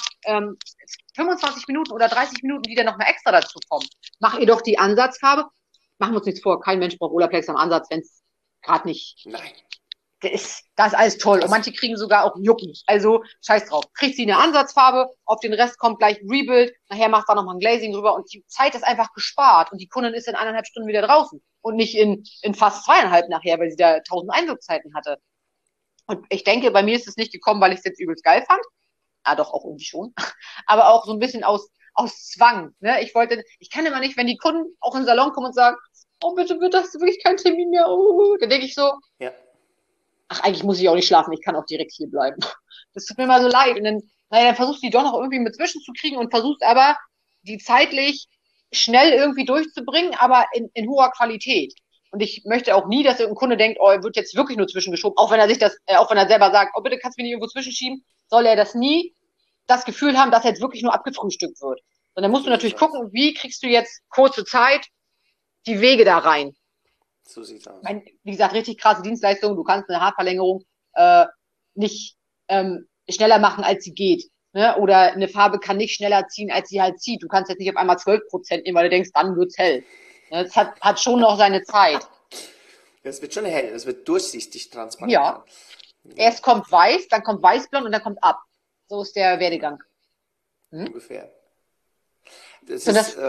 [SPEAKER 4] 25 Minuten oder 30 Minuten, die dann noch mal extra dazu kommen. Mach ihr doch die Ansatzfarbe. Machen wir uns nichts vor, kein Mensch braucht Olaplex am Ansatz, wenn es gerade nicht...
[SPEAKER 3] Nein.
[SPEAKER 4] Da ist alles toll. Und manche kriegen sogar auch Jucken. Also, scheiß drauf. Kriegt sie eine Ansatzfarbe, auf den Rest kommt gleich ein Rebuild, nachher macht da nochmal ein Glazing rüber und die Zeit ist einfach gespart und die Kundin ist in 1,5 Stunden wieder draußen und nicht in fast 2,5 nachher, weil sie da 1000 Einwirkzeiten hatte. Und ich denke, bei mir ist es nicht gekommen, weil ich es jetzt übelst geil fand. Ja, doch, auch irgendwie schon. Aber auch so ein bisschen aus Zwang. Ne? Ich kann immer nicht, wenn die Kunden auch in den Salon kommen und sagen, oh, bitte, hast du wirklich keinen Termin mehr? Oh. Dann denke ich so,
[SPEAKER 3] ja.
[SPEAKER 4] Ach, eigentlich muss ich auch nicht schlafen, ich kann auch direkt hier bleiben. Das tut mir mal so leid. Und dann versuchst du die doch noch irgendwie mit zwischenzukriegen und versuchst aber, die zeitlich schnell irgendwie durchzubringen, aber in hoher Qualität. Und ich möchte auch nie, dass irgendein Kunde denkt, oh, er wird jetzt wirklich nur zwischengeschoben, auch wenn er selber sagt, oh, bitte kannst du mich nicht irgendwo zwischenschieben, soll er das nie das Gefühl haben, dass er jetzt wirklich nur abgefrühstückt wird. Und dann musst du natürlich gucken, wie kriegst du jetzt kurze Zeit die Wege da rein.
[SPEAKER 3] So sieht's aus.
[SPEAKER 4] Wie gesagt, richtig krasse Dienstleistung. Du kannst eine Haarverlängerung nicht schneller machen, als sie geht. Ne? Oder eine Farbe kann nicht schneller ziehen, als sie halt zieht. Du kannst jetzt nicht auf einmal 12% nehmen, weil du denkst, dann wird's hell. Ne? Das hat schon noch seine Zeit.
[SPEAKER 3] Es wird schon hell, es wird durchsichtig, transparent.
[SPEAKER 4] Ja. Erst kommt weiß, dann kommt weißblond und dann kommt ab. So ist der Werdegang.
[SPEAKER 3] Ungefähr. Das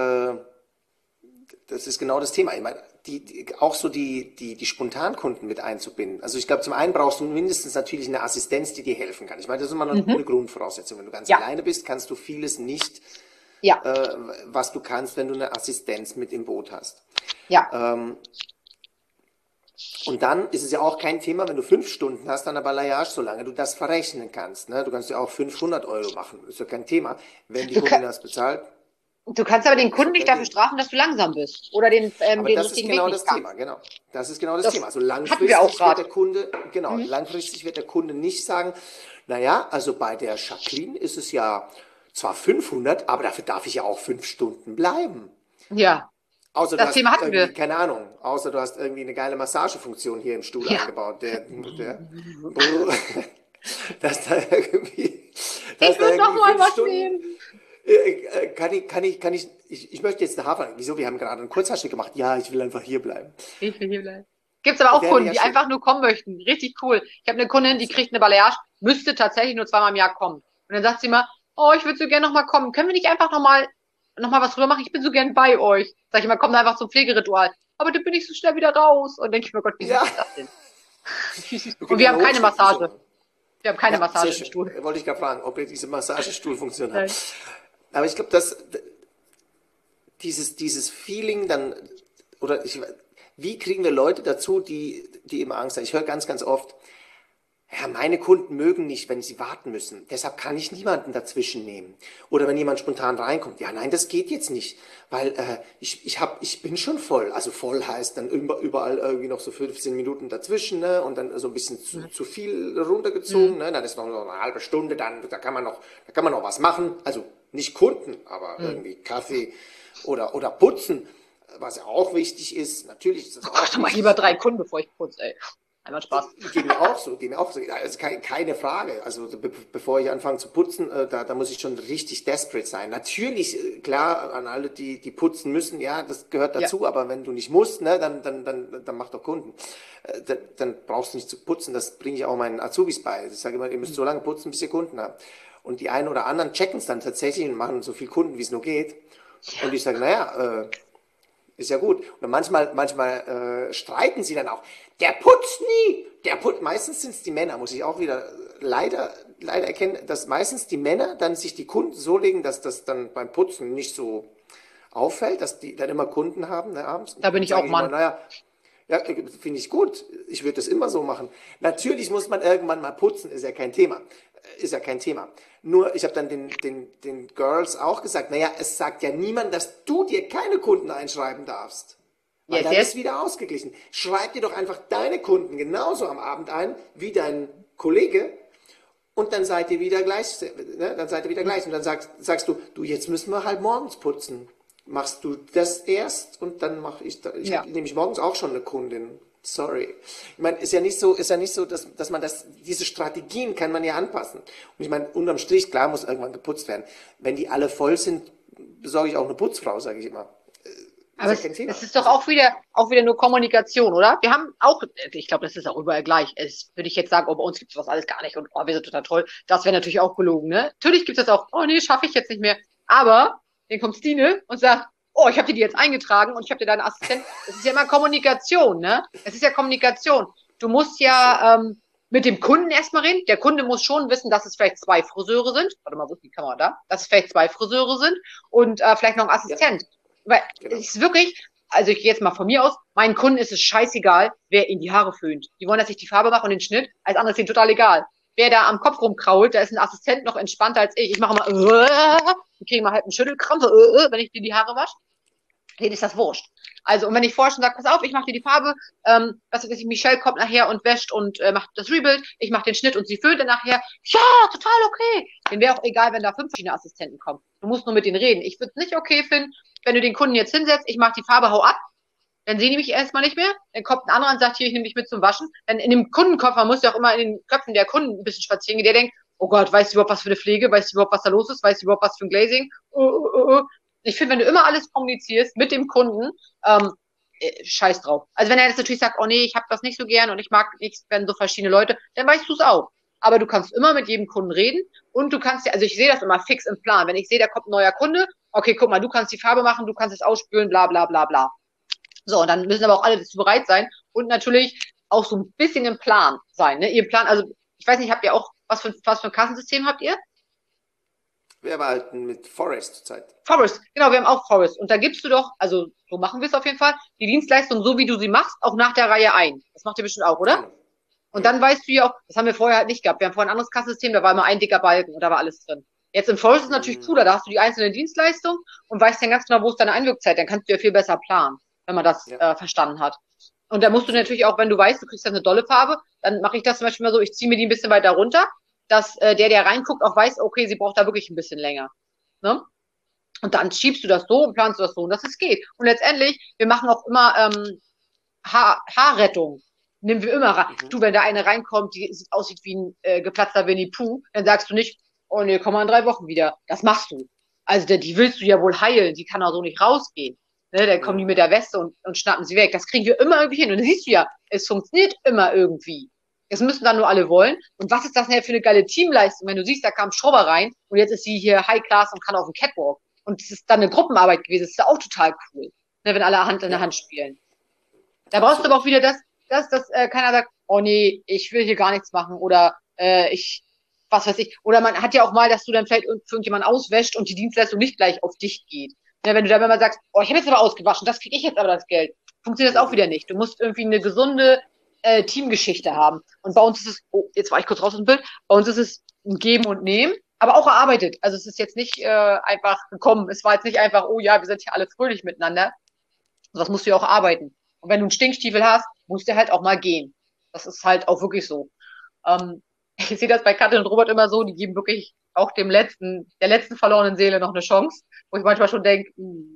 [SPEAKER 3] ist genau das Thema. Ich meine, auch so die Spontankunden mit einzubinden. Also ich glaube, zum einen brauchst du mindestens natürlich eine Assistenz, die dir helfen kann. Ich meine, das ist immer eine Grundvoraussetzung. Wenn du ganz alleine bist, kannst du vieles nicht, was du kannst, wenn du eine Assistenz mit im Boot hast.
[SPEAKER 4] Ja.
[SPEAKER 3] Und dann ist es ja auch kein Thema, wenn du 5 Stunden hast an der Balayage, solange du das verrechnen kannst. Ne? Du kannst ja auch 500 € machen. Ist ja kein Thema. Wenn die Kundin das bezahlt.
[SPEAKER 4] Du kannst aber den Kunden nicht dafür strafen, dass du langsam bist. Oder den richtigen Weg nicht
[SPEAKER 3] Thema, genau. Das ist genau das Thema. Also langfristig wird der Kunde nicht sagen, naja, also bei der Jacqueline ist es ja zwar 500, aber dafür darf ich ja auch 5 Stunden bleiben.
[SPEAKER 4] Ja.
[SPEAKER 3] Außer
[SPEAKER 4] das Thema hatten wir.
[SPEAKER 3] Keine Ahnung, außer du hast irgendwie eine geile Massagefunktion hier im Stuhl eingebaut. Dass da irgendwie...
[SPEAKER 4] Ich will doch mal was nehmen.
[SPEAKER 3] Ich möchte jetzt eine Haarverlängerung. Wieso? Wir haben gerade einen Kurzhaarschnitt gemacht. Ja, ich will einfach hier bleiben.
[SPEAKER 4] Ich will hier bleiben. Gibt's aber auch Kunden, die einfach nur kommen möchten. Richtig cool. Ich habe eine Kundin, die kriegt eine Balayage, müsste tatsächlich nur 2-mal im Jahr kommen. Und dann sagt sie mal, oh, ich würde so gerne nochmal kommen. Können wir nicht einfach nochmal was rüber machen? Ich bin so gern bei euch. Sag ich mal, komm da einfach zum Pflegeritual. Aber dann bin ich so schnell wieder raus. Und denke ich mir, Gott, wie ist das denn? Und wir haben keine Massage. Wir haben keine Massage im Stuhl.
[SPEAKER 3] Wollte ich gerade fragen, ob ihr diese Massagestuhlfunktion habt. Aber ich glaube, dass dieses Feeling dann, wie kriegen wir Leute dazu, die immer Angst haben? Ich höre ganz, ganz oft, ja, meine Kunden mögen nicht, wenn sie warten müssen. Deshalb kann ich niemanden dazwischen nehmen. Oder wenn jemand spontan reinkommt, ja, nein, das geht jetzt nicht, weil ich bin schon voll. Also voll heißt dann überall irgendwie noch so 15 Minuten dazwischen, ne? Und dann so ein bisschen zu viel runtergezogen. Ne? Dann ist noch eine halbe Stunde, da kann man noch was machen. Also nicht Kunden, aber irgendwie Kaffee oder putzen, was ja auch wichtig ist. Natürlich ist das auch wichtig.
[SPEAKER 4] Mal lieber 3 Kunden, bevor ich putze, ey. Einmal Spaß.
[SPEAKER 3] Geht mir auch so. Also keine Frage. Also bevor ich anfange zu putzen, da muss ich schon richtig desperate sein. Natürlich, klar, an alle, die putzen müssen, ja, das gehört dazu, aber wenn du nicht musst, ne, dann mach doch Kunden. Dann brauchst du nicht zu putzen, das bringe ich auch meinen Azubis bei. Ich sage immer, ihr müsst so lange putzen, bis ihr Kunden habt. Und die einen oder anderen checken es dann tatsächlich und machen so viel Kunden, wie es nur geht. Und ich sage, naja, ist ja gut. Und manchmal streiten sie dann auch. Der putzt nie. Meistens sind es die Männer, muss ich auch wieder leider erkennen, dass meistens die Männer dann sich die Kunden so legen, dass das dann beim Putzen nicht so auffällt, dass die dann immer Kunden haben, ne, abends.
[SPEAKER 4] Da bin ich auch Mann.
[SPEAKER 3] Naja, ja, finde ich gut. Ich würde das immer so machen. Natürlich muss man irgendwann mal putzen, ist ja kein Thema. Nur, ich habe dann den Girls auch gesagt, naja, es sagt ja niemand, dass du dir keine Kunden einschreiben darfst. Weil dann ist wieder ausgeglichen. Schreib dir doch einfach deine Kunden genauso am Abend ein, wie dein Kollege, und dann seid ihr wieder gleich. Ne? Und dann sagst du, jetzt müssen wir halt morgens putzen. Machst du das erst und dann mache ich das. Ich habe nämlich morgens auch schon eine Kundin. Sorry. Ich meine, ist ja nicht so, dass man diese Strategien kann man ja anpassen. Und ich meine, unterm Strich, klar, muss irgendwann geputzt werden. Wenn die alle voll sind, besorge ich auch eine Putzfrau, sage ich immer.
[SPEAKER 4] Aber es ist doch auch wieder nur Kommunikation, oder? Wir haben auch, ich glaube, das ist auch überall gleich. Würde ich jetzt sagen, bei uns gibt es was alles gar nicht und wir sind total toll. Das wäre natürlich auch gelogen, ne? Natürlich gibt es das auch, oh nee, schaffe ich jetzt nicht mehr. Aber dann kommt Stine und sagt, oh, ich habe dir die jetzt eingetragen und ich habe dir deine Assistent. Es ist ja immer Kommunikation, ne? Es ist ja Kommunikation. Du musst ja mit dem Kunden erstmal reden. Der Kunde muss schon wissen, dass es vielleicht 2 Friseure sind. Warte mal, wo ist die Kamera da? Dass es vielleicht 2 Friseure sind und vielleicht noch ein Assistent. Ja. Weil es ist wirklich, also ich gehe jetzt mal von mir aus, meinen Kunden ist es scheißegal, wer ihnen die Haare föhnt. Die wollen, dass ich die Farbe mache und den Schnitt, alles andere ist ihnen total egal. Wer da am Kopf rumkrault, da ist ein Assistent noch entspannter als ich. Ich mache mal, ich kriege mal halt einen Schüttelkrampf, wenn ich dir die Haare wasche. Denen ist das wurscht. Also, und wenn ich vorher schon sage, pass auf, ich mache dir die Farbe, was weiß ich, Michelle kommt nachher und wäscht und macht das Rebuild, ich mache den Schnitt und sie föhnt dann nachher, ja, total okay. Denen wäre auch egal, wenn da 5 verschiedene Assistenten kommen. Du musst nur mit denen reden. Ich würde es nicht okay finden, wenn du den Kunden jetzt hinsetzt, ich mache die Farbe, hau ab, dann sehen die mich erstmal nicht mehr, dann kommt ein anderer und sagt, hier, ich nehme dich mit zum Waschen. Denn in dem Kundenkoffer muss ja auch immer in den Köpfen der Kunden ein bisschen spazieren gehen, der denkt, oh Gott, weißt du überhaupt, was für eine Pflege, weißt du überhaupt, was da los ist, weißt du überhaupt, was für ein Glazing, Ich finde, wenn du immer alles kommunizierst mit dem Kunden, scheiß drauf. Also wenn er jetzt natürlich sagt, oh nee, ich habe das nicht so gern und ich mag nicht, wenn so verschiedene Leute, dann weißt du es auch. Aber du kannst immer mit jedem Kunden reden und du kannst ja, also ich sehe das immer fix im Plan. Wenn ich sehe, da kommt ein neuer Kunde, okay, guck mal, du kannst die Farbe machen, du kannst es ausspülen, bla bla bla bla. So, und dann müssen aber auch alle dazu bereit sein und natürlich auch so ein bisschen im Plan sein. Ne? Ihr Plan, also ich weiß nicht, habt ihr auch, was für ein Kassensystem habt ihr?
[SPEAKER 3] Wir arbeiten mit Forest zurzeit.
[SPEAKER 4] Forest, genau, wir haben auch Forest. Und da gibst du doch, also so machen wir es auf jeden Fall, die Dienstleistung, so wie du sie machst, auch nach der Reihe ein. Das macht ihr bestimmt auch, oder? Genau. Und dann weißt du ja auch, das haben wir vorher halt nicht gehabt. Wir haben vorher ein anderes Kassensystem, da war immer ein dicker Balken und da war alles drin. Jetzt im Forest ist es natürlich cooler, da hast du die einzelnen Dienstleistungen und weißt dann ganz genau, wo ist deine Einwirkzeit. Dann kannst du ja viel besser planen, wenn man das verstanden hat. Und da musst du natürlich auch, wenn du weißt, du kriegst dann eine dolle Farbe, dann mache ich das zum Beispiel mal so, ich ziehe mir die ein bisschen weiter runter, dass der reinguckt, auch weiß, okay, sie braucht da wirklich ein bisschen länger. Ne? Und dann schiebst du das so und planst du das so, dass es geht. Und letztendlich, wir machen auch immer Haarrettung. Nehmen wir immer rein. Du, wenn da eine reinkommt, die aussieht wie ein geplatzter Winnie Pooh, dann sagst du nicht, oh nee, komm mal in 3 Wochen wieder. Das machst du. Also die willst du ja wohl heilen, die kann auch so nicht rausgehen. Ne? Dann kommen die mit der Weste und schnappen sie weg. Das kriegen wir immer irgendwie hin. Und dann siehst du ja, es funktioniert immer irgendwie. Es müssen dann nur alle wollen. Und was ist das denn für eine geile Teamleistung, wenn du siehst, da kam Schrubber rein und jetzt ist sie hier High Class und kann auf dem Catwalk. Und es ist dann eine Gruppenarbeit gewesen. Das ist ja auch total cool, ne, wenn alle Hand in der Hand spielen. Da brauchst du aber auch wieder dass keiner sagt, oh nee, ich will hier gar nichts machen oder was weiß ich. Oder man hat ja auch mal, dass du dann vielleicht für irgendjemanden auswäscht und die Dienstleistung nicht gleich auf dich geht. Ja, wenn du dann mal sagst, oh, ich habe jetzt aber ausgewaschen, das kriege ich jetzt aber das Geld. Funktioniert das auch wieder nicht. Du musst irgendwie eine gesunde Teamgeschichte haben. Und bei uns ist es, oh, jetzt war ich kurz raus aus dem Bild, bei uns ist es ein Geben und Nehmen, aber auch erarbeitet. Also es ist jetzt nicht einfach gekommen. Es war jetzt nicht einfach, oh ja, wir sind hier alle fröhlich miteinander. Das musst du ja auch arbeiten. Und wenn du einen Stinkstiefel hast, musst du halt auch mal gehen. Das ist halt auch wirklich so. Ich sehe das bei Katrin und Robert immer so, die geben wirklich auch der letzten verlorenen Seele noch eine Chance, wo ich manchmal schon denke,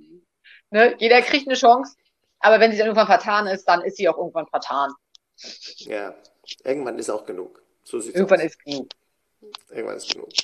[SPEAKER 4] ne, jeder kriegt eine Chance, aber wenn sie dann irgendwann vertan ist, dann ist sie auch irgendwann vertan.
[SPEAKER 3] Ja, irgendwann ist auch genug. So sieht's
[SPEAKER 4] irgendwann
[SPEAKER 3] aus.
[SPEAKER 4] ist genug.
[SPEAKER 3] Irgendwann ist genug.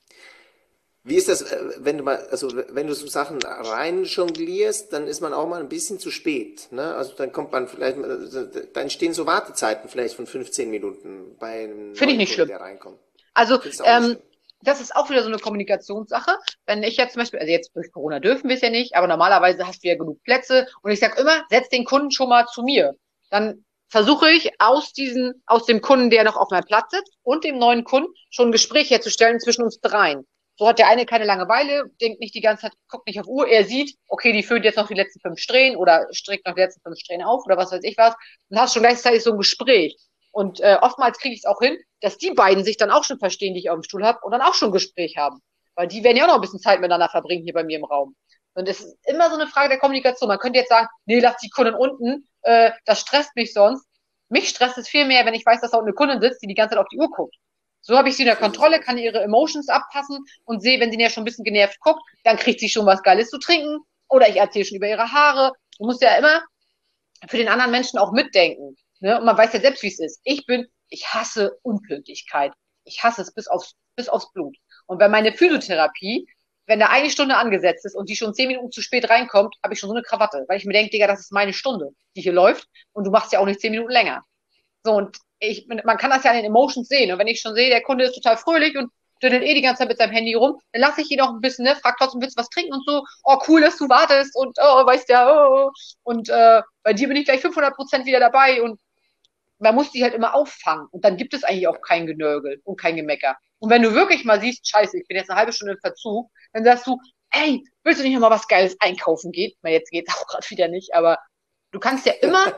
[SPEAKER 3] Wie ist das, wenn du so Sachen rein jonglierst, dann ist man auch mal ein bisschen zu spät, ne? Also dann kommt man vielleicht, dann entstehen so Wartezeiten vielleicht von 15 Minuten bei einem
[SPEAKER 4] Finde ich nicht
[SPEAKER 3] Kunden,
[SPEAKER 4] schlimm.
[SPEAKER 3] der reinkommt.
[SPEAKER 4] Also das ist auch wieder so eine Kommunikationssache. Wenn ich jetzt zum Beispiel, also jetzt durch Corona dürfen wir es ja nicht, aber normalerweise hast du ja genug Plätze und ich sag immer, setz den Kunden schon mal zu mir. Dann versuche ich aus dem Kunden, der noch auf meinem Platz sitzt und dem neuen Kunden schon ein Gespräch herzustellen zwischen uns dreien. So hat der eine keine Langeweile, denkt nicht die ganze Zeit, guckt nicht auf Uhr, er sieht, okay, die füllt jetzt noch die letzten 5 Strähnen oder strickt noch die letzten 5 Strähnen auf oder was weiß ich was und hast schon gleichzeitig so ein Gespräch. Und oftmals kriege ich es auch hin, dass die beiden sich dann auch schon verstehen, die ich auf dem Stuhl habe und dann auch schon ein Gespräch haben. Weil die werden ja auch noch ein bisschen Zeit miteinander verbringen hier bei mir im Raum. Und es ist immer so eine Frage der Kommunikation. Man könnte jetzt sagen, nee, lass die Kundin unten, das stresst mich sonst. Mich stresst es viel mehr, wenn ich weiß, dass da unten eine Kundin sitzt, die ganze Zeit auf die Uhr guckt. So habe ich sie in der Kontrolle, kann ihre Emotions abpassen und sehe, wenn sie ja schon ein bisschen genervt guckt, dann kriegt sie schon was Geiles zu trinken oder ich erzähle schon über ihre Haare. Du musst ja immer für den anderen Menschen auch mitdenken. Ne? Und man weiß ja selbst, wie es ist. Ich hasse Unpünktlichkeit. Ich hasse es bis aufs Blut. Und bei meiner Physiotherapie, wenn da eine Stunde angesetzt ist und die schon 10 Minuten zu spät reinkommt, habe ich schon so eine Krawatte, weil ich mir denke, Digga, das ist meine Stunde, die hier läuft und du machst ja auch nicht 10 Minuten länger. So, und man kann das ja an den Emotions sehen. Und wenn ich schon sehe, der Kunde ist total fröhlich und düdelt die ganze Zeit mit seinem Handy rum, dann lasse ich ihn auch ein bisschen, ne, frag trotzdem, willst du was trinken und so, oh, cool, dass du wartest und, oh, weißt ja, oh, und bei dir bin ich gleich 500% wieder dabei und man muss die halt immer auffangen und dann gibt es eigentlich auch kein Genörgel und kein Gemecker. Und wenn du wirklich mal siehst, scheiße, ich bin jetzt eine halbe Stunde im Verzug, dann sagst du, ey, willst du nicht nochmal was Geiles einkaufen gehen? Ich meine, jetzt geht's auch gerade wieder nicht, aber du kannst ja immer,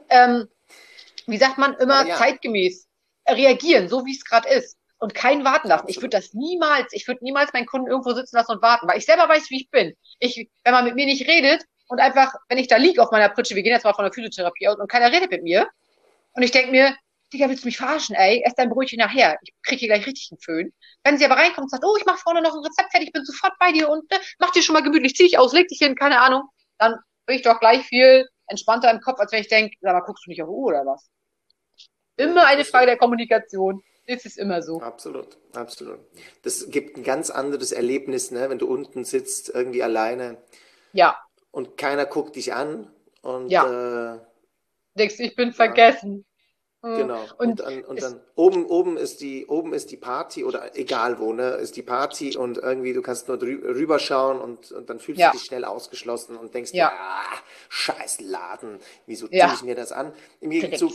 [SPEAKER 4] wie sagt man, immer zeitgemäß reagieren, so wie es gerade ist. Und keinen warten lassen. Ich würde niemals meinen Kunden irgendwo sitzen lassen und warten, weil ich selber weiß, wie ich bin. Wenn man mit mir nicht redet und einfach, wenn ich da liege auf meiner Pritsche, wir gehen jetzt mal von der Physiotherapie aus und keiner redet mit mir, und ich denke mir, Digga, willst du mich verarschen, ey? Ess dein Brötchen nachher. Ich krieg hier gleich richtig einen Föhn. Wenn sie aber reinkommt und sagt, oh, ich mache vorne noch ein Rezept fertig, ich bin sofort bei dir und mach dir schon mal gemütlich, zieh dich aus, leg dich hin, keine Ahnung, dann bin ich doch gleich viel entspannter im Kopf, als wenn ich denke, sag mal, guckst du nicht auf die Uhr oder was? Immer eine Frage der Kommunikation. Das ist immer so.
[SPEAKER 3] Absolut, absolut. Das gibt ein ganz anderes Erlebnis, ne, wenn du unten sitzt, irgendwie alleine.
[SPEAKER 4] Ja.
[SPEAKER 3] Und keiner guckt dich an und
[SPEAKER 4] denkst, ich bin vergessen.
[SPEAKER 3] Genau. Und dann oben ist die Party oder egal wo, ne, ist die Party und irgendwie du kannst nur rüberschauen und dann fühlst du dich schnell ausgeschlossen und denkst dir, scheiß Laden, wieso tue ich mir das an? Im Gegenzug,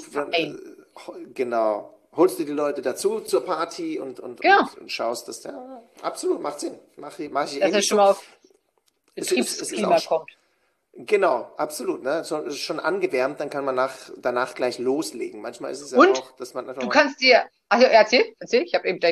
[SPEAKER 3] genau, holst du die Leute dazu zur Party und schaust, dass der absolut macht Sinn. Mach ich
[SPEAKER 4] dass er schon mal auf Betriebsklima kommt.
[SPEAKER 3] Genau, absolut. Ne? Schon angewärmt, dann kann man danach gleich loslegen. Manchmal ist es ja auch, dass man einfach.
[SPEAKER 4] Du kannst dir. Also erzähl, ich habe eben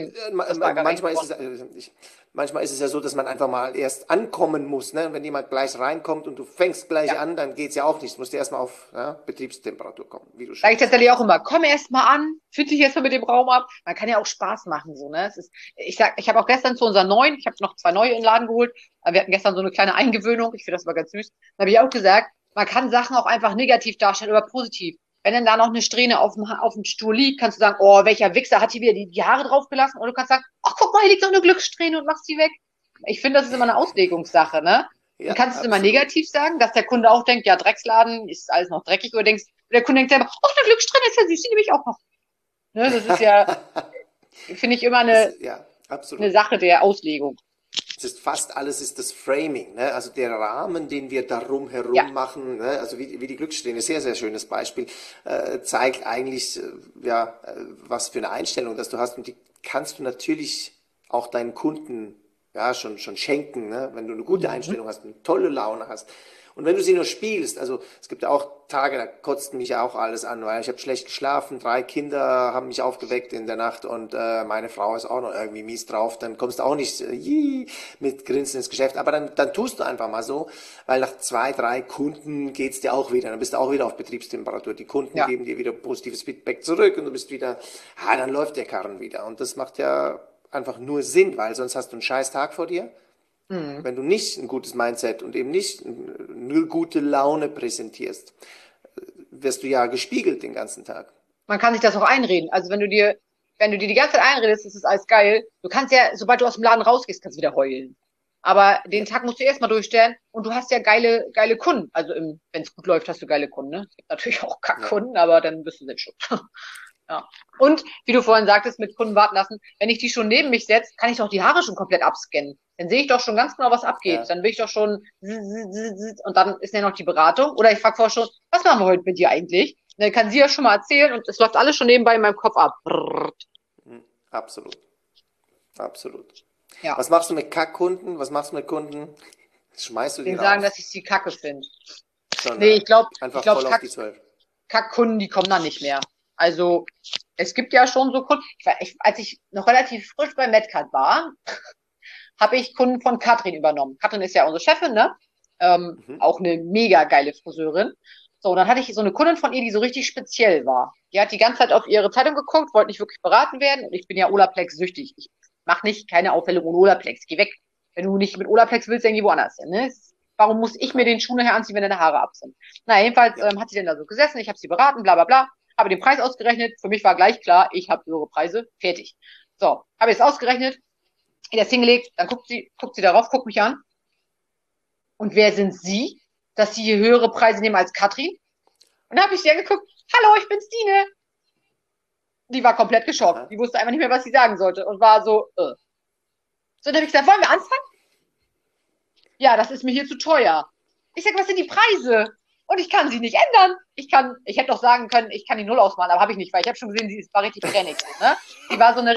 [SPEAKER 3] manchmal ist es ja so, dass man einfach mal erst ankommen muss. Ne? Und wenn jemand gleich reinkommt und du fängst gleich an, dann geht's ja auch nicht. Du musst ja erstmal auf Betriebstemperatur kommen, wie du schon
[SPEAKER 4] sagst. Sag ich tatsächlich auch immer, komm erst mal an, find dich erst mal mit dem Raum ab. Man kann ja auch Spaß machen, so, ne? Ich habe auch gestern zu unseren Neuen, ich habe noch 2 neue in den Laden geholt, wir hatten gestern so eine kleine Eingewöhnung, ich finde das mal ganz süß. Da habe ich auch gesagt, man kann Sachen auch einfach negativ darstellen oder positiv. Wenn dann da noch eine Strähne auf dem Stuhl liegt, kannst du sagen, oh, welcher Wichser hat hier wieder die Haare draufgelassen? Oder du kannst sagen, ach, guck mal, hier liegt noch eine Glückssträhne und machst die weg. Ich finde, das ist immer eine Auslegungssache, ne? Ja, du kannst es immer negativ sagen, dass der Kunde auch denkt, ja, Drecksladen, ist alles noch dreckig, oder der Kunde denkt selber, ach, eine Glückssträhne ist ja süß, die nehme ich auch noch. Ne, das ist ja, finde ich, immer eine Sache der Auslegung.
[SPEAKER 3] Es ist fast alles ist das Framing, ne? Also der Rahmen, den wir darum herum machen, ne? Also wie die Glückssträhne, sehr, sehr schönes Beispiel, zeigt eigentlich, was für eine Einstellung das du hast und die kannst du natürlich auch deinen Kunden schon schenken, ne? Wenn du eine gute Einstellung hast, eine tolle Laune hast. Und wenn du sie nur spielst, also es gibt ja auch Tage, da kotzt mich auch alles an, weil ich habe schlecht geschlafen, 3 Kinder haben mich aufgeweckt in der Nacht und meine Frau ist auch noch irgendwie mies drauf, dann kommst du auch nicht mit Grinsen ins Geschäft, aber dann tust du einfach mal so, weil nach 2, 3 Kunden geht's dir auch wieder, dann bist du auch wieder auf Betriebstemperatur, die Kunden geben dir wieder positives Feedback zurück und du bist wieder, dann läuft der Karren wieder und das macht ja einfach nur Sinn, weil sonst hast du einen scheiß Tag vor dir. Wenn du nicht ein gutes Mindset und eben nicht eine gute Laune präsentierst, wirst du ja gespiegelt den ganzen Tag.
[SPEAKER 4] Man kann sich das auch einreden. Also wenn du dir die ganze Zeit einredest, ist es alles geil. Du kannst ja, sobald du aus dem Laden rausgehst, kannst du wieder heulen. Aber den Tag musst du erstmal durchstellen und du hast ja geile Kunden. Also wenn es gut läuft, hast du geile Kunden. Ne? Es gibt natürlich auch Kackkunden, aber dann bist du selbst schuld. Ja. Und wie du vorhin sagtest, mit Kunden warten lassen, wenn ich die schon neben mich setze, kann ich doch die Haare schon komplett abscannen. Dann sehe ich doch schon ganz genau, was abgeht.
[SPEAKER 3] Ja.
[SPEAKER 4] Dann will ich doch schon und dann ist ja noch die Beratung. Oder ich frage vorher schon, was machen wir heute mit dir eigentlich? Und dann kann sie ja schon mal erzählen und es läuft alles schon nebenbei in meinem Kopf ab.
[SPEAKER 3] Absolut. Absolut.
[SPEAKER 4] Ja.
[SPEAKER 3] Was machst du mit Kackkunden? Was machst du mit Kunden? Schmeißt du die
[SPEAKER 4] Den
[SPEAKER 3] raus?
[SPEAKER 4] sagen, dass ich sie kacke finde.
[SPEAKER 3] Schon,
[SPEAKER 4] Nee,
[SPEAKER 3] ja.
[SPEAKER 4] ich glaube,
[SPEAKER 3] Einfach voll auf die 12.
[SPEAKER 4] Kackkunden, die kommen dann nicht mehr. Also, es gibt ja schon so Kunden. Als ich noch relativ frisch bei Medcard war, habe ich Kunden von Katrin übernommen. Katrin ist ja unsere Chefin, ne? Auch eine mega geile Friseurin. So, und dann hatte ich so eine Kundin von ihr, die so richtig speziell war. Die hat die ganze Zeit auf ihre Zeitung geguckt, wollte nicht wirklich beraten werden. Und ich bin ja Olaplex süchtig. Ich mache nicht keine Aufhellung ohne Olaplex. Geh weg. Wenn du nicht mit Olaplex willst, dann geh woanders hin. Ne? Warum muss ich mir den Schuh nachher anziehen, wenn deine Haare ab sind? Na, jedenfalls hat sie dann da so gesessen, ich habe sie beraten, bla bla bla, habe den Preis ausgerechnet. Für mich war gleich klar, ich habe höhere Preise, fertig. So, habe jetzt ausgerechnet, in das hingelegt, dann guckt sie darauf, guckt mich an. Und wer sind Sie, dass Sie hier höhere Preise nehmen als Katrin? Und dann habe ich sie angeguckt, hallo, ich bin Stine. Die war komplett geschockt. Die wusste einfach nicht mehr, was sie sagen sollte und war so, So, dann habe ich gesagt, wollen wir anfangen? Ja, das ist mir hier zu teuer. Ich sag, was sind die Preise? Und ich kann sie nicht ändern. Ich hätte doch sagen können, ich kann die Null ausmalen, aber habe ich nicht, weil ich habe schon gesehen, sie war richtig trainig. Ne? Die war so eine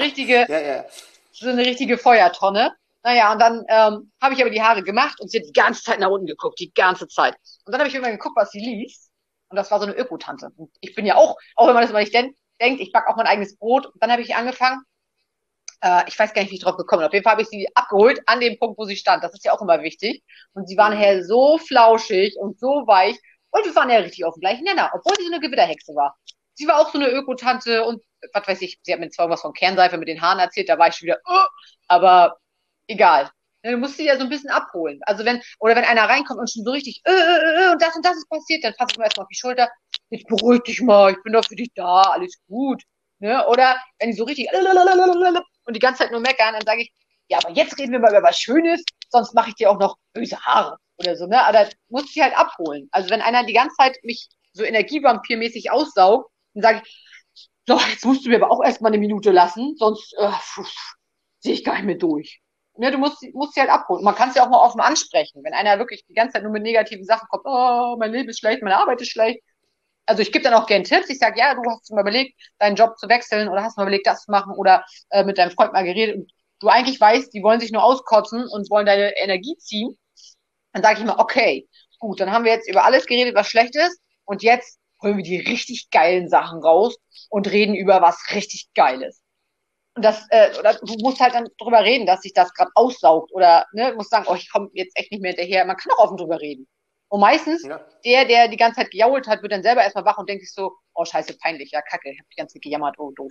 [SPEAKER 4] richtige Feuertonne. Naja, und dann habe ich aber die Haare gemacht und sie hat die ganze Zeit nach unten geguckt, die ganze Zeit. Und dann habe ich irgendwann geguckt, was sie liest. Und das war so eine Ökotante. Und ich bin ja auch wenn man das mal nicht denkt, ich backe auch mein eigenes Brot. Und dann habe ich angefangen, ich weiß gar nicht, wie ich drauf gekommen bin. Auf jeden Fall habe ich sie abgeholt an dem Punkt, wo sie stand. Das ist ja auch immer wichtig. Und sie waren nachher so flauschig und so weich. Und wir waren ja richtig auf dem gleichen Nenner, obwohl sie so eine Gewitterhexe war. Sie war auch so eine Ökotante und was weiß ich, sie hat mir zwar irgendwas von Kernseife mit den Haaren erzählt, da war ich schon wieder, aber egal. Du musst sie ja so ein bisschen abholen. Also wenn einer reinkommt und schon so richtig, und das ist passiert, dann fasse ich mir erstmal auf die Schulter. Jetzt beruhig dich mal, ich bin doch für dich da, alles gut. Ne? Oder wenn die so richtig und die ganze Zeit nur meckern, dann sage ich, ja, aber jetzt reden wir mal über was Schönes, sonst mache ich dir auch noch böse Haare oder so, ne? Aber das muss ich halt abholen. Also wenn einer die ganze Zeit mich so energievampirmäßig aussaugt, dann sage ich, so, jetzt musst du mir aber auch erstmal eine Minute lassen, sonst sehe ich gar nicht mehr durch. Ne, du musst sie halt abholen. Man kann es ja auch mal offen ansprechen. Wenn einer wirklich die ganze Zeit nur mit negativen Sachen kommt, oh, mein Leben ist schlecht, meine Arbeit ist schlecht. Also ich gebe dann auch gerne Tipps. Ich sage, ja, du hast mal überlegt, deinen Job zu wechseln oder hast mal überlegt, das zu machen oder mit deinem Freund mal geredet und du eigentlich weißt, die wollen sich nur auskotzen und wollen deine Energie ziehen. Dann sage ich mal, okay, gut, dann haben wir jetzt über alles geredet, was schlecht ist und jetzt holen wir die richtig geilen Sachen raus und reden über was richtig Geiles. Und oder du musst halt dann drüber reden, dass sich das gerade aussaugt oder ne, musst sagen, ich komme jetzt echt nicht mehr hinterher. Man kann auch offen drüber reden. Und meistens, der die ganze Zeit gejault hat, wird dann selber erstmal wach und denkt sich so, oh scheiße, peinlich, ja kacke, ich habe die ganze Zeit gejammert, oh doof.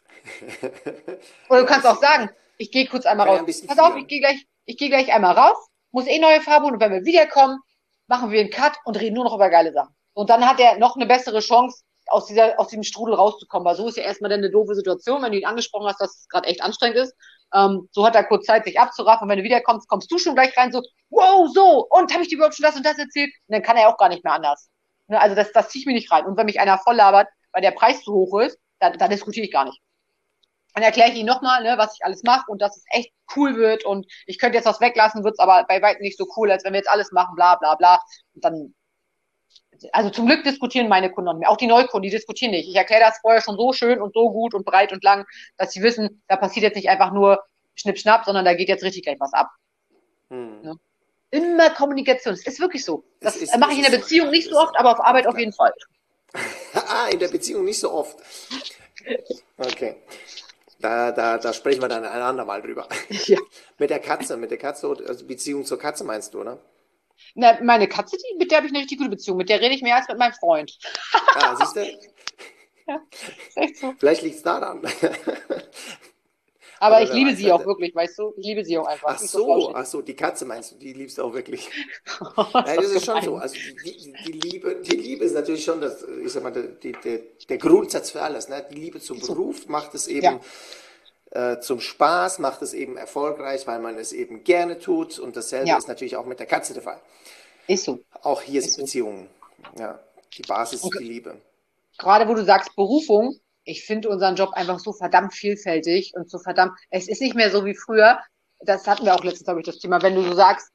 [SPEAKER 4] Oder du kannst auch sagen, ich gehe kurz einmal raus. Pass auf, ich gehe gleich einmal raus, muss neue Farbe holen und wenn wir wiederkommen, machen wir einen Cut und reden nur noch über geile Sachen. Und dann hat er noch eine bessere Chance, aus diesem Strudel rauszukommen, weil so ist ja erstmal dann eine doofe Situation, wenn du ihn angesprochen hast, dass es gerade echt anstrengend ist. So hat er kurz Zeit, sich abzuraffen. Und wenn du wiederkommst, kommst du schon gleich rein, so, wow, so, und habe ich dir überhaupt schon das und das erzählt? Und dann kann er auch gar nicht mehr anders. Ne, also das ziehe ich mir nicht rein. Und wenn mich einer voll labert, weil der Preis zu hoch ist, da diskutiere ich gar nicht. Dann erkläre ich ihm nochmal, ne, was ich alles mache und dass es echt cool wird und ich könnte jetzt was weglassen, wird es aber bei weitem nicht so cool, als wenn wir jetzt alles machen, bla bla bla. Und dann also zum Glück diskutieren meine Kunden nicht mehr. Auch die Neukunden, die diskutieren nicht. Ich erkläre das vorher schon so schön und so gut und breit und lang, dass sie wissen, da passiert jetzt nicht einfach nur Schnipp, Schnapp, sondern da geht jetzt richtig gleich was ab. Ja. Immer Kommunikation. Es ist wirklich so. Das mache ich in der Beziehung nicht so oft, aber auf Arbeit auf jeden Fall.
[SPEAKER 3] In der Beziehung nicht so oft. Okay. Da sprechen wir dann ein andermal drüber. Ja. Mit der Katze, also Beziehung zur Katze meinst du, ne?
[SPEAKER 4] Na, meine Katze, mit der habe ich eine richtig gute Beziehung. Mit der rede ich mehr als mit meinem Freund.
[SPEAKER 3] Siehst du?
[SPEAKER 4] Ja, ist echt so.
[SPEAKER 3] Vielleicht liegt es daran.
[SPEAKER 4] Aber ich liebe sie auch wirklich, weißt du? Ich liebe sie auch einfach.
[SPEAKER 3] Ach so, die Katze meinst du, die liebst du auch wirklich. Das ist schon so. Also die Liebe ist natürlich schon das, ich sag mal, der Grundsatz für alles. Ne? Die Liebe zum Beruf macht es eben zum Spaß, macht es eben erfolgreich, weil man es eben gerne tut. Und dasselbe ist natürlich auch mit der Katze der Fall.
[SPEAKER 4] Ist so.
[SPEAKER 3] Auch hier sind Beziehungen. Ja, die Basis ist die Liebe.
[SPEAKER 4] Gerade wo du sagst Berufung, ich finde unseren Job einfach so verdammt vielfältig und so verdammt, es ist nicht mehr so wie früher. Das hatten wir auch letztens, glaube ich, das Thema, wenn du so sagst,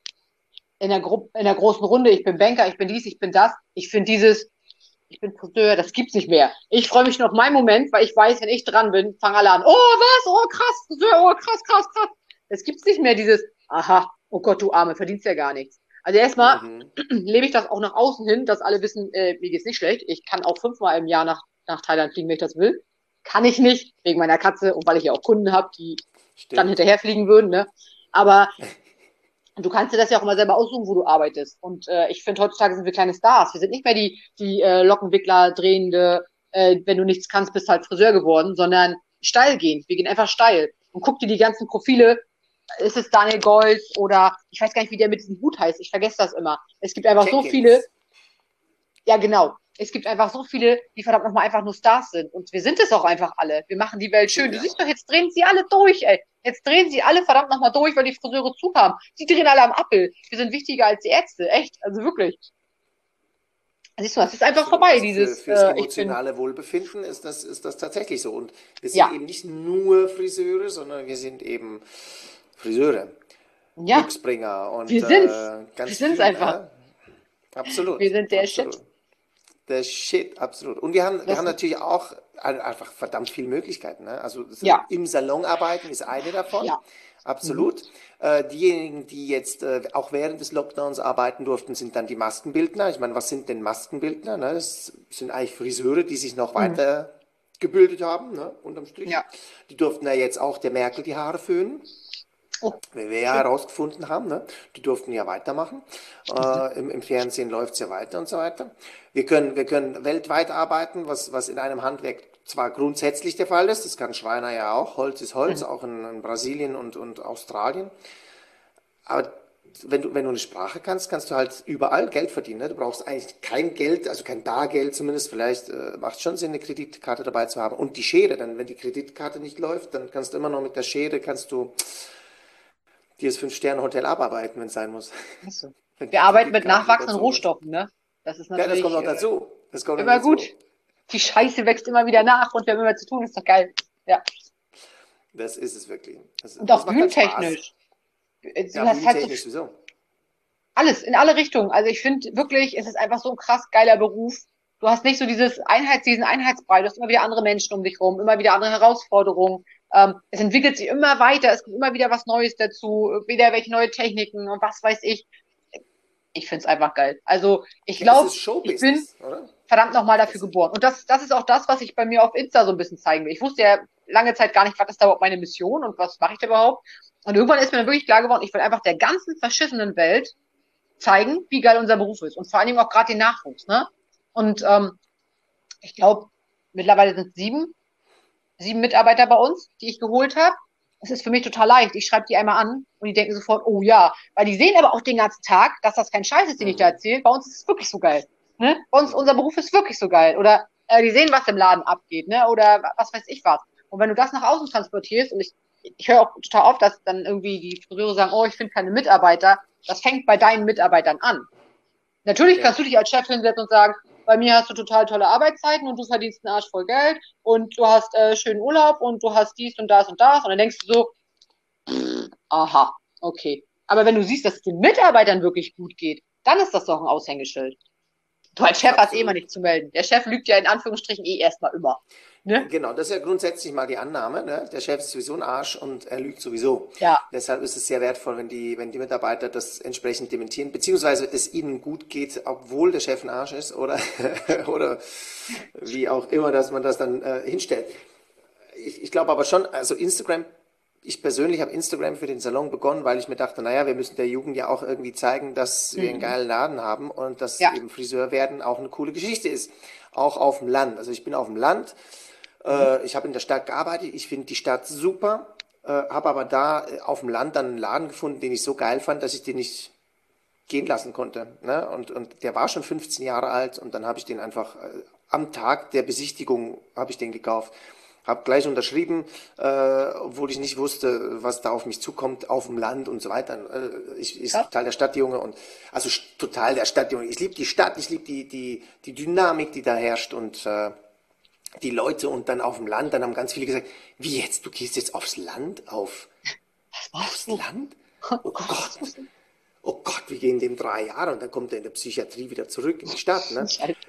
[SPEAKER 4] in der großen Runde, ich bin Banker, ich bin dies, ich bin das. Ich finde ich bin Friseur, das gibt's nicht mehr. Ich freue mich nur auf meinen Moment, weil ich weiß, wenn ich dran bin, fangen alle an, oh, was, oh, krass, Friseur, oh, krass, krass, krass. Es gibt's nicht mehr aha, oh Gott, du Arme, verdienst ja gar nichts. Also erstmal lebe ich das auch nach außen hin, dass alle wissen, mir geht's nicht schlecht. Ich kann auch 5-mal im Jahr nach Thailand fliegen, wenn ich das will. Kann ich nicht, wegen meiner Katze und weil ich ja auch Kunden habe, die dann hinterherfliegen würden, ne? Aber du kannst dir das ja auch immer selber aussuchen, wo du arbeitest. Und ich finde, heutzutage sind wir kleine Stars. Wir sind nicht mehr die Lockenwickler, Drehende, wenn du nichts kannst, bist halt Friseur geworden, sondern steil gehen. Wir gehen einfach steil. Und guck dir die ganzen Profile. Ist es Daniel Gold oder ich weiß gar nicht, wie der mit diesem Hut heißt. Ich vergesse das immer. Es gibt einfach so viele. Ja, genau. Es gibt einfach so viele, die verdammt nochmal einfach nur Stars sind. Und wir sind es auch einfach alle. Wir machen die Welt schön. Du siehst doch, jetzt drehen sie alle durch, ey. Jetzt drehen sie alle verdammt nochmal durch, weil die Friseure zu haben. Sie drehen alle am Appel. Wir sind wichtiger als die Ärzte. Echt. Also wirklich. Siehst du, es ist einfach vorbei, dieses.
[SPEAKER 3] Fürs emotionale Wohlbefinden ist das tatsächlich so. Und wir sind eben nicht nur Friseure, sondern wir sind eben Friseure.
[SPEAKER 4] Ja.
[SPEAKER 3] Glücksbringer und
[SPEAKER 4] wir sind's einfach.
[SPEAKER 3] Ja. Absolut.
[SPEAKER 4] Wir sind der Shit.
[SPEAKER 3] Der Shit, absolut. Und wir haben natürlich auch einfach verdammt viele Möglichkeiten. Ne? Also im Salon arbeiten ist eine davon. Ja. Absolut. Diejenigen, die jetzt auch während des Lockdowns arbeiten durften, sind dann die Maskenbildner. Ich meine, was sind denn Maskenbildner? Ne? Das sind eigentlich Friseure, die sich noch weiter gebildet haben, ne? Unterm Strich. Ja. Die durften ja jetzt auch der Merkel die Haare föhnen. Wie wir ja herausgefunden haben, ne? Die durften ja weitermachen. Im Fernsehen läuft es ja weiter und so weiter. Wir können weltweit arbeiten, was in einem Handwerk zwar grundsätzlich der Fall ist, das kann Schreiner ja auch, Holz ist Holz, auch in Brasilien und Australien. Aber wenn du eine Sprache kannst, kannst du halt überall Geld verdienen. Ne? Du brauchst eigentlich kein Geld, also kein Bargeld zumindest, vielleicht macht es schon Sinn, eine Kreditkarte dabei zu haben. Und die Schere, dann, wenn die Kreditkarte nicht läuft, dann kannst du immer noch mit der Schere, dir das 5-Sterne-Hotel abarbeiten, wenn es sein muss.
[SPEAKER 4] So. Wir arbeiten mit nachwachsenden Rohstoffen, ne? Das ist natürlich.
[SPEAKER 3] Ja, das kommt noch dazu. Das kommt
[SPEAKER 4] immer gut. Die Scheiße wächst immer wieder nach und wir haben immer zu tun, ist doch geil. Ja.
[SPEAKER 3] Das ist es wirklich.
[SPEAKER 4] Und auch bühnentechnisch.
[SPEAKER 3] Bühnentechnisch sowieso.
[SPEAKER 4] Alles, in alle Richtungen. Also ich finde wirklich, es ist einfach so ein krass geiler Beruf. Du hast nicht so diesen Einheitsbrei, du hast immer wieder andere Menschen um dich rum, immer wieder andere Herausforderungen. Es entwickelt sich immer weiter, es kommt immer wieder was Neues dazu, wieder welche neue Techniken und was weiß ich. Ich find's einfach geil. Also ich glaube, ich bin verdammt nochmal dafür geboren. Und das ist auch das, was ich bei mir auf Insta so ein bisschen zeigen will. Ich wusste ja lange Zeit gar nicht, was ist da überhaupt meine Mission und was mache ich da überhaupt. Und irgendwann ist mir dann wirklich klar geworden, ich will einfach der ganzen verschissenen Welt zeigen, wie geil unser Beruf ist. Und vor allen Dingen auch gerade den Nachwuchs. Ne? Und ich glaube, mittlerweile sind 7 Mitarbeiter bei uns, die ich geholt habe. Das ist für mich total leicht. Ich schreibe die einmal an und die denken sofort, oh ja. Weil die sehen aber auch den ganzen Tag, dass das kein Scheiß ist, den ich da erzähle. Bei uns ist es wirklich so geil. Ne? Bei uns, unser Beruf ist wirklich so geil. Oder die sehen, was im Laden abgeht. Ne? Oder was weiß ich was. Und wenn du das nach außen transportierst, und ich höre auch total oft, dass dann irgendwie die Friseure sagen, oh, ich finde keine Mitarbeiter. Das fängt bei deinen Mitarbeitern an. Natürlich kannst du dich als Chef hinsetzen und sagen, bei mir hast du total tolle Arbeitszeiten und du verdienst einen Arsch voll Geld und du hast schönen Urlaub und du hast dies und das und das. Und dann denkst du so, aha, okay. Aber wenn du siehst, dass es den Mitarbeitern wirklich gut geht, dann ist das doch ein Aushängeschild. Du als Chef hast eh immer nichts zu melden. Der Chef lügt ja in Anführungsstrichen erstmal immer. Ne?
[SPEAKER 3] Genau, das ist ja grundsätzlich mal die Annahme. Ne? Der Chef ist sowieso ein Arsch und er lügt sowieso.
[SPEAKER 4] Ja.
[SPEAKER 3] Deshalb ist es sehr wertvoll, wenn die Mitarbeiter das entsprechend dementieren, beziehungsweise es ihnen gut geht, obwohl der Chef ein Arsch ist oder wie auch immer, dass man das dann hinstellt. Ich glaube aber schon, also ich persönlich habe Instagram für den Salon begonnen, weil ich mir dachte, naja, wir müssen der Jugend ja auch irgendwie zeigen, dass wir einen geilen Laden haben und dass eben Friseur werden auch eine coole Geschichte ist. Auch auf dem Land. Also ich bin auf dem Land. Ich habe in der Stadt gearbeitet, ich finde die Stadt super, habe aber da auf dem Land dann einen Laden gefunden, den ich so geil fand, dass ich den nicht gehen lassen konnte. Ne? Und der war schon 15 Jahre alt und dann habe ich den einfach am Tag der Besichtigung habe ich den gekauft. Habe gleich unterschrieben, obwohl ich nicht wusste, was da auf mich zukommt, auf dem Land und so weiter. Ich bin total der Stadtjunge also total der Stadtjunge. Ich liebe die Stadt, ich liebe die Dynamik, die da herrscht und die Leute und dann auf dem Land, dann haben ganz viele gesagt, wie jetzt, du gehst jetzt aufs Land, aufs Land? Oh Gott, oh Gott, wir gehen dem 3 Jahre und dann kommt er in der Psychiatrie wieder zurück in die Stadt, ne?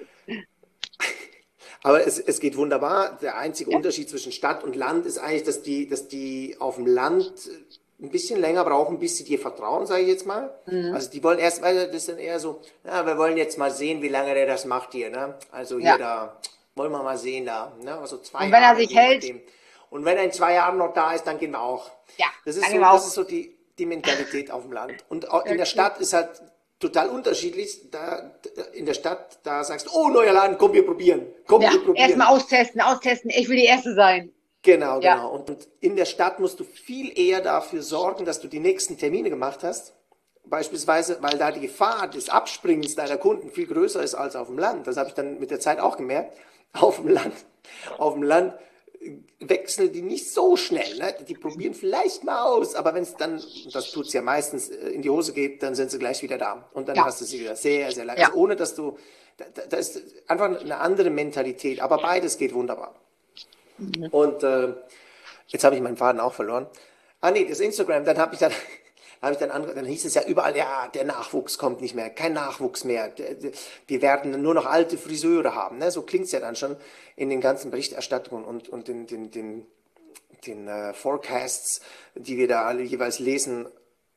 [SPEAKER 3] Aber es geht wunderbar. Der einzige Unterschied zwischen Stadt und Land ist eigentlich, dass die auf dem Land ein bisschen länger brauchen, bis sie dir vertrauen, sage ich jetzt mal. Also die wollen erst, weil das ist dann eher so, ja, wir wollen jetzt mal sehen, wie lange der das macht hier, ne? Also hier da, wollen wir mal sehen da, ne? Also 2 Jahre.
[SPEAKER 4] Und wenn er sich hält.
[SPEAKER 3] Und wenn er in 2 Jahren noch da ist, dann gehen wir auch.
[SPEAKER 4] Ja,
[SPEAKER 3] das ist so die Mentalität auf dem Land. Und auch in der Stadt ist halt total unterschiedlich. In der Stadt, da sagst du, oh, neuer Laden, komm, wir probieren. Komm, wir probieren.
[SPEAKER 4] Erstmal austesten. Ich will die Erste sein.
[SPEAKER 3] Genau. Und in der Stadt musst du viel eher dafür sorgen, dass du die nächsten Termine gemacht hast. Beispielsweise, weil da die Gefahr des Abspringens deiner Kunden viel größer ist als auf dem Land. Das habe ich dann mit der Zeit auch gemerkt. Auf dem Land wechseln die nicht so schnell. Ne? Die probieren vielleicht mal aus, aber wenn es dann, das tut es ja meistens, in die Hose geht, dann sind sie gleich wieder da. Und dann hast du sie wieder sehr, sehr lange. Also ohne dass du, da ist einfach eine andere Mentalität, aber beides geht wunderbar. Und jetzt habe ich meinen Faden auch verloren. Ah nee, das Instagram, dann hieß es ja überall, ja, der Nachwuchs kommt nicht mehr, kein Nachwuchs mehr. Wir werden nur noch alte Friseure haben. Ne? So klingt es ja dann schon in den ganzen Berichterstattungen und den Forecasts, die wir da alle jeweils lesen.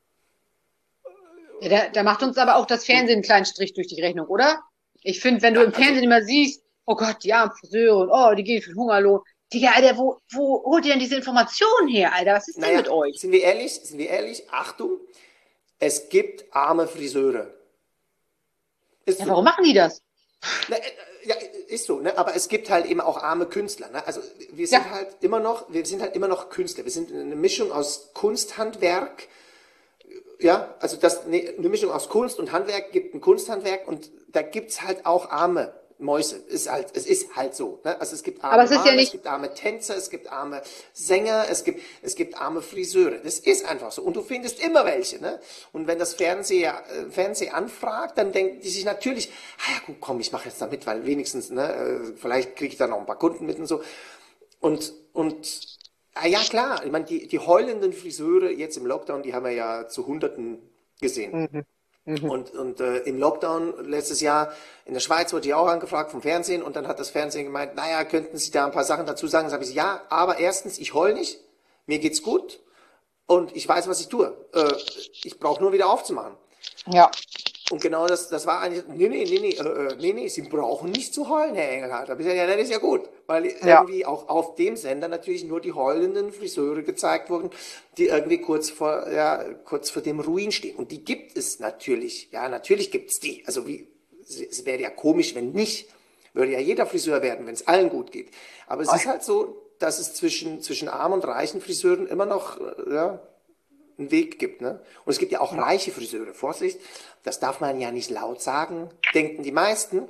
[SPEAKER 4] Ja, da macht uns aber auch das Fernsehen einen kleinen Strich durch die Rechnung, oder? Ich finde, wenn du im Fernsehen immer siehst, oh Gott, die armen Friseure und oh, die gehen für den Hungerlohn. Digga, Alter, wo holt ihr denn diese Informationen her, Alter? Was ist denn mit euch?
[SPEAKER 3] Sind wir ehrlich? Achtung, es gibt arme Friseure.
[SPEAKER 4] Ja, warum machen die das?
[SPEAKER 3] Na, ja, ist so, ne? Aber es gibt halt eben auch arme Künstler. Ne? Also wir sind halt immer noch Künstler. Wir sind eine Mischung aus Kunsthandwerk. Ja, also eine Mischung aus Kunst und Handwerk gibt ein Kunsthandwerk und da gibt's halt auch arme Mäuse. Es ist halt so. Ne? Also es gibt arme Maler, es gibt arme Tänzer, es gibt arme Sänger, es gibt arme Friseure. Das ist einfach so. Und du findest immer welche. Ne? Und wenn das Fernsehen anfragt, dann denken die sich natürlich, ja gut, komm, ich mache jetzt da mit, weil wenigstens, ne, vielleicht kriege ich da noch ein paar Kunden mit und so. Und ja klar, ich meine, die heulenden Friseure jetzt im Lockdown, die haben wir ja zu Hunderten gesehen. Und im Lockdown letztes Jahr in der Schweiz wurde ich auch angefragt vom Fernsehen und dann hat das Fernsehen gemeint, naja, könnten Sie da ein paar Sachen dazu sagen? Dann habe ich gesagt, ja, aber erstens, ich heul nicht, mir geht's gut und ich weiß, was ich tue. Ich brauche nur wieder aufzumachen.
[SPEAKER 4] Ja.
[SPEAKER 3] Und genau das war eigentlich, nee, Sie brauchen nicht zu heulen, Herr Engelhardt. Da habe ich gesagt, ja, das ist ja gut, weil irgendwie auch auf dem Sender natürlich nur die heulenden Friseure gezeigt wurden, die irgendwie kurz vor dem Ruin stehen. Und die gibt es natürlich. Ja, natürlich gibt es die. Also es wäre ja komisch, wenn nicht. Würde ja jeder Friseur werden, wenn es allen gut geht. Aber es ist halt so, dass es zwischen armen und reichen Friseuren immer noch, einen Weg gibt. Ne? Und es gibt ja auch reiche Friseure. Vorsicht, das darf man ja nicht laut sagen, denken die meisten.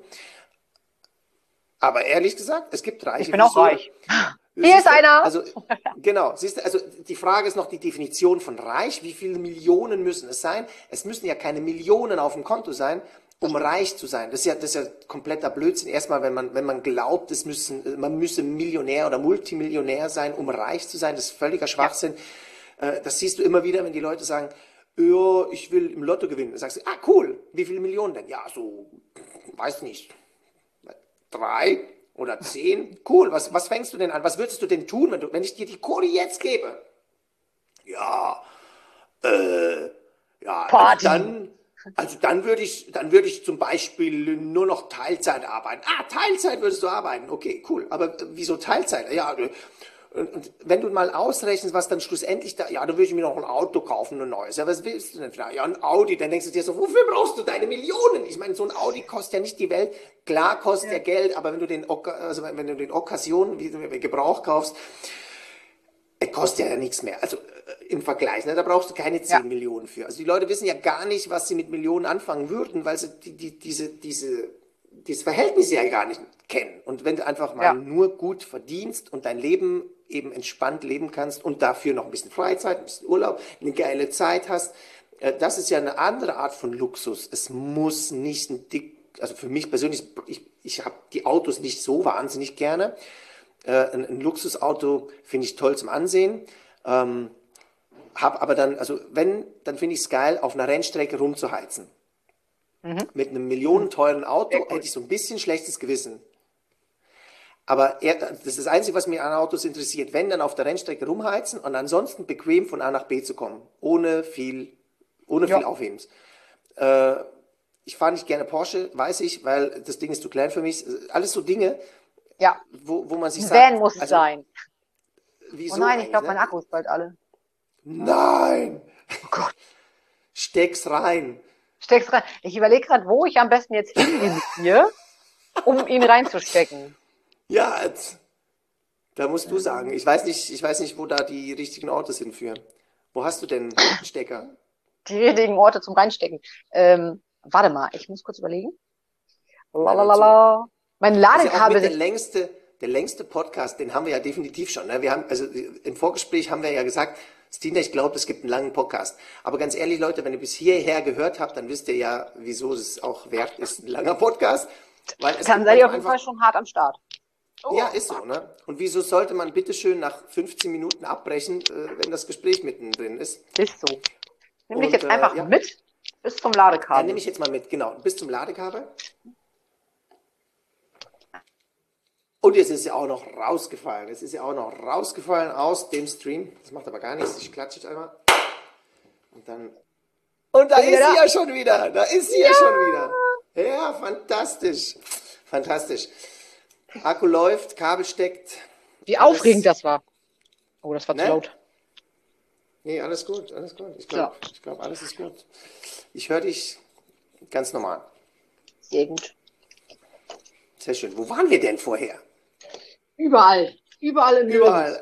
[SPEAKER 3] Aber ehrlich gesagt, es gibt reiche Friseure.
[SPEAKER 4] Ich bin auch reich. Hier ist einer!
[SPEAKER 3] Also, genau, siehst du, also die Frage ist noch die Definition von reich. Wie viele Millionen müssen es sein? Es müssen ja keine Millionen auf dem Konto sein, um reich zu sein. Das ist ja kompletter Blödsinn. Erstmal, wenn man glaubt, man müsse Millionär oder Multimillionär sein, um reich zu sein, das ist völliger Schwachsinn. Ja. Das siehst du immer wieder, wenn die Leute sagen, ja, ich will im Lotto gewinnen. Dann sagst du, cool, wie viele Millionen denn? Ja, so, weiß nicht, 3 oder 10. Cool, was fängst du denn an? Was würdest du denn tun, wenn ich dir die Kohle jetzt gebe? Ja, dann würde ich zum Beispiel nur noch Teilzeit arbeiten. Teilzeit würdest du arbeiten. Okay, cool. Aber wieso Teilzeit? Ja, und wenn du mal ausrechnest, was dann schlussendlich da, ja, dann würde ich mir noch ein Auto kaufen, ein neues. Ja, was willst du denn vielleicht? Ja, ein Audi. Dann denkst du dir so, wofür brauchst du deine Millionen? Ich meine, so ein Audi kostet ja nicht die Welt. Klar kostet er Geld, aber wenn du den Occasion, wie du Gebrauch kaufst, kostet ja nichts mehr. Also im Vergleich, ne? Da brauchst du keine 10 Millionen für. Also die Leute wissen ja gar nicht, was sie mit Millionen anfangen würden, weil sie dieses Verhältnis ja gar nicht kennen. Und wenn du einfach mal nur gut verdienst und dein Leben eben entspannt leben kannst und dafür noch ein bisschen Freizeit, ein bisschen Urlaub, eine geile Zeit hast, das ist ja eine andere Art von Luxus. Es muss nicht also für mich persönlich, ich habe die Autos nicht so wahnsinnig gerne. ein Luxusauto finde ich toll zum Ansehen. Hab aber dann, also dann finde ich es geil, auf einer Rennstrecke rumzuheizen. Mit einem millionenteuren Auto hätte ich so ein bisschen schlechtes Gewissen. Aber das ist das Einzige, was mich an Autos interessiert. Wenn, dann auf der Rennstrecke rumheizen und ansonsten bequem von A nach B zu kommen. Ohne viel Aufhebens. Ich fahre nicht gerne Porsche, weiß ich, weil das Ding ist zu klein für mich. Alles so Dinge, wo man sich sagt...
[SPEAKER 4] Van muss es sein.
[SPEAKER 3] Wieso
[SPEAKER 4] Oh nein, ich glaube, mein Akku ist bald alle.
[SPEAKER 3] Nein!
[SPEAKER 4] Oh Gott.
[SPEAKER 3] Steck's rein.
[SPEAKER 4] Steck's rein. Ich überlege gerade, wo ich am besten jetzt hingehe mit dir, um ihn reinzustecken.
[SPEAKER 3] Ja, da musst du sagen. Ich weiß nicht, wo da die richtigen Orte hinführen. Wo hast du denn einen Stecker?
[SPEAKER 4] Die richtigen Orte zum Reinstecken. Warte mal, ich muss kurz überlegen. Lalalala. Mein Ladekabel.
[SPEAKER 3] Der längste Podcast, den haben wir ja definitiv schon. Ne? Wir haben, also im Vorgespräch haben wir ja gesagt, Stina, ich glaube, es gibt einen langen Podcast. Aber ganz ehrlich, Leute, wenn ihr bis hierher gehört habt, dann wisst ihr ja, wieso es auch wert ist, ein langer Podcast. Weil
[SPEAKER 4] dann seid ihr auf jeden Fall schon hart am Start.
[SPEAKER 3] Oh. Ja, ist so, ne? Und wieso sollte man bitteschön nach 15 Minuten abbrechen, wenn das Gespräch mittendrin ist?
[SPEAKER 4] Ist so. Nimm dich jetzt einfach mit bis zum Ladekabel.
[SPEAKER 3] Ja, nehme ich jetzt mal mit, genau. Bis zum Ladekabel. Und jetzt ist ja auch noch rausgefallen. Es ist ja auch noch rausgefallen aus dem Stream. Das macht aber gar nichts. Ich klatsche jetzt einmal. Und da ist sie ja schon wieder. Da ist sie ja schon wieder. Ja, fantastisch. Fantastisch. Akku läuft, Kabel steckt.
[SPEAKER 4] Wie aufregend das war. Oh, das war zu laut.
[SPEAKER 3] Nee, alles gut, alles gut. Ich glaube, alles ist gut. Ich höre dich ganz normal.
[SPEAKER 4] Sehr gut.
[SPEAKER 3] Sehr schön. Wo waren wir denn vorher?
[SPEAKER 4] Überall. Überall im
[SPEAKER 3] Überall.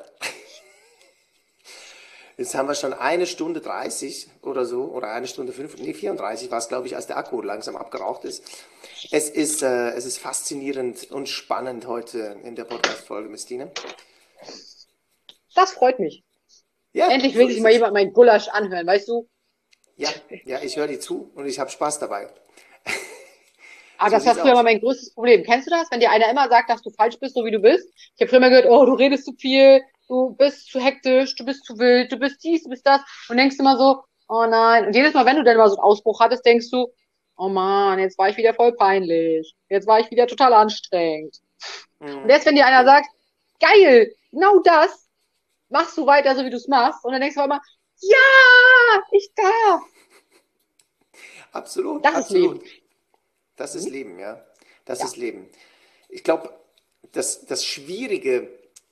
[SPEAKER 3] Jetzt haben wir schon 1 Stunde 30 oder so, oder 1 Stunde 34 war es, glaube ich, als der Akku langsam abgeraucht ist. Es ist faszinierend und spannend heute in der Podcast-Folge mit Stine.
[SPEAKER 4] Das freut mich.
[SPEAKER 3] Ja,
[SPEAKER 4] endlich will sich mal jemand meinen Gulasch anhören, weißt du?
[SPEAKER 3] Ja, ich höre dir zu und ich habe Spaß dabei.
[SPEAKER 4] Aber das war früher mal mein größtes Problem. Kennst du das? Wenn dir einer immer sagt, dass du falsch bist, so wie du bist. Ich habe früher immer gehört, oh, du redest zu viel, du bist zu hektisch, du bist zu wild, du bist dies, du bist das. Und denkst immer so, oh nein. Und jedes Mal, wenn du dann mal so einen Ausbruch hattest, denkst du, oh Mann, jetzt war ich wieder voll peinlich. Jetzt war ich wieder total anstrengend. Und jetzt, wenn dir einer sagt, geil, genau das, machst du weiter, so wie du es machst. Und dann denkst du immer, ja, ich darf.
[SPEAKER 3] Absolut,
[SPEAKER 4] das
[SPEAKER 3] absolut.
[SPEAKER 4] Ist Leben.
[SPEAKER 3] Das ist Leben, ja. Das ist Leben. Ich glaube, das Schwierige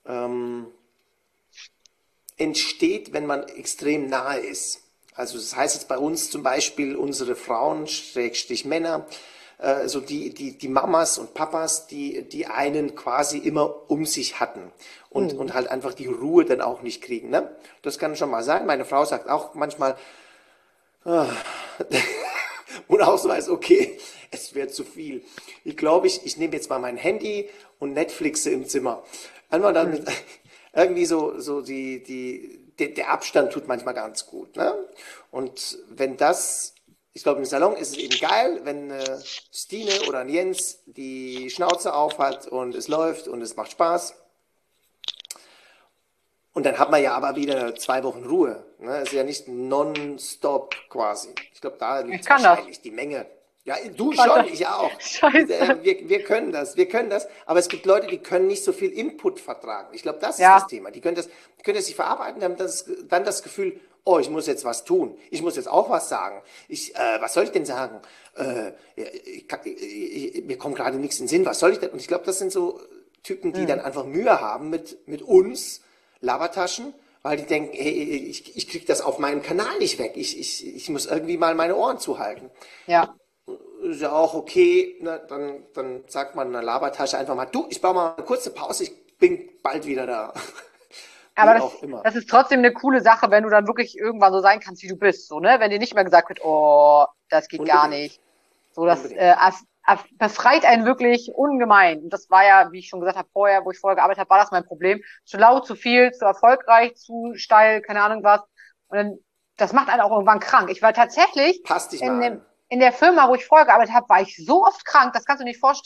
[SPEAKER 3] entsteht, wenn man extrem nahe ist. Also das heißt jetzt bei uns zum Beispiel unsere Frauen, Schrägstrich Männer, so die Mamas und Papas, die einen quasi immer um sich hatten und halt einfach die Ruhe dann auch nicht kriegen. Ne? Das kann schon mal sein. Meine Frau sagt auch manchmal, und auch so weiß, okay, es wird zu viel. Ich glaube, ich nehme jetzt mal mein Handy und Netflixe im Zimmer. Einmal dann irgendwie so der Abstand tut manchmal ganz gut. Ne? Und wenn ich glaube, im Salon ist es eben geil, wenn Stine oder ein Jens die Schnauze auf hat und es läuft und es macht Spaß. Und dann hat man ja aber wieder 2 Wochen Ruhe. Ne? Ist ja nicht nonstop quasi. Ich glaube, da liegt wahrscheinlich die Menge. Ja, du schon, ich auch.
[SPEAKER 4] Scheiße.
[SPEAKER 3] Wir können das. Aber es gibt Leute, die können nicht so viel Input vertragen. Ich glaube, das ist das Thema. Die können das nicht verarbeiten, haben dann das Gefühl, oh, ich muss jetzt was tun. Ich muss jetzt auch was sagen. Was soll ich denn sagen? Mir kommt gerade nichts in den Sinn. Was soll ich denn? Und ich glaube, das sind so Typen, die dann einfach Mühe haben mit uns Labertaschen, weil die denken, hey, ich kriege das auf meinem Kanal nicht weg. Ich muss irgendwie mal meine Ohren zuhalten.
[SPEAKER 4] Ja.
[SPEAKER 3] Ist ja auch okay, ne? Dann sagt man in der Labertasche einfach mal, du, ich baue mal eine kurze Pause, ich bin bald wieder da.
[SPEAKER 4] Aber das ist trotzdem eine coole Sache, wenn du dann wirklich irgendwann so sein kannst, wie du bist. So, ne? Wenn dir nicht mehr gesagt wird, oh, das geht gar nicht. So, das befreit einen wirklich ungemein. Und das war ja, wie ich schon gesagt habe, wo ich vorher gearbeitet habe, war das mein Problem. Zu laut, zu viel, zu erfolgreich, zu steil, keine Ahnung was. Und dann, das macht einen auch irgendwann krank. Ich war tatsächlich
[SPEAKER 3] Passt dich mal an.
[SPEAKER 4] In der Firma, wo ich vorher gearbeitet habe, war ich so oft krank, das kannst du nicht vorstellen.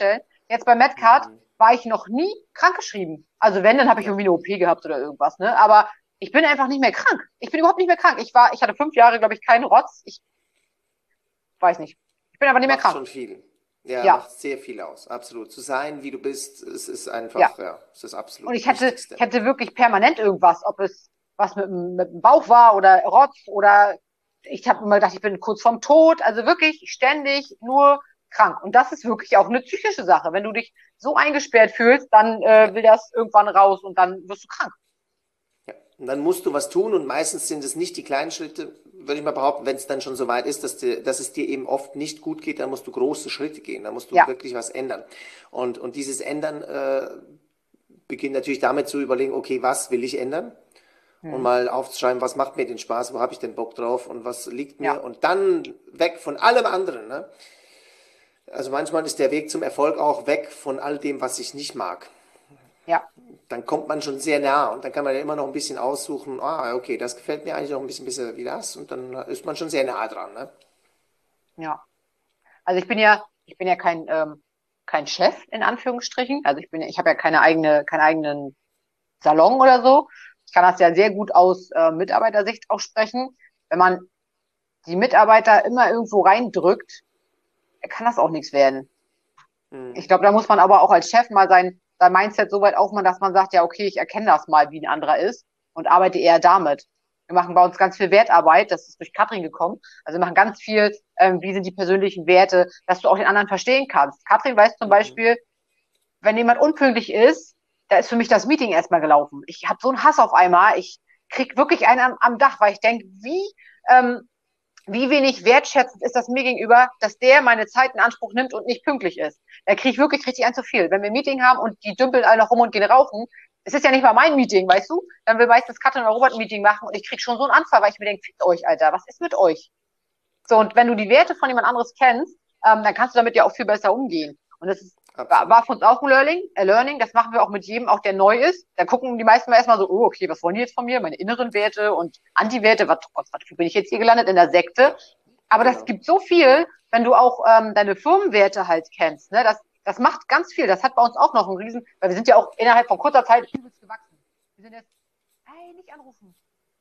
[SPEAKER 4] jetzt bei Medcard war ich noch nie krankgeschrieben. Also wenn, dann habe ich irgendwie eine OP gehabt oder irgendwas, ne? Aber ich bin einfach nicht mehr krank. Ich bin überhaupt nicht mehr krank. Ich hatte 5 Jahre, glaube ich, keinen Rotz. Ich weiß nicht. Ich bin einfach nicht mehr
[SPEAKER 3] Macht
[SPEAKER 4] krank.
[SPEAKER 3] schon viel. Ja,
[SPEAKER 4] Ja,
[SPEAKER 3] macht sehr viel aus. Absolut. Zu sein, wie du bist, es ist einfach,
[SPEAKER 4] ja.
[SPEAKER 3] es ist das
[SPEAKER 4] Und
[SPEAKER 3] absolut
[SPEAKER 4] ich
[SPEAKER 3] Wichtigste.
[SPEAKER 4] hätte wirklich permanent irgendwas, ob es was mit dem Bauch war oder Rotz oder ich habe immer gedacht, ich bin kurz vorm Tod. Also wirklich ständig nur krank. Und das ist wirklich auch eine psychische Sache. Wenn du dich so eingesperrt fühlst, dann
[SPEAKER 3] Ja.
[SPEAKER 4] will das irgendwann raus und dann wirst du krank.
[SPEAKER 3] Ja. Und dann musst du was tun und meistens sind es nicht die kleinen Schritte, würde ich mal behaupten, wenn es dann schon so weit ist, dass es dir eben oft nicht gut geht, dann musst du große Schritte gehen, dann musst du
[SPEAKER 4] Ja,
[SPEAKER 3] wirklich was ändern. Und dieses Ändern beginnt natürlich damit zu überlegen, okay, was will ich ändern? Und
[SPEAKER 4] hm.
[SPEAKER 3] mal aufzuschreiben, was macht mir den Spaß, wo habe ich den Bock drauf und was liegt
[SPEAKER 4] Ja,
[SPEAKER 3] mir und dann weg von allem anderen. Ne? Also manchmal ist der Weg zum Erfolg auch weg von all dem, was ich nicht mag.
[SPEAKER 4] ja,
[SPEAKER 3] Dann kommt man schon sehr nah und dann kann man ja immer noch ein bisschen aussuchen, okay, das gefällt mir eigentlich noch ein bisschen besser wie das und dann ist man schon sehr nah dran, ne?
[SPEAKER 4] ja. Also ich bin ja kein Chef in Anführungsstrichen. Also ich habe ja keinen eigenen Salon oder so. Ich kann das ja sehr gut aus Mitarbeitersicht auch sprechen. Wenn man die Mitarbeiter immer irgendwo reindrückt, kann das auch nichts werden.
[SPEAKER 3] Mhm.
[SPEAKER 4] Ich glaube, da muss man aber auch als Chef mal sein Mindset so weit aufmachen, dass man sagt, ja, okay, ich erkenne das mal, wie ein anderer ist und arbeite eher damit. Wir machen bei uns ganz viel Wertarbeit, das ist durch Katrin gekommen. Also wir machen ganz viel, wie sind die persönlichen Werte, dass du auch den anderen verstehen kannst. Katrin weiß zum
[SPEAKER 3] Mhm.
[SPEAKER 4] Beispiel, wenn jemand unpünktlich ist, da ist für mich das Meeting erstmal gelaufen. Ich habe so einen Hass auf einmal. Ich krieg wirklich einen am Dach, weil ich denke, wie wenig wertschätzend ist das mir gegenüber, dass der meine Zeit in Anspruch nimmt und nicht pünktlich ist. Da kriege ich wirklich richtig ein zu viel. Wenn wir ein Meeting haben und die dümpeln alle noch rum und gehen rauchen, es ist ja nicht mal mein Meeting, weißt du? Dann will meistens Katrin oder Robert ein Meeting machen und ich krieg schon so einen Anfall, weil ich mir denke, fickt euch, Alter, was ist mit euch? So, und wenn du die Werte von jemand anderes kennst, dann kannst du damit ja auch viel besser umgehen. Und war
[SPEAKER 3] Absolut.
[SPEAKER 4] für uns auch ein Learning. Das machen wir auch mit jedem, auch der neu ist. Da gucken die meisten mal erstmal so, oh, okay, was wollen die jetzt von mir? Meine inneren Werte und Anti-Werte, was bin ich jetzt hier gelandet in der Sekte?
[SPEAKER 3] Ja,
[SPEAKER 4] Aber das
[SPEAKER 3] genau.
[SPEAKER 4] gibt so viel, wenn du auch deine Firmenwerte halt kennst. Ne? Das macht ganz viel. Das hat bei uns auch noch einen Riesen, weil wir sind ja auch innerhalb von kurzer Zeit übelst gewachsen. Wir sind jetzt, hey, nicht anrufen.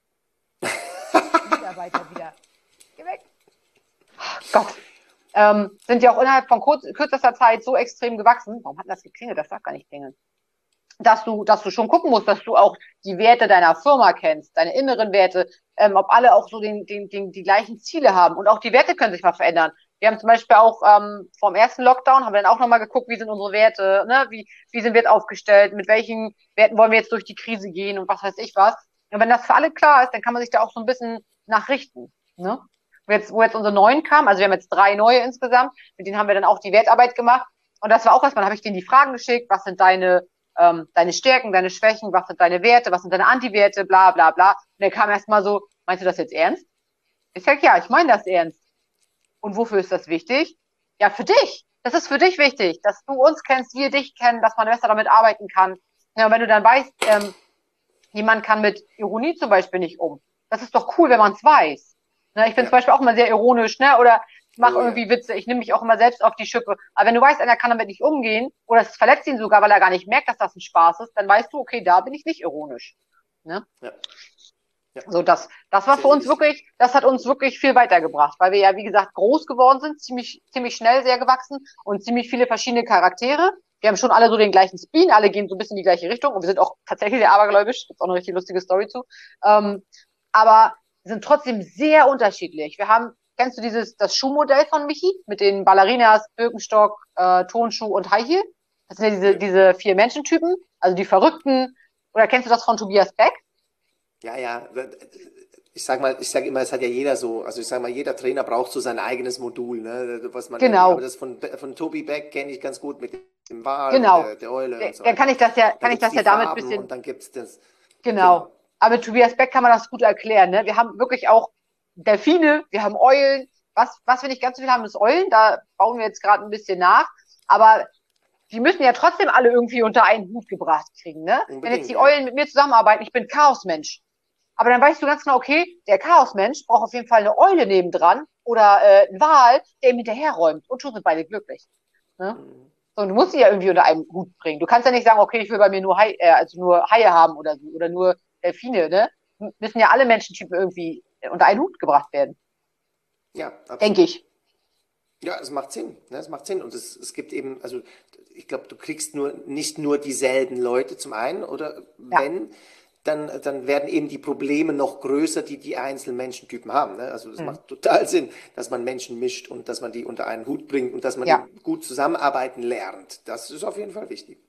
[SPEAKER 4] Mitarbeiter wieder. Geh weg. Gott. Sind ja auch innerhalb von kürzester Zeit so extrem gewachsen. Warum hat das geklingelt? Das darf gar nicht klingeln. Dass du schon gucken musst, dass du auch die Werte deiner Firma kennst, deine inneren Werte, ob alle auch so die gleichen Ziele haben. Und auch die Werte können sich mal verändern. Wir haben zum Beispiel auch vom ersten Lockdown haben wir dann auch nochmal geguckt, wie sind unsere Werte, ne? Wie sind wir jetzt aufgestellt, mit welchen Werten wollen wir jetzt durch die Krise gehen und was weiß ich was. Und wenn das für alle klar ist, dann kann man sich da auch so ein bisschen nachrichten. Ne? Wo jetzt unsere neuen kamen, also wir haben jetzt 3 neue insgesamt, mit denen haben wir dann auch die Wertarbeit gemacht. Und das war auch erstmal, habe ich denen die Fragen geschickt, was sind deine Stärken, deine Schwächen, was sind deine Werte, was sind deine Antiwerte, bla bla bla. Und der kam erstmal so, meinst du das jetzt ernst? Ich sag, ja, ich meine das ernst. Und wofür ist das wichtig? Ja, für dich. Das ist für dich wichtig, dass du uns kennst, wir dich kennen, dass man besser damit arbeiten kann. Ja, und wenn du dann weißt, jemand kann mit Ironie zum Beispiel nicht um. Das ist doch cool, wenn man es weiß. Ne, ich bin
[SPEAKER 3] Ja.
[SPEAKER 4] zum Beispiel auch immer sehr ironisch, ne? Oder mache
[SPEAKER 3] Oh ja.
[SPEAKER 4] irgendwie Witze. Ich nehme mich auch immer selbst auf die Schippe. Aber wenn du weißt, einer kann damit nicht umgehen, oder es verletzt ihn sogar, weil er gar nicht merkt, dass das ein Spaß ist, dann weißt du, okay, da bin ich nicht ironisch. Ne?
[SPEAKER 3] Ja. Ja.
[SPEAKER 4] So, das war
[SPEAKER 3] Sehr,
[SPEAKER 4] für
[SPEAKER 3] sehr
[SPEAKER 4] uns
[SPEAKER 3] wichtig.
[SPEAKER 4] wirklich, das hat uns wirklich viel weitergebracht, weil wir ja, wie gesagt, groß geworden sind, ziemlich schnell sehr gewachsen und ziemlich viele verschiedene Charaktere. Wir haben schon alle so den gleichen Spin, alle gehen so ein bisschen in die gleiche Richtung und wir sind auch tatsächlich sehr abergläubisch. Gibt's auch eine richtig lustige Story zu. Aber sind trotzdem sehr unterschiedlich. Kennst du das Schuhmodell von Michi mit den Ballerinas, Birkenstock, Tonschuh und High Heel? Das sind ja
[SPEAKER 3] Ja.
[SPEAKER 4] diese 4 Menschentypen, also die Verrückten. Oder kennst du das von Tobias Beck?
[SPEAKER 3] Ja, ja. Ich sag immer, es hat ja jeder so, also ich sag mal, jeder Trainer braucht so sein eigenes Modul, ne, was man irgendwie, aber
[SPEAKER 4] Genau,
[SPEAKER 3] das von Tobi Beck kenne ich ganz gut mit dem Wal und
[SPEAKER 4] genau.
[SPEAKER 3] der Eule und so
[SPEAKER 4] Dann
[SPEAKER 3] weiter. Dann
[SPEAKER 4] kann ich
[SPEAKER 3] gibt's
[SPEAKER 4] das
[SPEAKER 3] die
[SPEAKER 4] ja damit ein
[SPEAKER 3] Farben
[SPEAKER 4] bisschen,
[SPEAKER 3] und dann gibt's das,
[SPEAKER 4] genau.
[SPEAKER 3] genau.
[SPEAKER 4] Aber mit Tobias Beck kann man das gut erklären, ne? Wir haben wirklich auch Delfine, wir haben Eulen. Was wir nicht ganz so viel haben, ist Eulen. Da bauen wir jetzt gerade ein bisschen nach. Aber die müssen ja trotzdem alle irgendwie unter einen Hut gebracht kriegen, ne? Wenn jetzt
[SPEAKER 3] Unbedingt,
[SPEAKER 4] die
[SPEAKER 3] ja.
[SPEAKER 4] Eulen mit mir zusammenarbeiten, ich bin Chaosmensch. Aber dann weißt du ganz genau, okay, der Chaosmensch braucht auf jeden Fall eine Eule nebendran oder einen Wal, der ihm hinterherräumt. Und schon sind beide glücklich. Ne? So, und du musst sie ja irgendwie unter einen Hut bringen. Du kannst ja nicht sagen, okay, ich will bei mir nur nur Haie haben oder so, oder nur Delfine, ne? Müssen ja alle Menschentypen irgendwie unter einen Hut gebracht werden.
[SPEAKER 3] Ja,
[SPEAKER 4] Denke
[SPEAKER 3] absolut.
[SPEAKER 4] ich.
[SPEAKER 3] Ja, es macht Sinn. Ne? Es macht Sinn. Und es gibt eben, also ich glaube, du kriegst nicht nur dieselben Leute zum einen, oder
[SPEAKER 4] Ja.
[SPEAKER 3] wenn, dann werden eben die Probleme noch größer, die die einzelnen Menschentypen haben. Ne? Also es
[SPEAKER 4] Hm.
[SPEAKER 3] macht total Sinn, dass man Menschen mischt und dass man die unter einen Hut bringt und dass man
[SPEAKER 4] Ja,
[SPEAKER 3] eben gut zusammenarbeiten lernt. Das ist auf jeden Fall wichtig.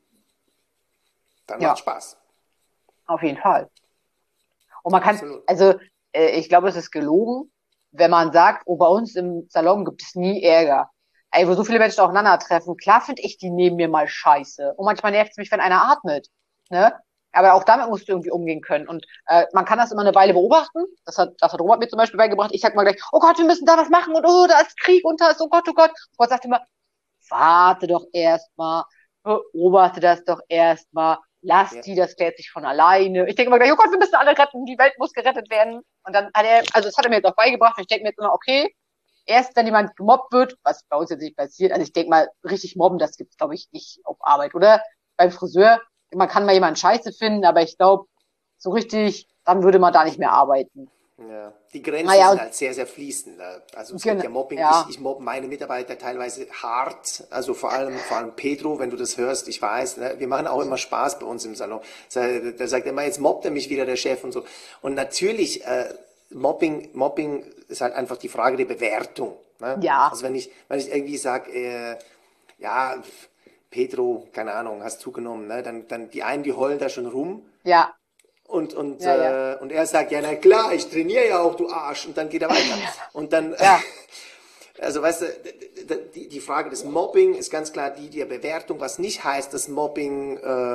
[SPEAKER 3] Dann macht
[SPEAKER 4] ja,
[SPEAKER 3] Spaß.
[SPEAKER 4] auf jeden Fall. Und man kann,
[SPEAKER 3] Absolut.
[SPEAKER 4] also ich glaube, es ist gelogen, wenn man sagt, oh, bei uns im Salon gibt es nie Ärger. Ey, wo so viele Menschen aufeinandertreffen, klar finde ich die neben mir mal scheiße. Und manchmal nervt es mich, wenn einer atmet. Ne? Aber auch damit musst du irgendwie umgehen können. Und man kann das immer eine Weile beobachten. Das hat Robert mir zum Beispiel beigebracht. Ich sag mal gleich, oh Gott, wir müssen da was machen und oh, da ist Krieg und da ist, oh Gott, oh Gott. Robert sagt immer, warte doch erstmal, beobachte das doch erstmal, lass
[SPEAKER 3] Ja.
[SPEAKER 4] die, das klärt sich von alleine. Ich denke immer gleich, oh Gott, wir müssen alle retten, die Welt muss gerettet werden. Und dann also das hat er mir jetzt auch beigebracht, und ich denke mir jetzt immer, okay, erst wenn jemand gemobbt wird, was bei uns jetzt nicht passiert, also ich denke mal, richtig mobben, das gibt's, glaube ich, nicht auf Arbeit, oder? Beim Friseur, man kann mal jemanden scheiße finden, aber ich glaube, so richtig, dann würde man da nicht mehr arbeiten.
[SPEAKER 3] Ja, die Grenzen
[SPEAKER 4] Naja,
[SPEAKER 3] sind
[SPEAKER 4] und
[SPEAKER 3] halt sehr, sehr fließend. Ne? Also es gibt
[SPEAKER 4] genau,
[SPEAKER 3] ja Mobbing.
[SPEAKER 4] ja,
[SPEAKER 3] Ich mobbe meine Mitarbeiter teilweise hart. Also vor allem Pedro, wenn du das hörst, ich weiß, ne? Wir machen auch immer Spaß bei uns im Salon. Der sagt immer, jetzt mobbt er mich wieder, der Chef und so. Und natürlich, Mobbing ist halt einfach die Frage der Bewertung. Ne?
[SPEAKER 4] ja,
[SPEAKER 3] Also wenn ich irgendwie sage, ja, Pedro, keine Ahnung, hast zugenommen, ne? Dann die einen, die heulen da schon rum.
[SPEAKER 4] ja,
[SPEAKER 3] Und, und,
[SPEAKER 4] ja, ja,
[SPEAKER 3] äh, und er sagt, ja, na klar, ich trainiere ja auch, du Arsch. Und dann geht er weiter. Und dann,
[SPEAKER 4] ja,
[SPEAKER 3] also weißt du, die Frage des Mobbing ist ganz klar die der Bewertung, was nicht heißt, dass Mobbing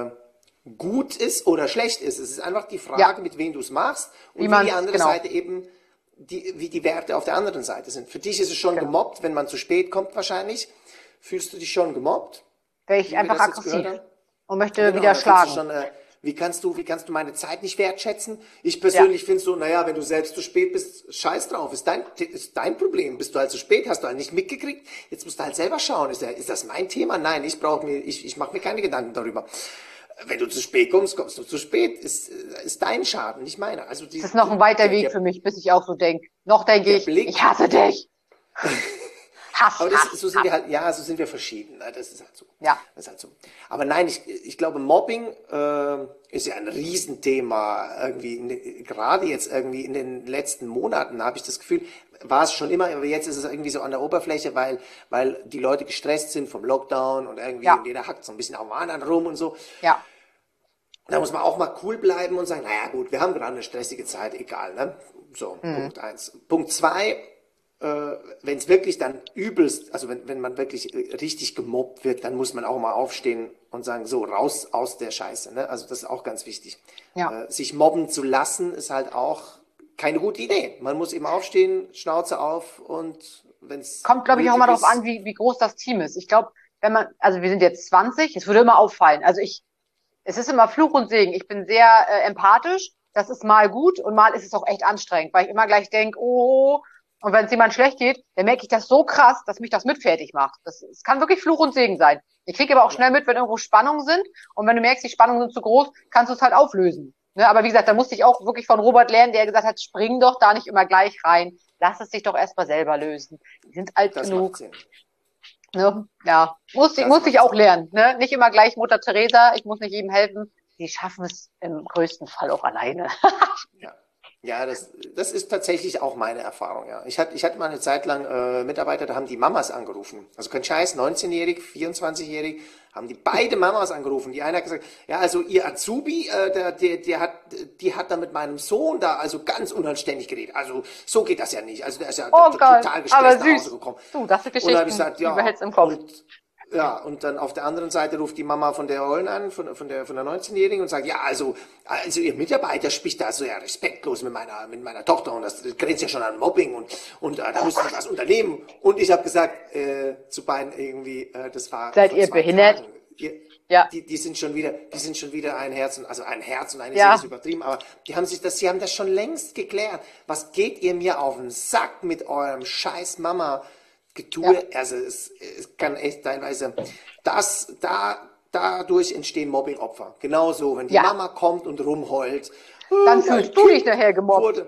[SPEAKER 3] gut ist oder schlecht ist. Es ist einfach die
[SPEAKER 4] ja,
[SPEAKER 3] Frage, mit wem du es machst
[SPEAKER 4] wie
[SPEAKER 3] und wie
[SPEAKER 4] man
[SPEAKER 3] die
[SPEAKER 4] es,
[SPEAKER 3] andere
[SPEAKER 4] genau,
[SPEAKER 3] Seite eben, wie die Werte auf der anderen Seite sind. Für dich ist es schon
[SPEAKER 4] genau.
[SPEAKER 3] gemobbt, wenn man zu spät kommt wahrscheinlich. Fühlst du dich schon gemobbt,
[SPEAKER 4] Wäre ich
[SPEAKER 3] wie wir
[SPEAKER 4] einfach
[SPEAKER 3] das jetzt gehört
[SPEAKER 4] aggressiv
[SPEAKER 3] haben?
[SPEAKER 4] und möchte
[SPEAKER 3] Genau,
[SPEAKER 4] wieder
[SPEAKER 3] da findest du
[SPEAKER 4] schlagen.
[SPEAKER 3] schon, wie kannst du meine Zeit nicht wertschätzen? Ich
[SPEAKER 4] Ja,
[SPEAKER 3] persönlich finde so, naja, wenn du selbst zu spät bist, scheiß drauf, ist dein Problem. Bist du halt zu spät, hast du halt nicht mitgekriegt, jetzt musst du halt selber schauen, ist das mein Thema? Nein, ich mache mir keine Gedanken darüber. Wenn du zu spät kommst, kommst du zu spät, ist dein Schaden, nicht meiner. Also
[SPEAKER 4] es ist noch ein weiter Weg für mich, bis ich auch so denke. Noch denke
[SPEAKER 3] der
[SPEAKER 4] ich, ich
[SPEAKER 3] Blick.
[SPEAKER 4] hasse dich. Hass,
[SPEAKER 3] Aber
[SPEAKER 4] Hass,
[SPEAKER 3] so sind
[SPEAKER 4] Hass.
[SPEAKER 3] wir halt, ja, so sind wir verschieden. Ne? Das ist halt so.
[SPEAKER 4] Ja,
[SPEAKER 3] Das ist halt so. Aber nein, ich glaube, Mobbing ist ja ein Riesenthema irgendwie, gerade jetzt irgendwie in den letzten Monaten habe ich das Gefühl, war es schon immer, aber jetzt ist es irgendwie so an der Oberfläche, weil die Leute gestresst sind vom Lockdown und irgendwie,
[SPEAKER 4] ja,
[SPEAKER 3] und jeder hackt so ein bisschen auf dem anderen rum und so.
[SPEAKER 4] ja,
[SPEAKER 3] Da muss man auch mal cool bleiben und sagen, naja gut, wir haben gerade eine stressige Zeit, egal, ne? So,
[SPEAKER 4] mhm.
[SPEAKER 3] Punkt eins. Punkt zwei, wenn es wirklich dann übelst, also wenn man wirklich richtig gemobbt wird, dann muss man auch mal aufstehen und sagen, so, raus aus der Scheiße, ne? Also das ist auch ganz wichtig.
[SPEAKER 4] Ja.
[SPEAKER 3] Sich mobben zu lassen, ist halt auch keine gute Idee. Man muss eben aufstehen, Schnauze auf und wenn es
[SPEAKER 4] Kommt, glaube ich, auch
[SPEAKER 3] nötig
[SPEAKER 4] immer darauf
[SPEAKER 3] ist,
[SPEAKER 4] an, wie groß das Team ist. Ich glaube, wenn man, also wir sind jetzt 20, es würde immer auffallen. Es ist immer Fluch und Segen. Ich bin sehr empathisch. Das ist mal gut und mal ist es auch echt anstrengend, weil ich immer gleich denke, oh, und wenn es jemand schlecht geht, dann merke ich das so krass, dass mich das mit fertig macht. Es kann wirklich Fluch und Segen sein. Ich kriege aber auch
[SPEAKER 3] ja,
[SPEAKER 4] schnell mit, wenn irgendwo Spannungen sind. Und wenn du merkst, die Spannungen sind zu groß, kannst du es halt auflösen. Ne? Aber wie gesagt, da musste ich auch wirklich von Robert lernen, der gesagt hat, spring doch da nicht immer gleich rein. Lass es sich doch erstmal selber lösen. Die sind alt
[SPEAKER 3] das macht
[SPEAKER 4] genug.
[SPEAKER 3] Sinn.
[SPEAKER 4] Ne? Ja, muss
[SPEAKER 3] Das
[SPEAKER 4] ich
[SPEAKER 3] macht
[SPEAKER 4] auch
[SPEAKER 3] Sinn.
[SPEAKER 4] lernen. Ne? Nicht immer gleich Mutter Teresa, ich muss nicht jedem helfen. Die schaffen es im größten Fall auch alleine.
[SPEAKER 3] Ja, ja, das ist tatsächlich auch meine Erfahrung, ja. Ich hatte mal eine Zeit lang Mitarbeiter, da haben die Mamas angerufen. Also kein Scheiß, 19-jährig, 24-jährig, haben die beide Mamas angerufen. Die eine hat gesagt, ja, also ihr Azubi, die hat da mit meinem Sohn da also ganz unanständig geredet. Also so geht das ja nicht. Also der ist ja
[SPEAKER 4] Oh Gott,
[SPEAKER 3] total
[SPEAKER 4] aber
[SPEAKER 3] gestresst nach Hause
[SPEAKER 4] süß.
[SPEAKER 3] gekommen.
[SPEAKER 4] Du, das sind
[SPEAKER 3] Und dann habe ich
[SPEAKER 4] Geschichten,
[SPEAKER 3] gesagt,
[SPEAKER 4] die
[SPEAKER 3] ja,
[SPEAKER 4] behältst im Kopf.
[SPEAKER 3] und dann auf der anderen Seite ruft die Mama von der Ollen an, von der 19-Jährigen und sagt, ja, also ihr Mitarbeiter spricht da so ja respektlos mit meiner Tochter und das grenzt ja schon an Mobbing und da müssen wir was unternehmen. Und ich habe gesagt, zu beiden irgendwie, das war
[SPEAKER 4] Seid
[SPEAKER 3] vor
[SPEAKER 4] ihr
[SPEAKER 3] 2
[SPEAKER 4] behindert?
[SPEAKER 3] Tagen.
[SPEAKER 4] Ja,
[SPEAKER 3] Die sind schon wieder ein Herz und also ein Herz und eine Seele ist
[SPEAKER 4] ja,
[SPEAKER 3] übertrieben, aber sie haben das schon längst geklärt. Was geht ihr mir auf den Sack mit eurem scheiß Mama?
[SPEAKER 4] ja,
[SPEAKER 3] Getue, also es kann echt teilweise, dadurch entstehen Mobbingopfer. Genauso, wenn die Mama kommt und rumheult.
[SPEAKER 4] Dann fühlst du dich nachher gemobbt.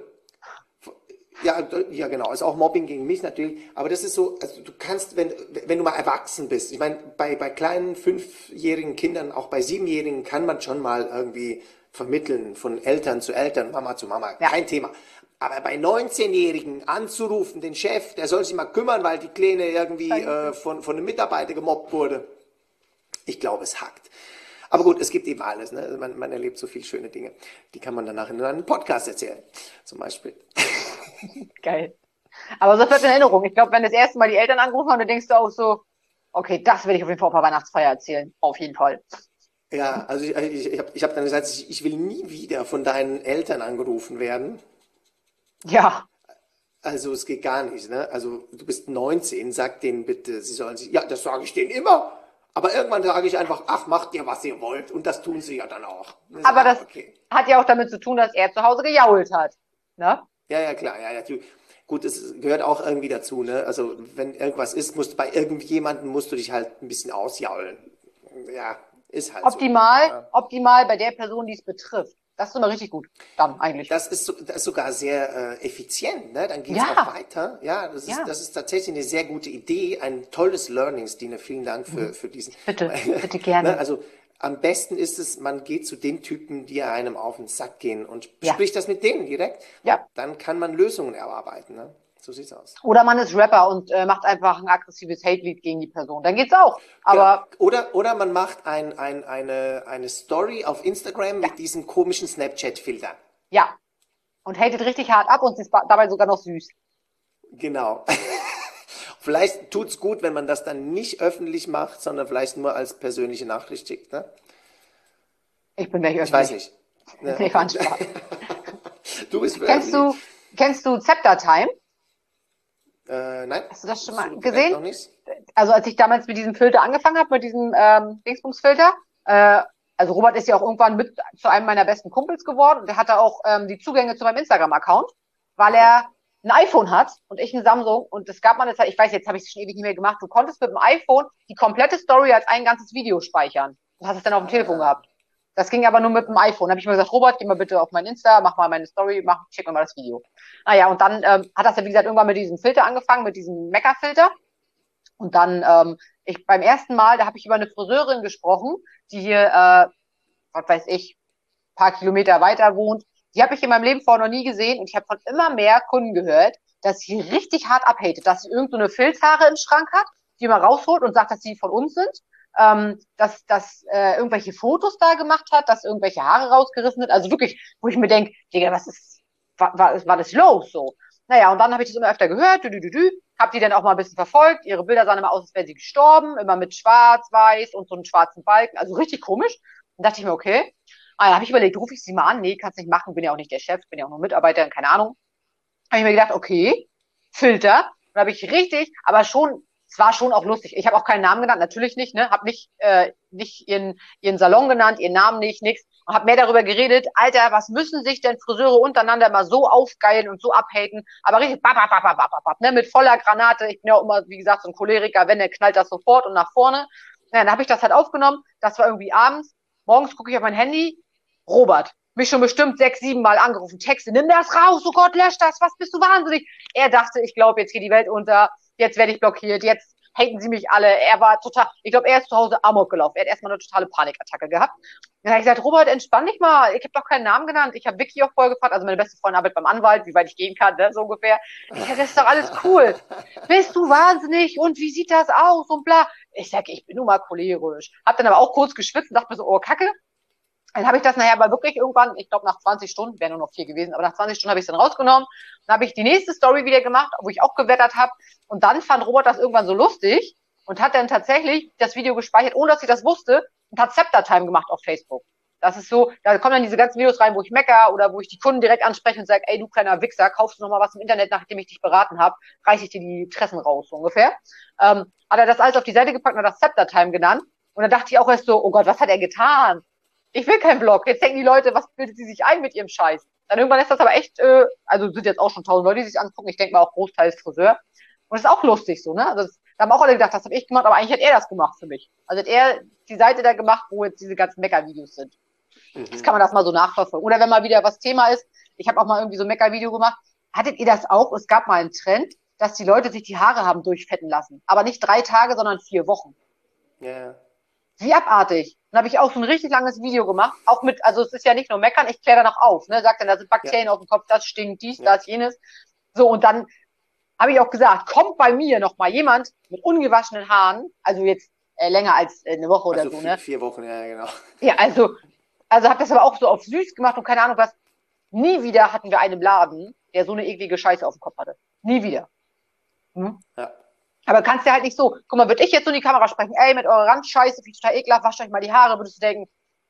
[SPEAKER 3] Ja, genau. Ist auch Mobbing gegen mich natürlich. Aber das ist so, also du kannst, wenn du mal erwachsen bist, ich meine, bei kleinen 5-jährigen Kindern, auch bei 7-jährigen kann man schon mal irgendwie vermitteln, von Eltern zu Eltern, Mama zu Mama. Ja. Kein Thema. Aber bei 19-Jährigen anzurufen, den Chef, der soll sich mal kümmern, weil die Kleine irgendwie von einem Mitarbeiter gemobbt wurde. Ich glaube, es hackt. Aber gut, es gibt eben alles. Ne? Also man erlebt so viele schöne Dinge. Die kann man danach in einem Podcast erzählen, zum Beispiel.
[SPEAKER 4] Geil. Aber so bleibt in Erinnerung. Ich glaube, wenn das erste Mal die Eltern angerufen haben, dann denkst du auch so, okay, das werde ich auf jeden Fall auf der Weihnachtsfeier erzählen. Auf jeden Fall.
[SPEAKER 3] Ja, also ich hab dann gesagt, ich will nie wieder von deinen Eltern angerufen werden.
[SPEAKER 4] Ja.
[SPEAKER 3] Also es geht gar nicht. Ne? Also du bist 19, sag denen bitte, sie sollen sich... Ja, das sage ich denen immer. Aber irgendwann sage ich einfach, ach, macht ihr, was ihr wollt. Und das tun sie ja dann auch.
[SPEAKER 4] Aber das hat ja auch damit zu tun, dass er zu Hause gejault hat. Ne?
[SPEAKER 3] Ja, klar. Ja. Gut, es gehört auch irgendwie dazu. Ne? Also wenn irgendwas ist, bei irgendjemandem musst du dich halt ein bisschen ausjaulen. Ja, ist halt
[SPEAKER 4] optimal,
[SPEAKER 3] so. Ja.
[SPEAKER 4] Optimal bei der Person, die es betrifft. Das ist immer richtig gut, dann eigentlich.
[SPEAKER 3] Das ist sogar sehr effizient, ne? Dann geht es auch weiter. Ja, das ist tatsächlich eine sehr gute Idee, ein tolles Learning, Stine. Vielen Dank für diesen.
[SPEAKER 4] Bitte gerne.
[SPEAKER 3] Ne? Also am besten ist es, man geht zu den Typen, die einem auf den Sack gehen und bespricht das mit denen direkt.
[SPEAKER 4] Ja.
[SPEAKER 3] Dann kann man Lösungen erarbeiten. Ne? So sieht's aus.
[SPEAKER 4] Oder man ist Rapper und macht einfach ein aggressives Hate-Lied gegen die Person. Dann geht's auch. Aber
[SPEAKER 3] oder man macht eine Story auf Instagram mit diesen komischen Snapchat-Filtern.
[SPEAKER 4] Ja. Und hatet richtig hart ab und ist dabei sogar noch süß.
[SPEAKER 3] Genau. Vielleicht tut's gut, wenn man das dann nicht öffentlich macht, sondern vielleicht nur als persönliche Nachricht schickt. Ne?
[SPEAKER 4] Ich bin nicht öffentlich.
[SPEAKER 3] Ich weiß nicht. Ne?
[SPEAKER 4] Nee, war ein Spaß.
[SPEAKER 3] Du bist
[SPEAKER 4] Kennst du Scepter Time?
[SPEAKER 3] Nein.
[SPEAKER 4] Hast du das schon mal gesehen?
[SPEAKER 3] Noch nicht.
[SPEAKER 4] Also als ich damals mit diesem Filter angefangen habe, mit diesem Dingsbums-Filter, also Robert ist ja auch irgendwann mit zu einem meiner besten Kumpels geworden und der hatte auch die Zugänge zu meinem Instagram-Account, weil er ein iPhone hat und ich ein Samsung und es gab mal eine Zeit, ich weiß, jetzt habe ich es schon ewig nicht mehr gemacht, du konntest mit dem iPhone die komplette Story als ein ganzes Video speichern. Du hast es dann auf dem Telefon gehabt. Das ging aber nur mit dem iPhone. Da habe ich mir gesagt, Robert, geh mal bitte auf mein Insta, mach mal meine Story, schick mir mal das Video. Naja, und dann hat das ja, wie gesagt, irgendwann mit diesem Filter angefangen, mit diesem Mecca-Filter. Und dann, beim ersten Mal, da habe ich über eine Friseurin gesprochen, die hier, was weiß ich, paar Kilometer weiter wohnt. Die habe ich in meinem Leben vorher noch nie gesehen und ich habe von immer mehr Kunden gehört, dass sie richtig hart abhatet, dass sie irgend so eine Filzhaare im Schrank hat, die mal rausholt und sagt, dass sie von uns sind. Dass irgendwelche Fotos da gemacht hat, dass irgendwelche Haare rausgerissen sind. Also wirklich, wo ich mir denke, Digga, war das los so? Naja, und dann habe ich das immer öfter gehört, hab die dann auch mal ein bisschen verfolgt. Ihre Bilder sahen immer aus, als wäre sie gestorben, immer mit schwarz, weiß und so einem schwarzen Balken. Also richtig komisch. Dann dachte ich mir, okay. Dann habe ich überlegt, rufe ich sie mal an? Nee, kannst nicht machen, bin ja auch nicht der Chef, bin ja auch nur Mitarbeiter, keine Ahnung. Habe ich mir gedacht, okay, Filter. Dann habe ich richtig, aber schon, es war schon auch lustig. Ich habe auch keinen Namen genannt, natürlich nicht, ne? Habe nicht ihren Salon genannt, ihren Namen nicht, nix. Und habe mehr darüber geredet, Alter, was müssen sich denn Friseure untereinander mal so aufgeilen und so abhaten? Aber richtig, ne? Mit voller Granate. Ich bin ja auch immer, wie gesagt, so ein Choleriker, wenn, der knallt das sofort und nach vorne. Ja, dann habe ich das halt aufgenommen. Das war irgendwie abends. Morgens gucke ich auf mein Handy. Robert, mich schon bestimmt 6, 7 Mal angerufen. Texte, nimm das raus, oh Gott, lösch das, was bist du wahnsinnig? Er dachte, ich glaube, jetzt geht die Welt unter. Jetzt werde ich blockiert, jetzt haten sie mich alle. Er war total, ich glaube, er ist zu Hause Amok gelaufen. Er hat erstmal eine totale Panikattacke gehabt. Dann habe ich gesagt, Robert, entspann dich mal. Ich habe doch keinen Namen genannt. Ich habe Vicky auch vorher gefragt, also meine beste Freundin arbeitet beim Anwalt, wie weit ich gehen kann, ne, so ungefähr. Ich sage, das ist doch alles cool. Bist du wahnsinnig? Und wie sieht das aus? Und bla. Ich sage, ich bin nun mal cholerisch. Hab dann aber auch kurz geschwitzt und dachte mir so, oh, Kacke. Dann habe ich das nachher aber wirklich irgendwann, ich glaube nach 20 Stunden, wäre nur noch 4 gewesen, aber nach 20 Stunden habe ich es dann rausgenommen. Dann habe ich die nächste Story wieder gemacht, wo ich auch gewettert habe. Und dann fand Robert das irgendwann so lustig und hat dann tatsächlich das Video gespeichert, ohne dass ich das wusste, und hat Scepter Time gemacht auf Facebook. Das ist so, da kommen dann diese ganzen Videos rein, wo ich mecker oder wo ich die Kunden direkt anspreche und sage, ey, du kleiner Wichser, kaufst du noch mal was im Internet, nachdem ich dich beraten habe, reiß ich dir die Tressen raus, so ungefähr. Hat er das alles auf die Seite gepackt und hat das Scepter Time genannt. Und dann dachte ich auch erst so, oh Gott, was hat er getan? Ich will keinen Blog. Jetzt denken die Leute, was bildet sie sich ein mit ihrem Scheiß? Dann irgendwann ist das aber echt, also sind jetzt auch schon 1000 Leute, die sich angucken. Ich denke mal auch großteils Friseur. Und das ist auch lustig so, ne? Also Da haben auch alle gedacht, das habe ich gemacht, aber eigentlich hat er das gemacht für mich. Also hat er die Seite da gemacht, wo jetzt diese ganzen Mecker-Videos sind. Jetzt kann man das mal so nachverfolgen. Oder wenn mal wieder was Thema ist, ich habe auch mal irgendwie so ein Mecker-Video gemacht. Hattet ihr das auch? Es gab mal einen Trend, dass die Leute sich die Haare haben durchfetten lassen. Aber nicht 3 Tage, sondern 4 Wochen.
[SPEAKER 3] Ja.
[SPEAKER 4] Wie abartig. Dann habe ich auch so ein richtig langes Video gemacht. Auch mit, also es ist ja nicht nur meckern, ich kläre danach auf. Ne? Sagt dann, da sind Bakterien auf dem Kopf, das stinkt, dies, das, jenes. So, und dann habe ich auch gesagt, kommt bei mir noch mal jemand mit ungewaschenen Haaren, also jetzt länger als eine Woche oder so, ne?
[SPEAKER 3] 4 Wochen, ja, genau.
[SPEAKER 4] Ja, also habe das aber auch so auf süß gemacht und keine Ahnung was. Nie wieder hatten wir einen Laden, der so eine eklige Scheiße auf dem Kopf hatte. Nie wieder.
[SPEAKER 3] Ja.
[SPEAKER 4] Aber kannst du halt nicht so, guck mal, würde ich jetzt so in die Kamera sprechen, ey, mit eurer Randscheiße, wie total ekelhaft, wascht euch mal die Haare, würdest du denken,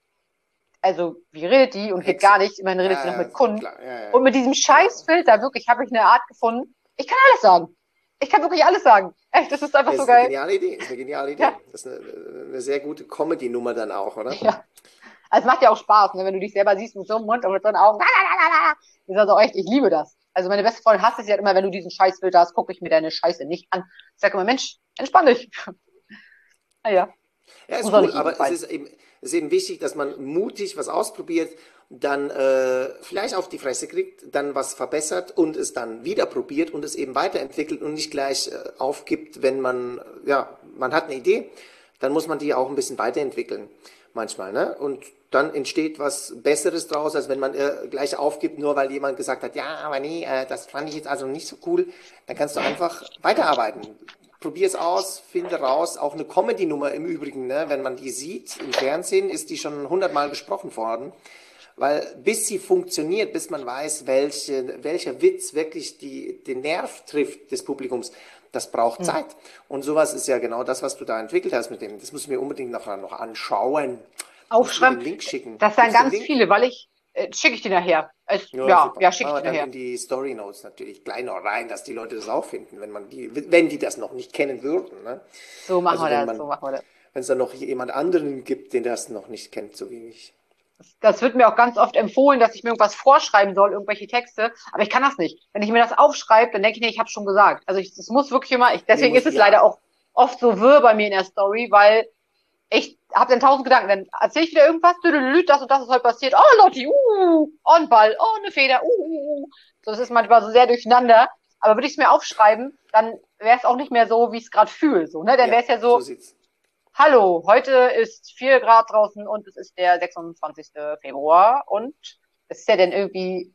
[SPEAKER 4] also, wie redet die? Und geht gar nicht, immerhin redet sie noch mit Kunden.
[SPEAKER 3] Ja.
[SPEAKER 4] Und mit diesem Scheißfilter, wirklich, habe ich eine Art gefunden, ich kann alles sagen. Ich kann wirklich alles sagen. Echt, das ist einfach so geil.
[SPEAKER 3] Das ist eine geniale Idee. Ja. Das ist eine sehr gute Comedy-Nummer dann auch, oder?
[SPEAKER 4] Ja. Also es macht ja auch Spaß, ne? Wenn du dich selber siehst mit so einem Mund und mit so einen Augen. Das ist also echt, ich liebe das. Also meine beste Freundin hasst es ja immer, wenn du diesen Scheißfilter hast, gucke ich mir deine Scheiße nicht an. Ich sage immer, Mensch, entspann dich. Naja.
[SPEAKER 3] Ja, ist cool, aber es ist eben wichtig, dass man mutig was ausprobiert, dann vielleicht auf die Fresse kriegt, dann was verbessert und es dann wieder probiert und es eben weiterentwickelt und nicht gleich aufgibt, wenn man hat eine Idee, dann muss man die auch ein bisschen weiterentwickeln manchmal, ne? Und dann entsteht was Besseres draus, als wenn man gleich aufgibt, nur weil jemand gesagt hat, ja, aber nee, das fand ich jetzt also nicht so cool. Dann kannst du einfach weiterarbeiten. Probier es aus, finde raus. Auch eine Comedy-Nummer im Übrigen, ne? Wenn man die sieht im Fernsehen, ist die schon 100-mal gesprochen worden. Weil bis sie funktioniert, bis man weiß, welcher Witz wirklich den Nerv trifft des Publikums, das braucht Zeit. Und sowas ist ja genau das, was du da entwickelt hast mit dem. Das musst du mir unbedingt noch anschauen.
[SPEAKER 4] Aufschreiben.
[SPEAKER 3] Den Link schicken.
[SPEAKER 4] Das sind ganz viele, weil schicke ich die nachher. Schicke ich die nachher.
[SPEAKER 3] In die Story Notes natürlich gleich noch rein, dass die Leute das auch finden, wenn die das noch nicht kennen würden. Ne?
[SPEAKER 4] So machen wir das.
[SPEAKER 3] Wenn es da noch jemand anderen gibt, den das noch nicht kennt, so wie ich.
[SPEAKER 4] Das wird mir auch ganz oft empfohlen, dass ich mir irgendwas vorschreiben soll, irgendwelche Texte, aber ich kann das nicht. Wenn ich mir das aufschreibe, dann denke ich, nee, ich habe schon gesagt. Also das muss wirklich immer, deswegen ist es leider auch oft so wirr bei mir in der Story, weil ich habe dann 1000 Gedanken, dann erzähle ich wieder irgendwas, das und das ist heute passiert, oh Lotti, ein Ball, oh eine Feder, So, das ist manchmal so sehr durcheinander, aber würde ich es mir aufschreiben, dann wäre es auch nicht mehr so, wie ich es gerade fühle, so, ne? Dann wäre es ja so hallo, heute ist 4 Grad draußen und es ist der 26. Februar und es ist ja dann irgendwie,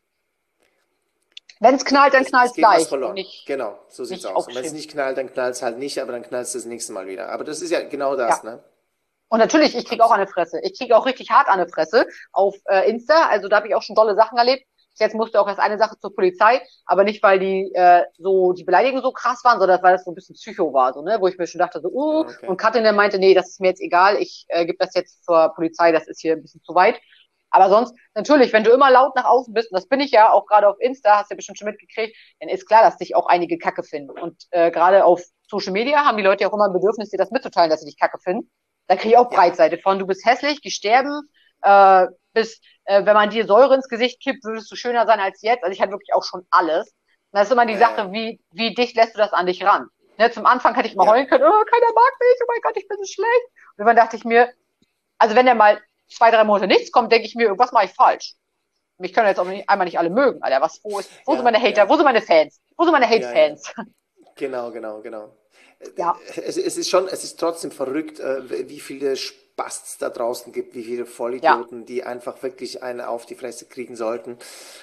[SPEAKER 4] wenn es knallt, dann knallt es gleich.
[SPEAKER 3] Genau, so sieht's aus. Und wenn es nicht knallt, dann knallt es halt nicht, aber dann knallt es das nächste Mal wieder. Aber das ist ja genau das, ne?
[SPEAKER 4] Und natürlich, ich kriege auch eine Fresse. Ich kriege auch richtig hart eine Fresse auf Insta. Also da habe ich auch schon tolle Sachen erlebt. Jetzt musste auch erst eine Sache zur Polizei, aber nicht, weil die die Beleidigungen so krass waren, sondern weil das so ein bisschen Psycho war, so, ne, wo ich mir schon dachte, so, okay. Und Katrin dann meinte, nee, das ist mir jetzt egal, ich gebe das jetzt zur Polizei, das ist hier ein bisschen zu weit. Aber sonst, natürlich, wenn du immer laut nach außen bist, und das bin ich ja auch gerade auf Insta, hast du ja bestimmt schon mitgekriegt, dann ist klar, dass dich auch einige Kacke finden. Und gerade auf Social Media haben die Leute ja auch immer ein Bedürfnis, dir das mitzuteilen, dass sie dich Kacke finden. Da kriege ich auch Breitseite von, du bist hässlich, geh sterben, wenn man dir Säure ins Gesicht kippt, würdest du schöner sein als jetzt. Also ich hatte wirklich auch schon alles. Und das ist immer die Sache, wie dicht lässt du das an dich ran? Ne, zum Anfang hätte ich mal heulen können, oh, keiner mag mich, oh mein Gott, ich bin so schlecht. Und dann dachte ich mir, also wenn der mal 2, 3 Monate nichts kommt, denke ich mir, irgendwas mache ich falsch. Mich können jetzt auch einmal nicht alle mögen, Alter. Wo sind meine Hater? Wo sind meine Fans? Wo sind meine Hate-Fans?
[SPEAKER 3] Genau.
[SPEAKER 4] Ja.
[SPEAKER 3] Es ist trotzdem verrückt, wie viele Spasts da draußen gibt, wie viele Vollidioten, die einfach wirklich eine auf die Fresse kriegen sollten.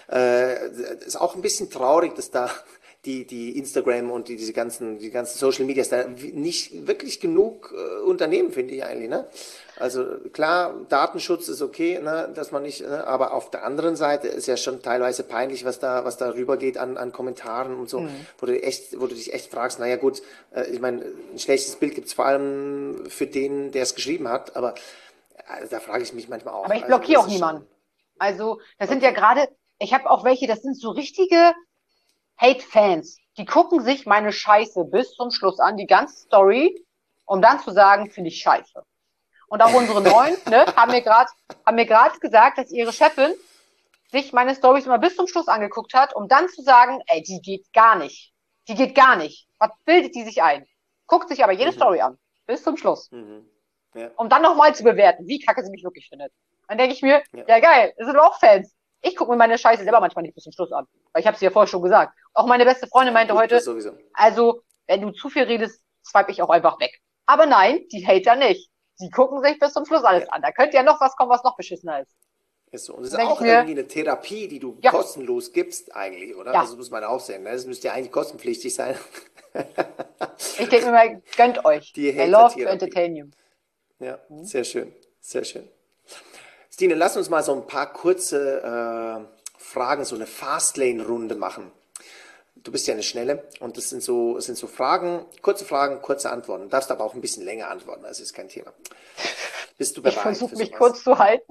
[SPEAKER 3] Ist auch ein bisschen traurig, dass da die Instagram und die ganzen Social Medias da nicht wirklich genug unternehmen, finde ich eigentlich, ne? Also klar, Datenschutz ist okay, ne, dass man nicht, ne, aber auf der anderen Seite ist ja schon teilweise peinlich, was da rübergeht an Kommentaren und so, wo du dich echt fragst, naja gut, ich meine, ein schlechtes Bild gibt's vor allem für den, der es geschrieben hat, aber da frage ich mich manchmal auch.
[SPEAKER 4] Aber ich blockiere auch niemanden. Also das sind ja gerade, ich habe auch welche, das sind so richtige Hate-Fans, die gucken sich meine Scheiße bis zum Schluss an, die ganze Story, um dann zu sagen, finde ich scheiße. Und auch unsere Neuen, ne, haben mir gerade gesagt, dass ihre Chefin sich meine Storys immer bis zum Schluss angeguckt hat, um dann zu sagen, ey, die geht gar nicht. Die geht gar nicht. Was bildet die sich ein? guckt sich aber jede Story an. Bis zum Schluss.
[SPEAKER 3] Ja.
[SPEAKER 4] Um dann nochmal zu bewerten, wie kacke sie mich wirklich findet. Dann denke ich mir, ja geil, das sind aber auch Fans. Ich gucke mir meine Scheiße selber manchmal nicht bis zum Schluss an. Weil ich habe es ja vorher schon gesagt. Auch meine beste Freundin meinte heute, also, wenn du zu viel redest, swipe ich auch einfach weg. Aber nein, die Hater nicht. Die gucken sich bis zum Schluss alles an. Da könnte ja noch was kommen, was noch beschissener ist.
[SPEAKER 3] Ist so. Und das ist auch irgendwie eine Therapie, die du kostenlos gibst eigentlich, oder? Ja. Also muss man auch sehen. Ne? Das müsste ja eigentlich kostenpflichtig sein.
[SPEAKER 4] Ich denke mir mal, gönnt euch.
[SPEAKER 3] Die
[SPEAKER 4] I love to entertain you.
[SPEAKER 3] Ja, sehr schön. Sehr schön. Stine, lass uns mal so ein paar kurze Fragen, so eine Fastlane-Runde machen. Du bist ja eine Schnelle und das sind so Fragen, kurze Antworten. Du darfst aber auch ein bisschen länger antworten, das ist kein Thema. Bist du bereit?
[SPEAKER 4] Ich versuche mich kurz zu halten.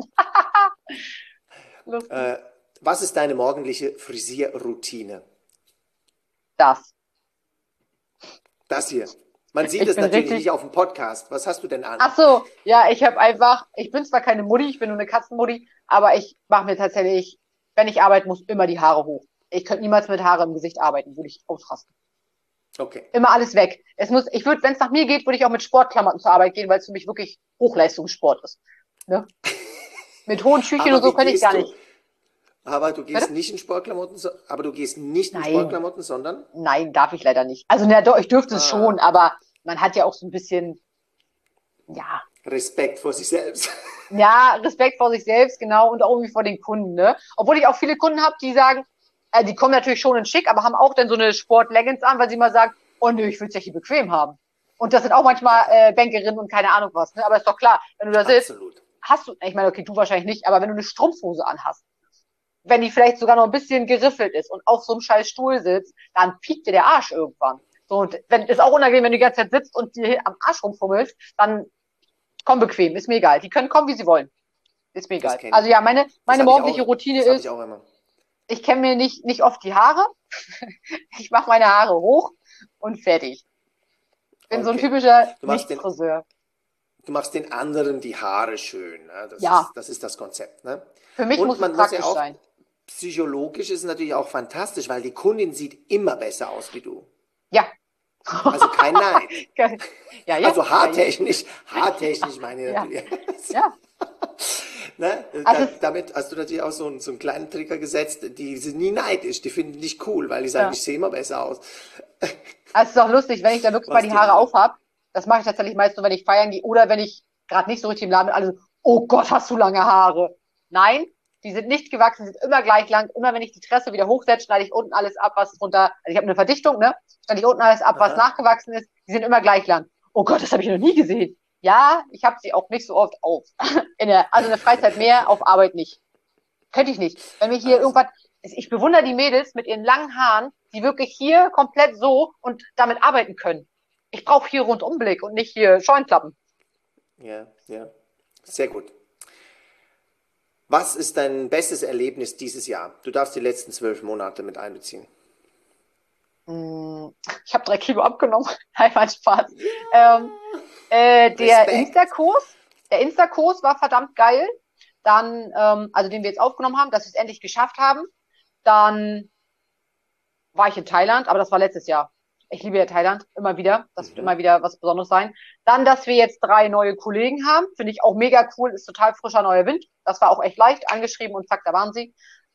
[SPEAKER 3] Was ist deine morgendliche Frisierroutine?
[SPEAKER 4] Das
[SPEAKER 3] hier. Man sieht es natürlich nicht auf dem Podcast. Was hast du denn an?
[SPEAKER 4] Ach so, ja, ich bin zwar keine Mutti, ich bin nur eine Katzenmutti, aber ich mache mir tatsächlich, wenn ich arbeiten muss, immer die Haare hoch. Ich könnte niemals mit Haare im Gesicht arbeiten, würde ich ausrasten.
[SPEAKER 3] Okay.
[SPEAKER 4] Immer alles weg. Wenn es nach mir geht, würde ich auch mit Sportklamotten zur Arbeit gehen, weil es für mich wirklich Hochleistungssport ist. Ne? Mit hohen Schüchen und so könnte ich gar nicht.
[SPEAKER 3] Aber du gehst nicht in Sportklamotten, sondern?
[SPEAKER 4] Nein, darf ich leider nicht. Also, ich dürfte es schon, aber man hat ja auch so ein bisschen, ja.
[SPEAKER 3] Respekt vor sich selbst.
[SPEAKER 4] Ja, Respekt vor sich selbst, genau, und auch irgendwie vor den Kunden, ne? Obwohl ich auch viele Kunden habe, die sagen, die kommen natürlich schon in schick, aber haben auch dann so eine Sport-Leggings an, weil sie mal sagen, oh nö, ich will es ja hier bequem haben. Und das sind auch manchmal Bankerinnen und keine Ahnung was, ne? Aber ist doch klar, wenn du da sitzt, ich meine, okay, du wahrscheinlich nicht, aber wenn du eine Strumpfhose anhast, wenn die vielleicht sogar noch ein bisschen geriffelt ist und auf so einem scheiß Stuhl sitzt, dann piekt dir der Arsch irgendwann. So, und ist auch unangenehm, wenn du die ganze Zeit sitzt und dir am Arsch rumfummelst, dann komm bequem, ist mir egal. Die können kommen, wie sie wollen. Ist mir egal. Also ja, meine morgendliche Routine ist, ich kämme mir nicht oft die Haare. Ich mache meine Haare hoch und fertig. Bin so ein typischer Nicht-Friseur.
[SPEAKER 3] Du machst den anderen die Haare schön. Ne? Das ist das Konzept. Ne?
[SPEAKER 4] Für mich muss es praktisch sein.
[SPEAKER 3] Psychologisch ist es natürlich auch fantastisch, weil die Kundin sieht immer besser aus wie du.
[SPEAKER 4] Ja.
[SPEAKER 3] Also kein Nein.
[SPEAKER 4] Ja.
[SPEAKER 3] Also haartechnisch meine ich natürlich.
[SPEAKER 4] Ja.
[SPEAKER 3] Ne? Damit hast du natürlich auch so einen kleinen Trigger gesetzt, die sind nie neidisch, die finden dich cool, weil die sagen, ich sehe immer besser aus.
[SPEAKER 4] Also es ist auch lustig, wenn ich da wirklich mal die Haare aufhab, das mache ich tatsächlich meist nur, wenn ich feiern gehe oder wenn ich gerade nicht so richtig im Laden bin, alle so, oh Gott, hast du lange Haare. Nein, die sind nicht gewachsen, die sind immer gleich lang. Immer wenn ich die Tresse wieder hochsetze, schneide ich unten alles ab, was drunter, also ich habe eine Verdichtung, ne? Schneide ich unten alles ab, was nachgewachsen ist. Die sind immer gleich lang. Oh Gott, das habe ich noch nie gesehen. Ja, ich habe sie auch nicht so oft auf. In der Freizeit mehr, auf Arbeit nicht. Könnte ich nicht. Wenn wir hier irgendwas, ich bewundere die Mädels mit ihren langen Haaren, die wirklich hier komplett so und damit arbeiten können. Ich brauche hier Rundumblick und nicht hier Scheuklappen.
[SPEAKER 3] Ja. Sehr gut. Was ist dein bestes Erlebnis dieses Jahr? Du darfst die letzten 12 Monate mit einbeziehen.
[SPEAKER 4] Ich habe 3 Kilo abgenommen. Einmal Spaß. Der Insta-Kurs war verdammt geil. Dann, also den wir jetzt aufgenommen haben, dass wir es endlich geschafft haben. Dann war ich in Thailand, aber das war letztes Jahr. Ich liebe ja Thailand, immer wieder. Das wird immer wieder was Besonderes sein. Dann, dass wir jetzt 3 neue Kollegen haben, finde ich auch mega cool, ist total frischer neuer Wind. Das war auch echt leicht, angeschrieben und zack, da waren sie.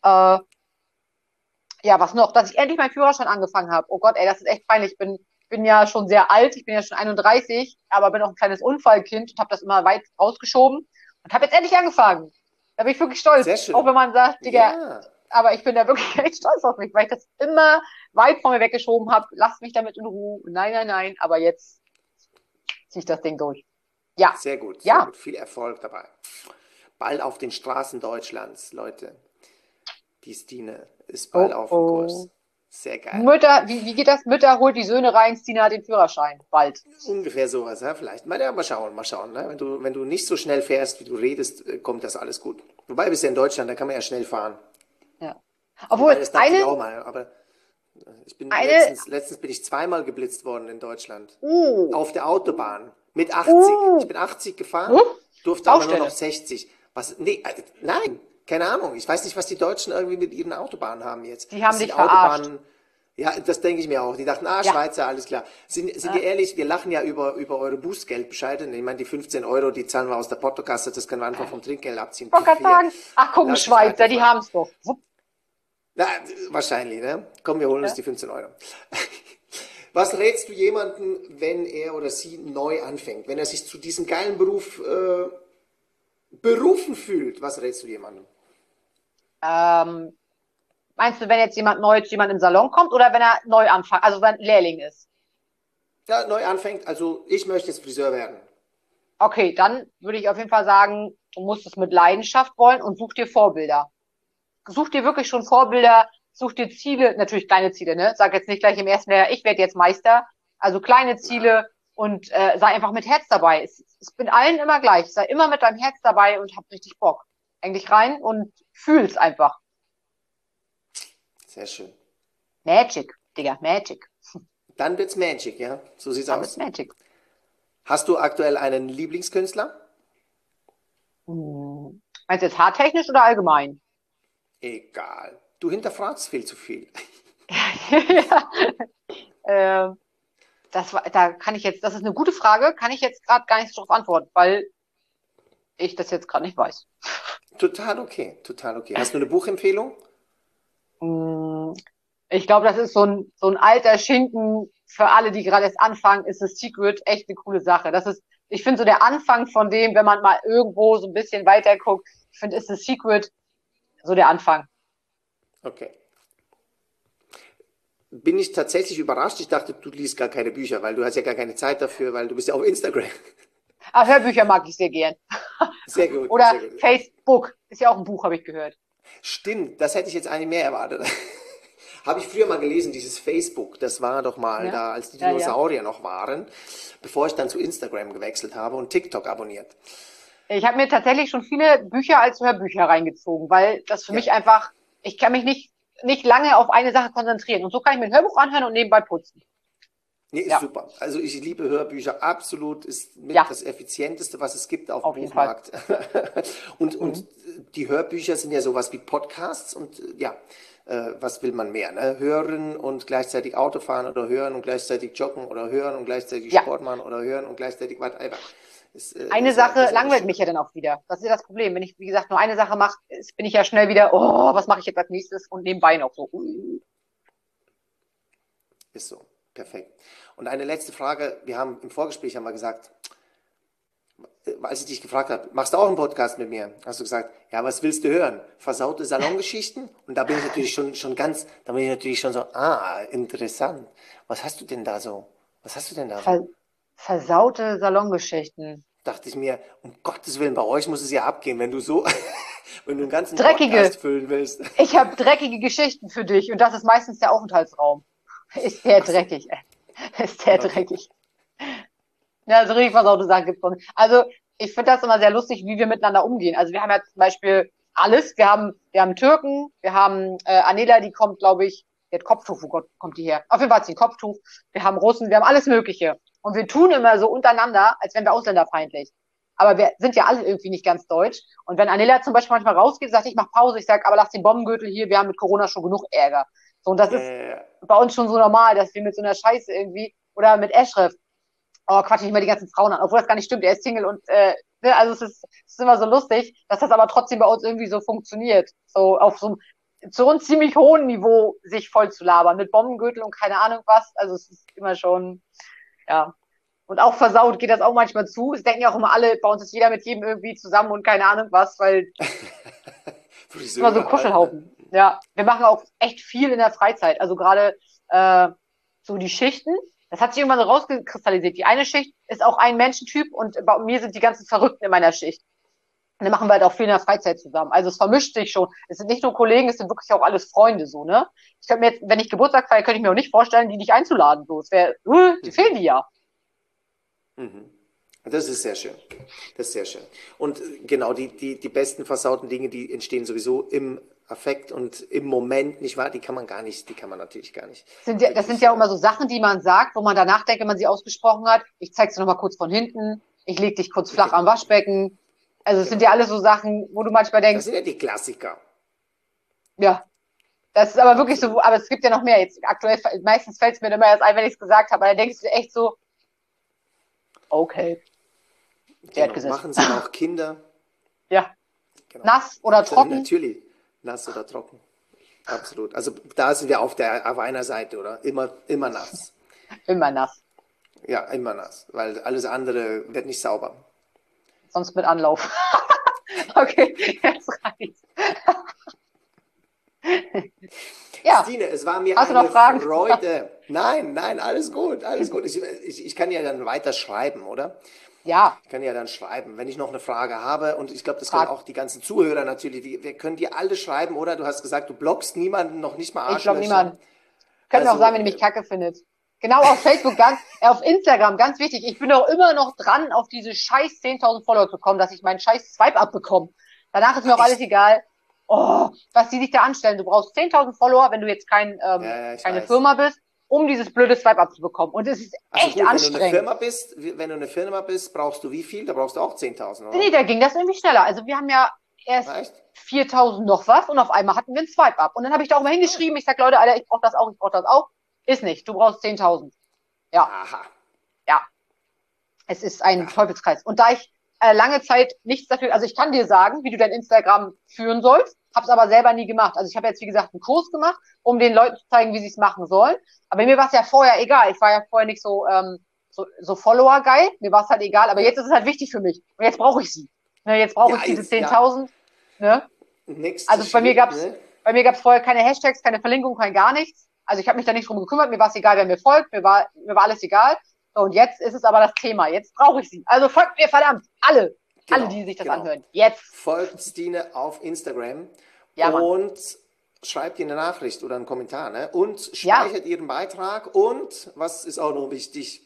[SPEAKER 4] Ja, was noch? Dass ich endlich meinen Führerschein angefangen habe. Oh Gott, ey, das ist echt peinlich. Ich bin ja schon sehr alt, ich bin ja schon 31, aber bin auch ein kleines Unfallkind und habe das immer weit rausgeschoben und habe jetzt endlich angefangen. Da bin ich wirklich stolz.
[SPEAKER 3] Sehr schön.
[SPEAKER 4] Auch wenn man sagt, Digga, aber ich bin da wirklich echt stolz auf mich, weil ich das immer weit von mir weggeschoben habe. Lasst mich damit in Ruhe. Nein. Aber jetzt ziehe ich das Ding durch. Ja.
[SPEAKER 3] Sehr gut. Viel Erfolg dabei. Bald auf den Straßen Deutschlands, Leute. Die Stine ist bald auf dem Kurs. Sehr geil.
[SPEAKER 4] Mütter, wie geht das? Mütter holt die Söhne rein, Stine hat den Führerschein. Bald.
[SPEAKER 3] Ungefähr sowas, ja, vielleicht. Mal schauen. Ne? Wenn du nicht so schnell fährst, wie du redest, kommt das alles gut. Wobei, bist ja in Deutschland, da kann man ja schnell fahren.
[SPEAKER 4] Ja. Obwohl,
[SPEAKER 3] das dachte ich auch mal, aber letztens bin ich 2-mal geblitzt worden in Deutschland. Auf der Autobahn. Mit 80. Ich bin 80 gefahren, durfte aber nur noch 60. Nein, keine Ahnung. Ich weiß nicht, was die Deutschen irgendwie mit ihren Autobahnen haben jetzt.
[SPEAKER 4] Die haben dich verarscht.
[SPEAKER 3] Ja, das denke ich mir auch. Die dachten,
[SPEAKER 4] Ja,
[SPEAKER 3] Schweizer, alles klar. Sind wir
[SPEAKER 4] ja.
[SPEAKER 3] ehrlich, wir lachen ja über eure Bußgeldbescheide. Ich meine, die 15 Euro, die zahlen wir aus der Portokasse, das können wir einfach vom Trinkgeld abziehen.
[SPEAKER 4] Ich wollte
[SPEAKER 3] Pff,
[SPEAKER 4] gerade
[SPEAKER 3] hier,
[SPEAKER 4] sagen, ach gucken,
[SPEAKER 3] lass es
[SPEAKER 4] Schweizer, die
[SPEAKER 3] weiterfahren.
[SPEAKER 4] haben's doch. Wupp,
[SPEAKER 3] Na, wahrscheinlich, ne? Komm, wir holen uns
[SPEAKER 4] ja.
[SPEAKER 3] die 15 Euro. Was rätst du jemandem, wenn er oder sie neu anfängt? Wenn er sich zu diesem geilen Beruf berufen fühlt, was rätst du jemandem?
[SPEAKER 4] Ähm, Meinst du, wenn jetzt jemand neu zu jemand im Salon kommt oder wenn er neu anfängt, also wenn Lehrling ist?
[SPEAKER 3] Ja, neu anfängt, also ich möchte jetzt Friseur werden.
[SPEAKER 4] Okay, dann würde ich auf jeden Fall sagen, du musst es mit Leidenschaft wollen und such dir Vorbilder. Such dir wirklich schon Vorbilder, such dir Ziele, natürlich kleine Ziele, ne? Sag jetzt nicht gleich im ersten Jahr, ich werde jetzt Meister. Also kleine
[SPEAKER 3] Na,
[SPEAKER 4] Ziele und sei einfach mit Herz dabei. Es bin allen immer gleich. Sei immer mit deinem Herz dabei und hab richtig Bock. Häng dich rein und fühl's einfach.
[SPEAKER 3] sehr schön.
[SPEAKER 4] Magic, Digga, Magic.
[SPEAKER 3] Dann wird's Magic, ja? So sieht's
[SPEAKER 4] Dann wird's
[SPEAKER 3] aus.
[SPEAKER 4] Magic.
[SPEAKER 3] Hast du aktuell einen Lieblingskünstler?
[SPEAKER 4] Meinst du jetzt haartechnisch oder allgemein?
[SPEAKER 3] Egal. Du hinterfragst viel zu viel.
[SPEAKER 4] Ja. Ähm, da kann ich jetzt, das ist eine gute Frage, kann ich jetzt gerade gar nicht so drauf antworten, weil ich das jetzt gerade nicht weiß.
[SPEAKER 3] Total okay, total okay. Hast du eine Buchempfehlung?
[SPEAKER 4] Mm, Ich glaube, das ist so ein alter Schinken für alle, die gerade erst anfangen, ist das Secret echt eine coole Sache. Ich finde so der Anfang von dem, wenn man mal irgendwo so ein bisschen weiter guckt, ich finde, ist das Secret so der Anfang.
[SPEAKER 3] Okay. Bin ich tatsächlich überrascht. Ich dachte, du liest gar keine Bücher, weil du hast ja gar keine Zeit dafür, weil du bist ja auf Instagram.
[SPEAKER 4] Aber Hörbücher mag ich sehr gern.
[SPEAKER 3] Sehr gut,
[SPEAKER 4] Oder
[SPEAKER 3] sehr gut.
[SPEAKER 4] Facebook, ist ja auch ein Buch, habe ich gehört.
[SPEAKER 3] Stimmt, das hätte ich jetzt eigentlich mehr erwartet. Habe ich früher mal gelesen, dieses Facebook, das war doch mal
[SPEAKER 4] Ja,
[SPEAKER 3] da, als die
[SPEAKER 4] ja, ja.
[SPEAKER 3] Dinosaurier noch waren, bevor ich dann zu Instagram gewechselt habe und TikTok abonniert.
[SPEAKER 4] Ich habe mir tatsächlich schon viele Bücher als Hörbücher reingezogen, weil das für
[SPEAKER 3] Ja,
[SPEAKER 4] mich einfach, ich kann mich nicht lange auf eine Sache konzentrieren. Und so kann ich mir ein Hörbuch anhören und nebenbei putzen.
[SPEAKER 3] nee, ist
[SPEAKER 4] Ja,
[SPEAKER 3] super. Also ich liebe Hörbücher absolut, ist mit
[SPEAKER 4] ja,
[SPEAKER 3] das effizienteste, was es gibt auf dem
[SPEAKER 4] auf jeden Fall.
[SPEAKER 3] Buchmarkt. Und
[SPEAKER 4] Mhm.
[SPEAKER 3] die Hörbücher sind ja sowas wie Podcasts und ja, was will man mehr, ne? Hören und gleichzeitig Auto fahren oder hören und gleichzeitig joggen oder hören und gleichzeitig
[SPEAKER 4] Ja,
[SPEAKER 3] Sport machen oder hören und gleichzeitig whatever.
[SPEAKER 4] eine
[SPEAKER 3] Ist ja, das
[SPEAKER 4] Sache
[SPEAKER 3] ist ja das
[SPEAKER 4] langweilt
[SPEAKER 3] Schöne.
[SPEAKER 4] mich ja dann auch wieder. Das ist ja das Problem. Wenn ich, wie gesagt, nur eine Sache mache, bin ich ja schnell wieder, oh, was mache ich jetzt als nächstes? Und nebenbei noch so.
[SPEAKER 3] Ist so. Perfekt. Und eine letzte Frage. Wir haben im Vorgespräch haben wir gesagt, als ich dich gefragt habe, machst du auch einen Podcast mit mir? Hast du gesagt, ja, was willst du hören? Versaute Salongeschichten? Und da bin ich natürlich schon ganz, da bin ich natürlich schon so, interessant. Was hast du denn da so? Was hast du denn da so?
[SPEAKER 4] Ver versaute Salongeschichten.
[SPEAKER 3] Dachte ich mir, um Gottes Willen, bei euch muss es ja abgehen, wenn du so, wenn du einen ganzen
[SPEAKER 4] Dreckige.
[SPEAKER 3] Podcast füllen willst.
[SPEAKER 4] Ich habe dreckige Geschichten für dich und das ist meistens der Aufenthaltsraum. Ist der
[SPEAKER 3] Ach so,
[SPEAKER 4] dreckig, ey. Ist der
[SPEAKER 3] okay.
[SPEAKER 4] dreckig. Ja, also richtig versaute Sachen gibt's noch nicht. Also ich finde das immer sehr lustig, wie wir miteinander umgehen. Also wir haben ja zum Beispiel alles. Wir haben Türken, wir haben Anela, die kommt, glaube ich, die hat Kopftuch, wo Gott kommt die her? Auf jeden Fall hat sie ein Kopftuch. Wir haben Russen, wir haben alles Mögliche. Und wir tun immer so untereinander, als wären wir ausländerfeindlich. Aber wir sind ja alle irgendwie nicht ganz deutsch. Und wenn Anela zum Beispiel manchmal rausgeht, sagt, ich mach Pause, ich sag, aber lass den Bombengürtel hier, wir haben mit Corona schon genug Ärger. So, und das ist
[SPEAKER 3] Äh,
[SPEAKER 4] bei uns schon so normal, dass wir mit so einer Scheiße irgendwie, oder mit Eschref, oh, quatsch nicht mal die ganzen Frauen an, obwohl das gar nicht stimmt, er ist Single und, ne, also es ist immer so lustig, dass das aber trotzdem bei uns irgendwie so funktioniert. So auf so einem zu uns ziemlich hohen Niveau sich voll zu labern, mit Bombengürtel und keine Ahnung was. Also es ist immer schon, ja. Und auch versaut geht das auch manchmal zu. Es denken ja auch immer alle, bei uns ist jeder mit jedem irgendwie zusammen und keine Ahnung was, weil es ist immer so ein
[SPEAKER 3] Friseure halt, ne?
[SPEAKER 4] Kuschelhaufen. Ja, wir machen auch echt viel in der Freizeit. Also gerade äh, so die Schichten, das hat sich irgendwann so rausgekristallisiert. Die eine Schicht ist auch ein Menschentyp und bei mir sind die ganzen Verrückten in meiner Schicht. Und dann machen wir halt auch viel in der Freizeit zusammen. Also es vermischt sich schon. Es sind nicht nur Kollegen, es sind wirklich auch alles Freunde so, ne? Ich könnte mir jetzt, wenn ich Geburtstag feiere, könnte ich mir auch nicht vorstellen, die nicht einzuladen. So, es wäre, die fehlen die ja.
[SPEAKER 3] Mhm. Das ist sehr schön. Das ist sehr schön. Und genau, die besten versauten Dinge, die entstehen sowieso im Affekt und im Moment, nicht wahr? Die kann man natürlich gar nicht
[SPEAKER 4] Das sind
[SPEAKER 3] wirklich.
[SPEAKER 4] ja auch immer so Sachen, die man sagt, wo man danach denkt, wenn man sie ausgesprochen hat, ich zeig's dir nochmal kurz von hinten, ich leg dich kurz flach am
[SPEAKER 3] Genau,
[SPEAKER 4] Waschbecken. Also es sind
[SPEAKER 3] genau.
[SPEAKER 4] ja alles so Sachen, wo du manchmal
[SPEAKER 3] Das
[SPEAKER 4] denkst,
[SPEAKER 3] sind ja die Klassiker.
[SPEAKER 4] ja, Das ist aber wirklich so, aber es gibt ja noch mehr. Jetzt aktuell, meistens fällt es mir immer erst ein, wenn ich es gesagt habe, aber dann denkst du echt so, okay.
[SPEAKER 3] Genau. Machen sie auch Kinder?
[SPEAKER 4] Ja.
[SPEAKER 3] Genau.
[SPEAKER 4] Nass oder trocken?
[SPEAKER 3] Natürlich, nass oder trocken. Absolut. Also da sind wir auf einer Seite, oder? Immer nass.
[SPEAKER 4] Immer nass.
[SPEAKER 3] Ja, immer nass, weil alles andere wird nicht sauber.
[SPEAKER 4] Sonst mit Anlauf. Okay, jetzt reicht's. Ja.
[SPEAKER 3] Stine, es war mir
[SPEAKER 4] Hast du noch Fragen?
[SPEAKER 3] Freude. Nein, alles gut, alles gut. Ich kann ja dann weiter schreiben, oder?
[SPEAKER 4] Ja.
[SPEAKER 3] Ich kann ja dann schreiben, wenn ich noch eine Frage habe. Und ich glaube, das können auch die ganzen Zuhörer natürlich. Wir können dir alle schreiben, oder? Du hast gesagt, du blockst niemanden, noch nicht mal Arschlöcher.
[SPEAKER 4] Ich block niemanden. Könnt mir auch sagen, wenn ihr mich kacke findet. Genau, auf Facebook, auf Instagram, ganz wichtig. Ich bin doch immer noch dran, auf diese scheiß 10.000 Follower zu kommen, dass ich meinen scheiß Swipe abbekomme. Danach ist mir auch alles egal. Oh, was die sich da anstellen. Du brauchst 10.000 Follower, wenn du jetzt keine Firma bist, um dieses blöde Swipe abzubekommen. Und es ist echt anstrengend.
[SPEAKER 3] Wenn du eine Firma bist, brauchst du wie viel? Da brauchst du auch 10.000, oder?
[SPEAKER 4] Nee, da ging das irgendwie schneller. Also wir haben ja erst 4.000 noch was und auf einmal hatten wir einen Swipe ab. Und dann habe ich da auch mal hingeschrieben, ich sag, Leute, Alter, ich brauche das auch. Ist nicht. Du brauchst 10.000. Ja.
[SPEAKER 3] Aha.
[SPEAKER 4] Ja. Es ist ein Teufelskreis. Und da ich lange Zeit nichts dafür, also ich kann dir sagen, wie du dein Instagram führen sollst, hab's aber selber nie gemacht. Also ich habe jetzt, wie gesagt, einen Kurs gemacht, um den Leuten zu zeigen, wie sie es machen sollen. Aber mir war es ja vorher egal. Ich war ja vorher nicht so Follower-geil. Mir war es halt egal. Aber jetzt ist es halt wichtig für mich. Und jetzt brauche ich sie. Ne, jetzt brauche ich diese 10.000. Ne? Also bei mir gab's vorher keine Hashtags, keine Verlinkung, kein gar nichts. Also ich habe mich da nicht drum gekümmert, mir war es egal, wer mir folgt, mir war alles egal. So, und jetzt ist es aber das Thema. Jetzt brauche ich sie. Also folgt mir verdammt alle, die sich das anhören. Jetzt.
[SPEAKER 3] Folgt Stine auf Instagram
[SPEAKER 4] und
[SPEAKER 3] schreibt ihr eine Nachricht oder einen Kommentar, ne? Und speichert ihren Beitrag und, was ist auch noch wichtig,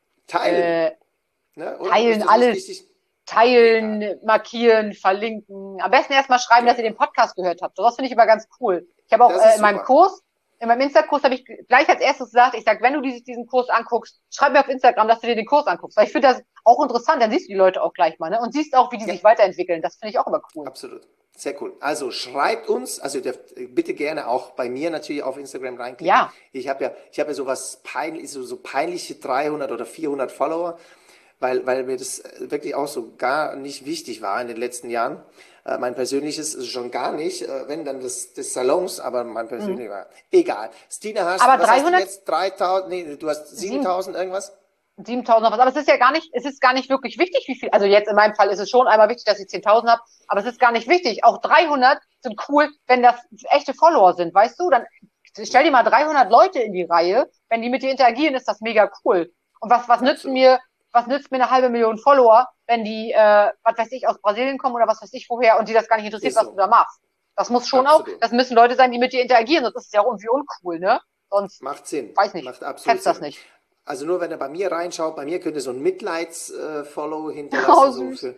[SPEAKER 3] teilen.
[SPEAKER 4] Ne? Teilen alles. Teilen, markieren, verlinken. Am besten erstmal schreiben, dass ihr den Podcast gehört habt. So was finde ich aber ganz cool. Ich habe auch in meinem Insta-Kurs habe ich gleich als erstes gesagt, ich sag, wenn du diesen Kurs anguckst, schreib mir auf Instagram, dass du dir den Kurs anguckst. Weil ich finde das auch interessant, dann siehst du die Leute auch gleich mal, ne? Und siehst auch, wie die sich weiterentwickeln. Das finde ich auch immer cool.
[SPEAKER 3] Absolut. Sehr cool. Also schreibt uns, also ihr dürft bitte gerne auch bei mir natürlich auf Instagram reinklicken.
[SPEAKER 4] Ja.
[SPEAKER 3] Ich habe ja sowas so peinliche 300 oder 400 Follower, weil mir das wirklich auch so gar nicht wichtig war in den letzten Jahren. Mein persönliches ist schon gar nicht, wenn dann des Salons, aber mein persönliches war egal. Stine, hast
[SPEAKER 4] aber
[SPEAKER 3] was
[SPEAKER 4] 300?
[SPEAKER 3] Hast du jetzt 3.000, nee, du hast 7.000 irgendwas?
[SPEAKER 4] 7.000 noch was, aber es ist gar nicht wirklich wichtig, wie viel, also jetzt in meinem Fall ist es schon einmal wichtig, dass ich 10.000 habe, aber es ist gar nicht wichtig. Auch 300 sind cool, wenn das echte Follower sind, weißt du, dann stell dir mal 300 Leute in die Reihe, wenn die mit dir interagieren, ist das mega cool. Und was nützt mir eine 500.000 Follower, wenn die, was weiß ich, aus Brasilien kommen oder was weiß ich woher und die das gar nicht interessiert, was du da machst. Das muss schon das müssen Leute sein, die mit dir interagieren, sonst ist es ja auch irgendwie uncool, ne? Sonst,
[SPEAKER 3] macht Sinn.
[SPEAKER 4] Weiß nicht,
[SPEAKER 3] macht absolut Sinn.
[SPEAKER 4] Das nicht.
[SPEAKER 3] Also nur wenn er bei mir reinschaut, bei mir könnte so ein Mitleids-Follow hinterlassen. So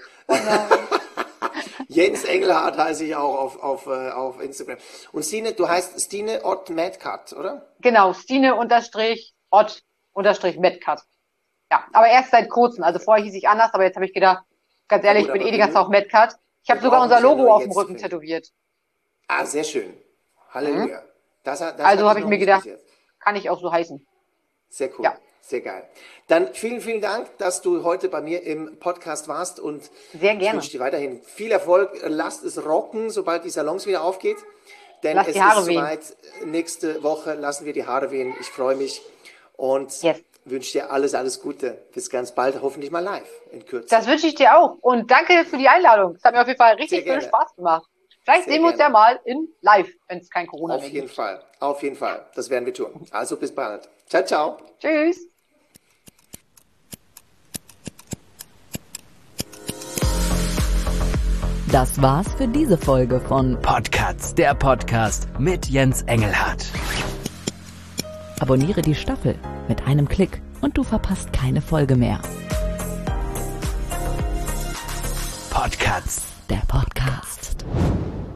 [SPEAKER 3] Jens Engelhardt heiße ich auch auf Instagram. Und Stine, du heißt Stine Ott Medcat, oder?
[SPEAKER 4] Genau, Stine Ott Medcat. Ja, aber erst seit kurzem. Also vorher hieß ich anders, aber jetzt habe ich gedacht, ganz ehrlich, ich bin die ganze Zeit auch Medcat. Ich habe sogar unser Logo auf dem Rücken tätowiert.
[SPEAKER 3] Ah, sehr schön. Halleluja.
[SPEAKER 4] Also habe ich mir gedacht, kann ich auch so heißen.
[SPEAKER 3] Sehr cool.
[SPEAKER 4] Ja.
[SPEAKER 3] Sehr geil. Dann vielen, vielen Dank, dass du heute bei mir im Podcast warst und
[SPEAKER 4] sehr gerne.
[SPEAKER 3] Ich wünsche dir weiterhin viel Erfolg. Lasst es rocken, sobald die Salons wieder aufgeht. Denn
[SPEAKER 4] es ist
[SPEAKER 3] soweit. Nächste Woche lassen wir die Haare wehen. Ich freue mich und wünsche dir alles Gute. Bis ganz bald, hoffentlich mal live in Kürze.
[SPEAKER 4] Das wünsche ich dir auch. Und danke für die Einladung. Es hat mir auf jeden Fall richtig viel Spaß gemacht. Vielleicht sehen wir uns ja mal in live, wenn es kein Corona mehr gibt.
[SPEAKER 3] Auf jeden Fall. Das werden wir tun. Also bis bald. Ciao, ciao.
[SPEAKER 4] Tschüss.
[SPEAKER 1] Das war's für diese Folge von
[SPEAKER 2] Podcasts, der Podcast mit Jens Engelhardt.
[SPEAKER 1] Abonniere die Staffel mit einem Klick und du verpasst keine Folge mehr.
[SPEAKER 2] Podcasts,
[SPEAKER 1] der Podcast.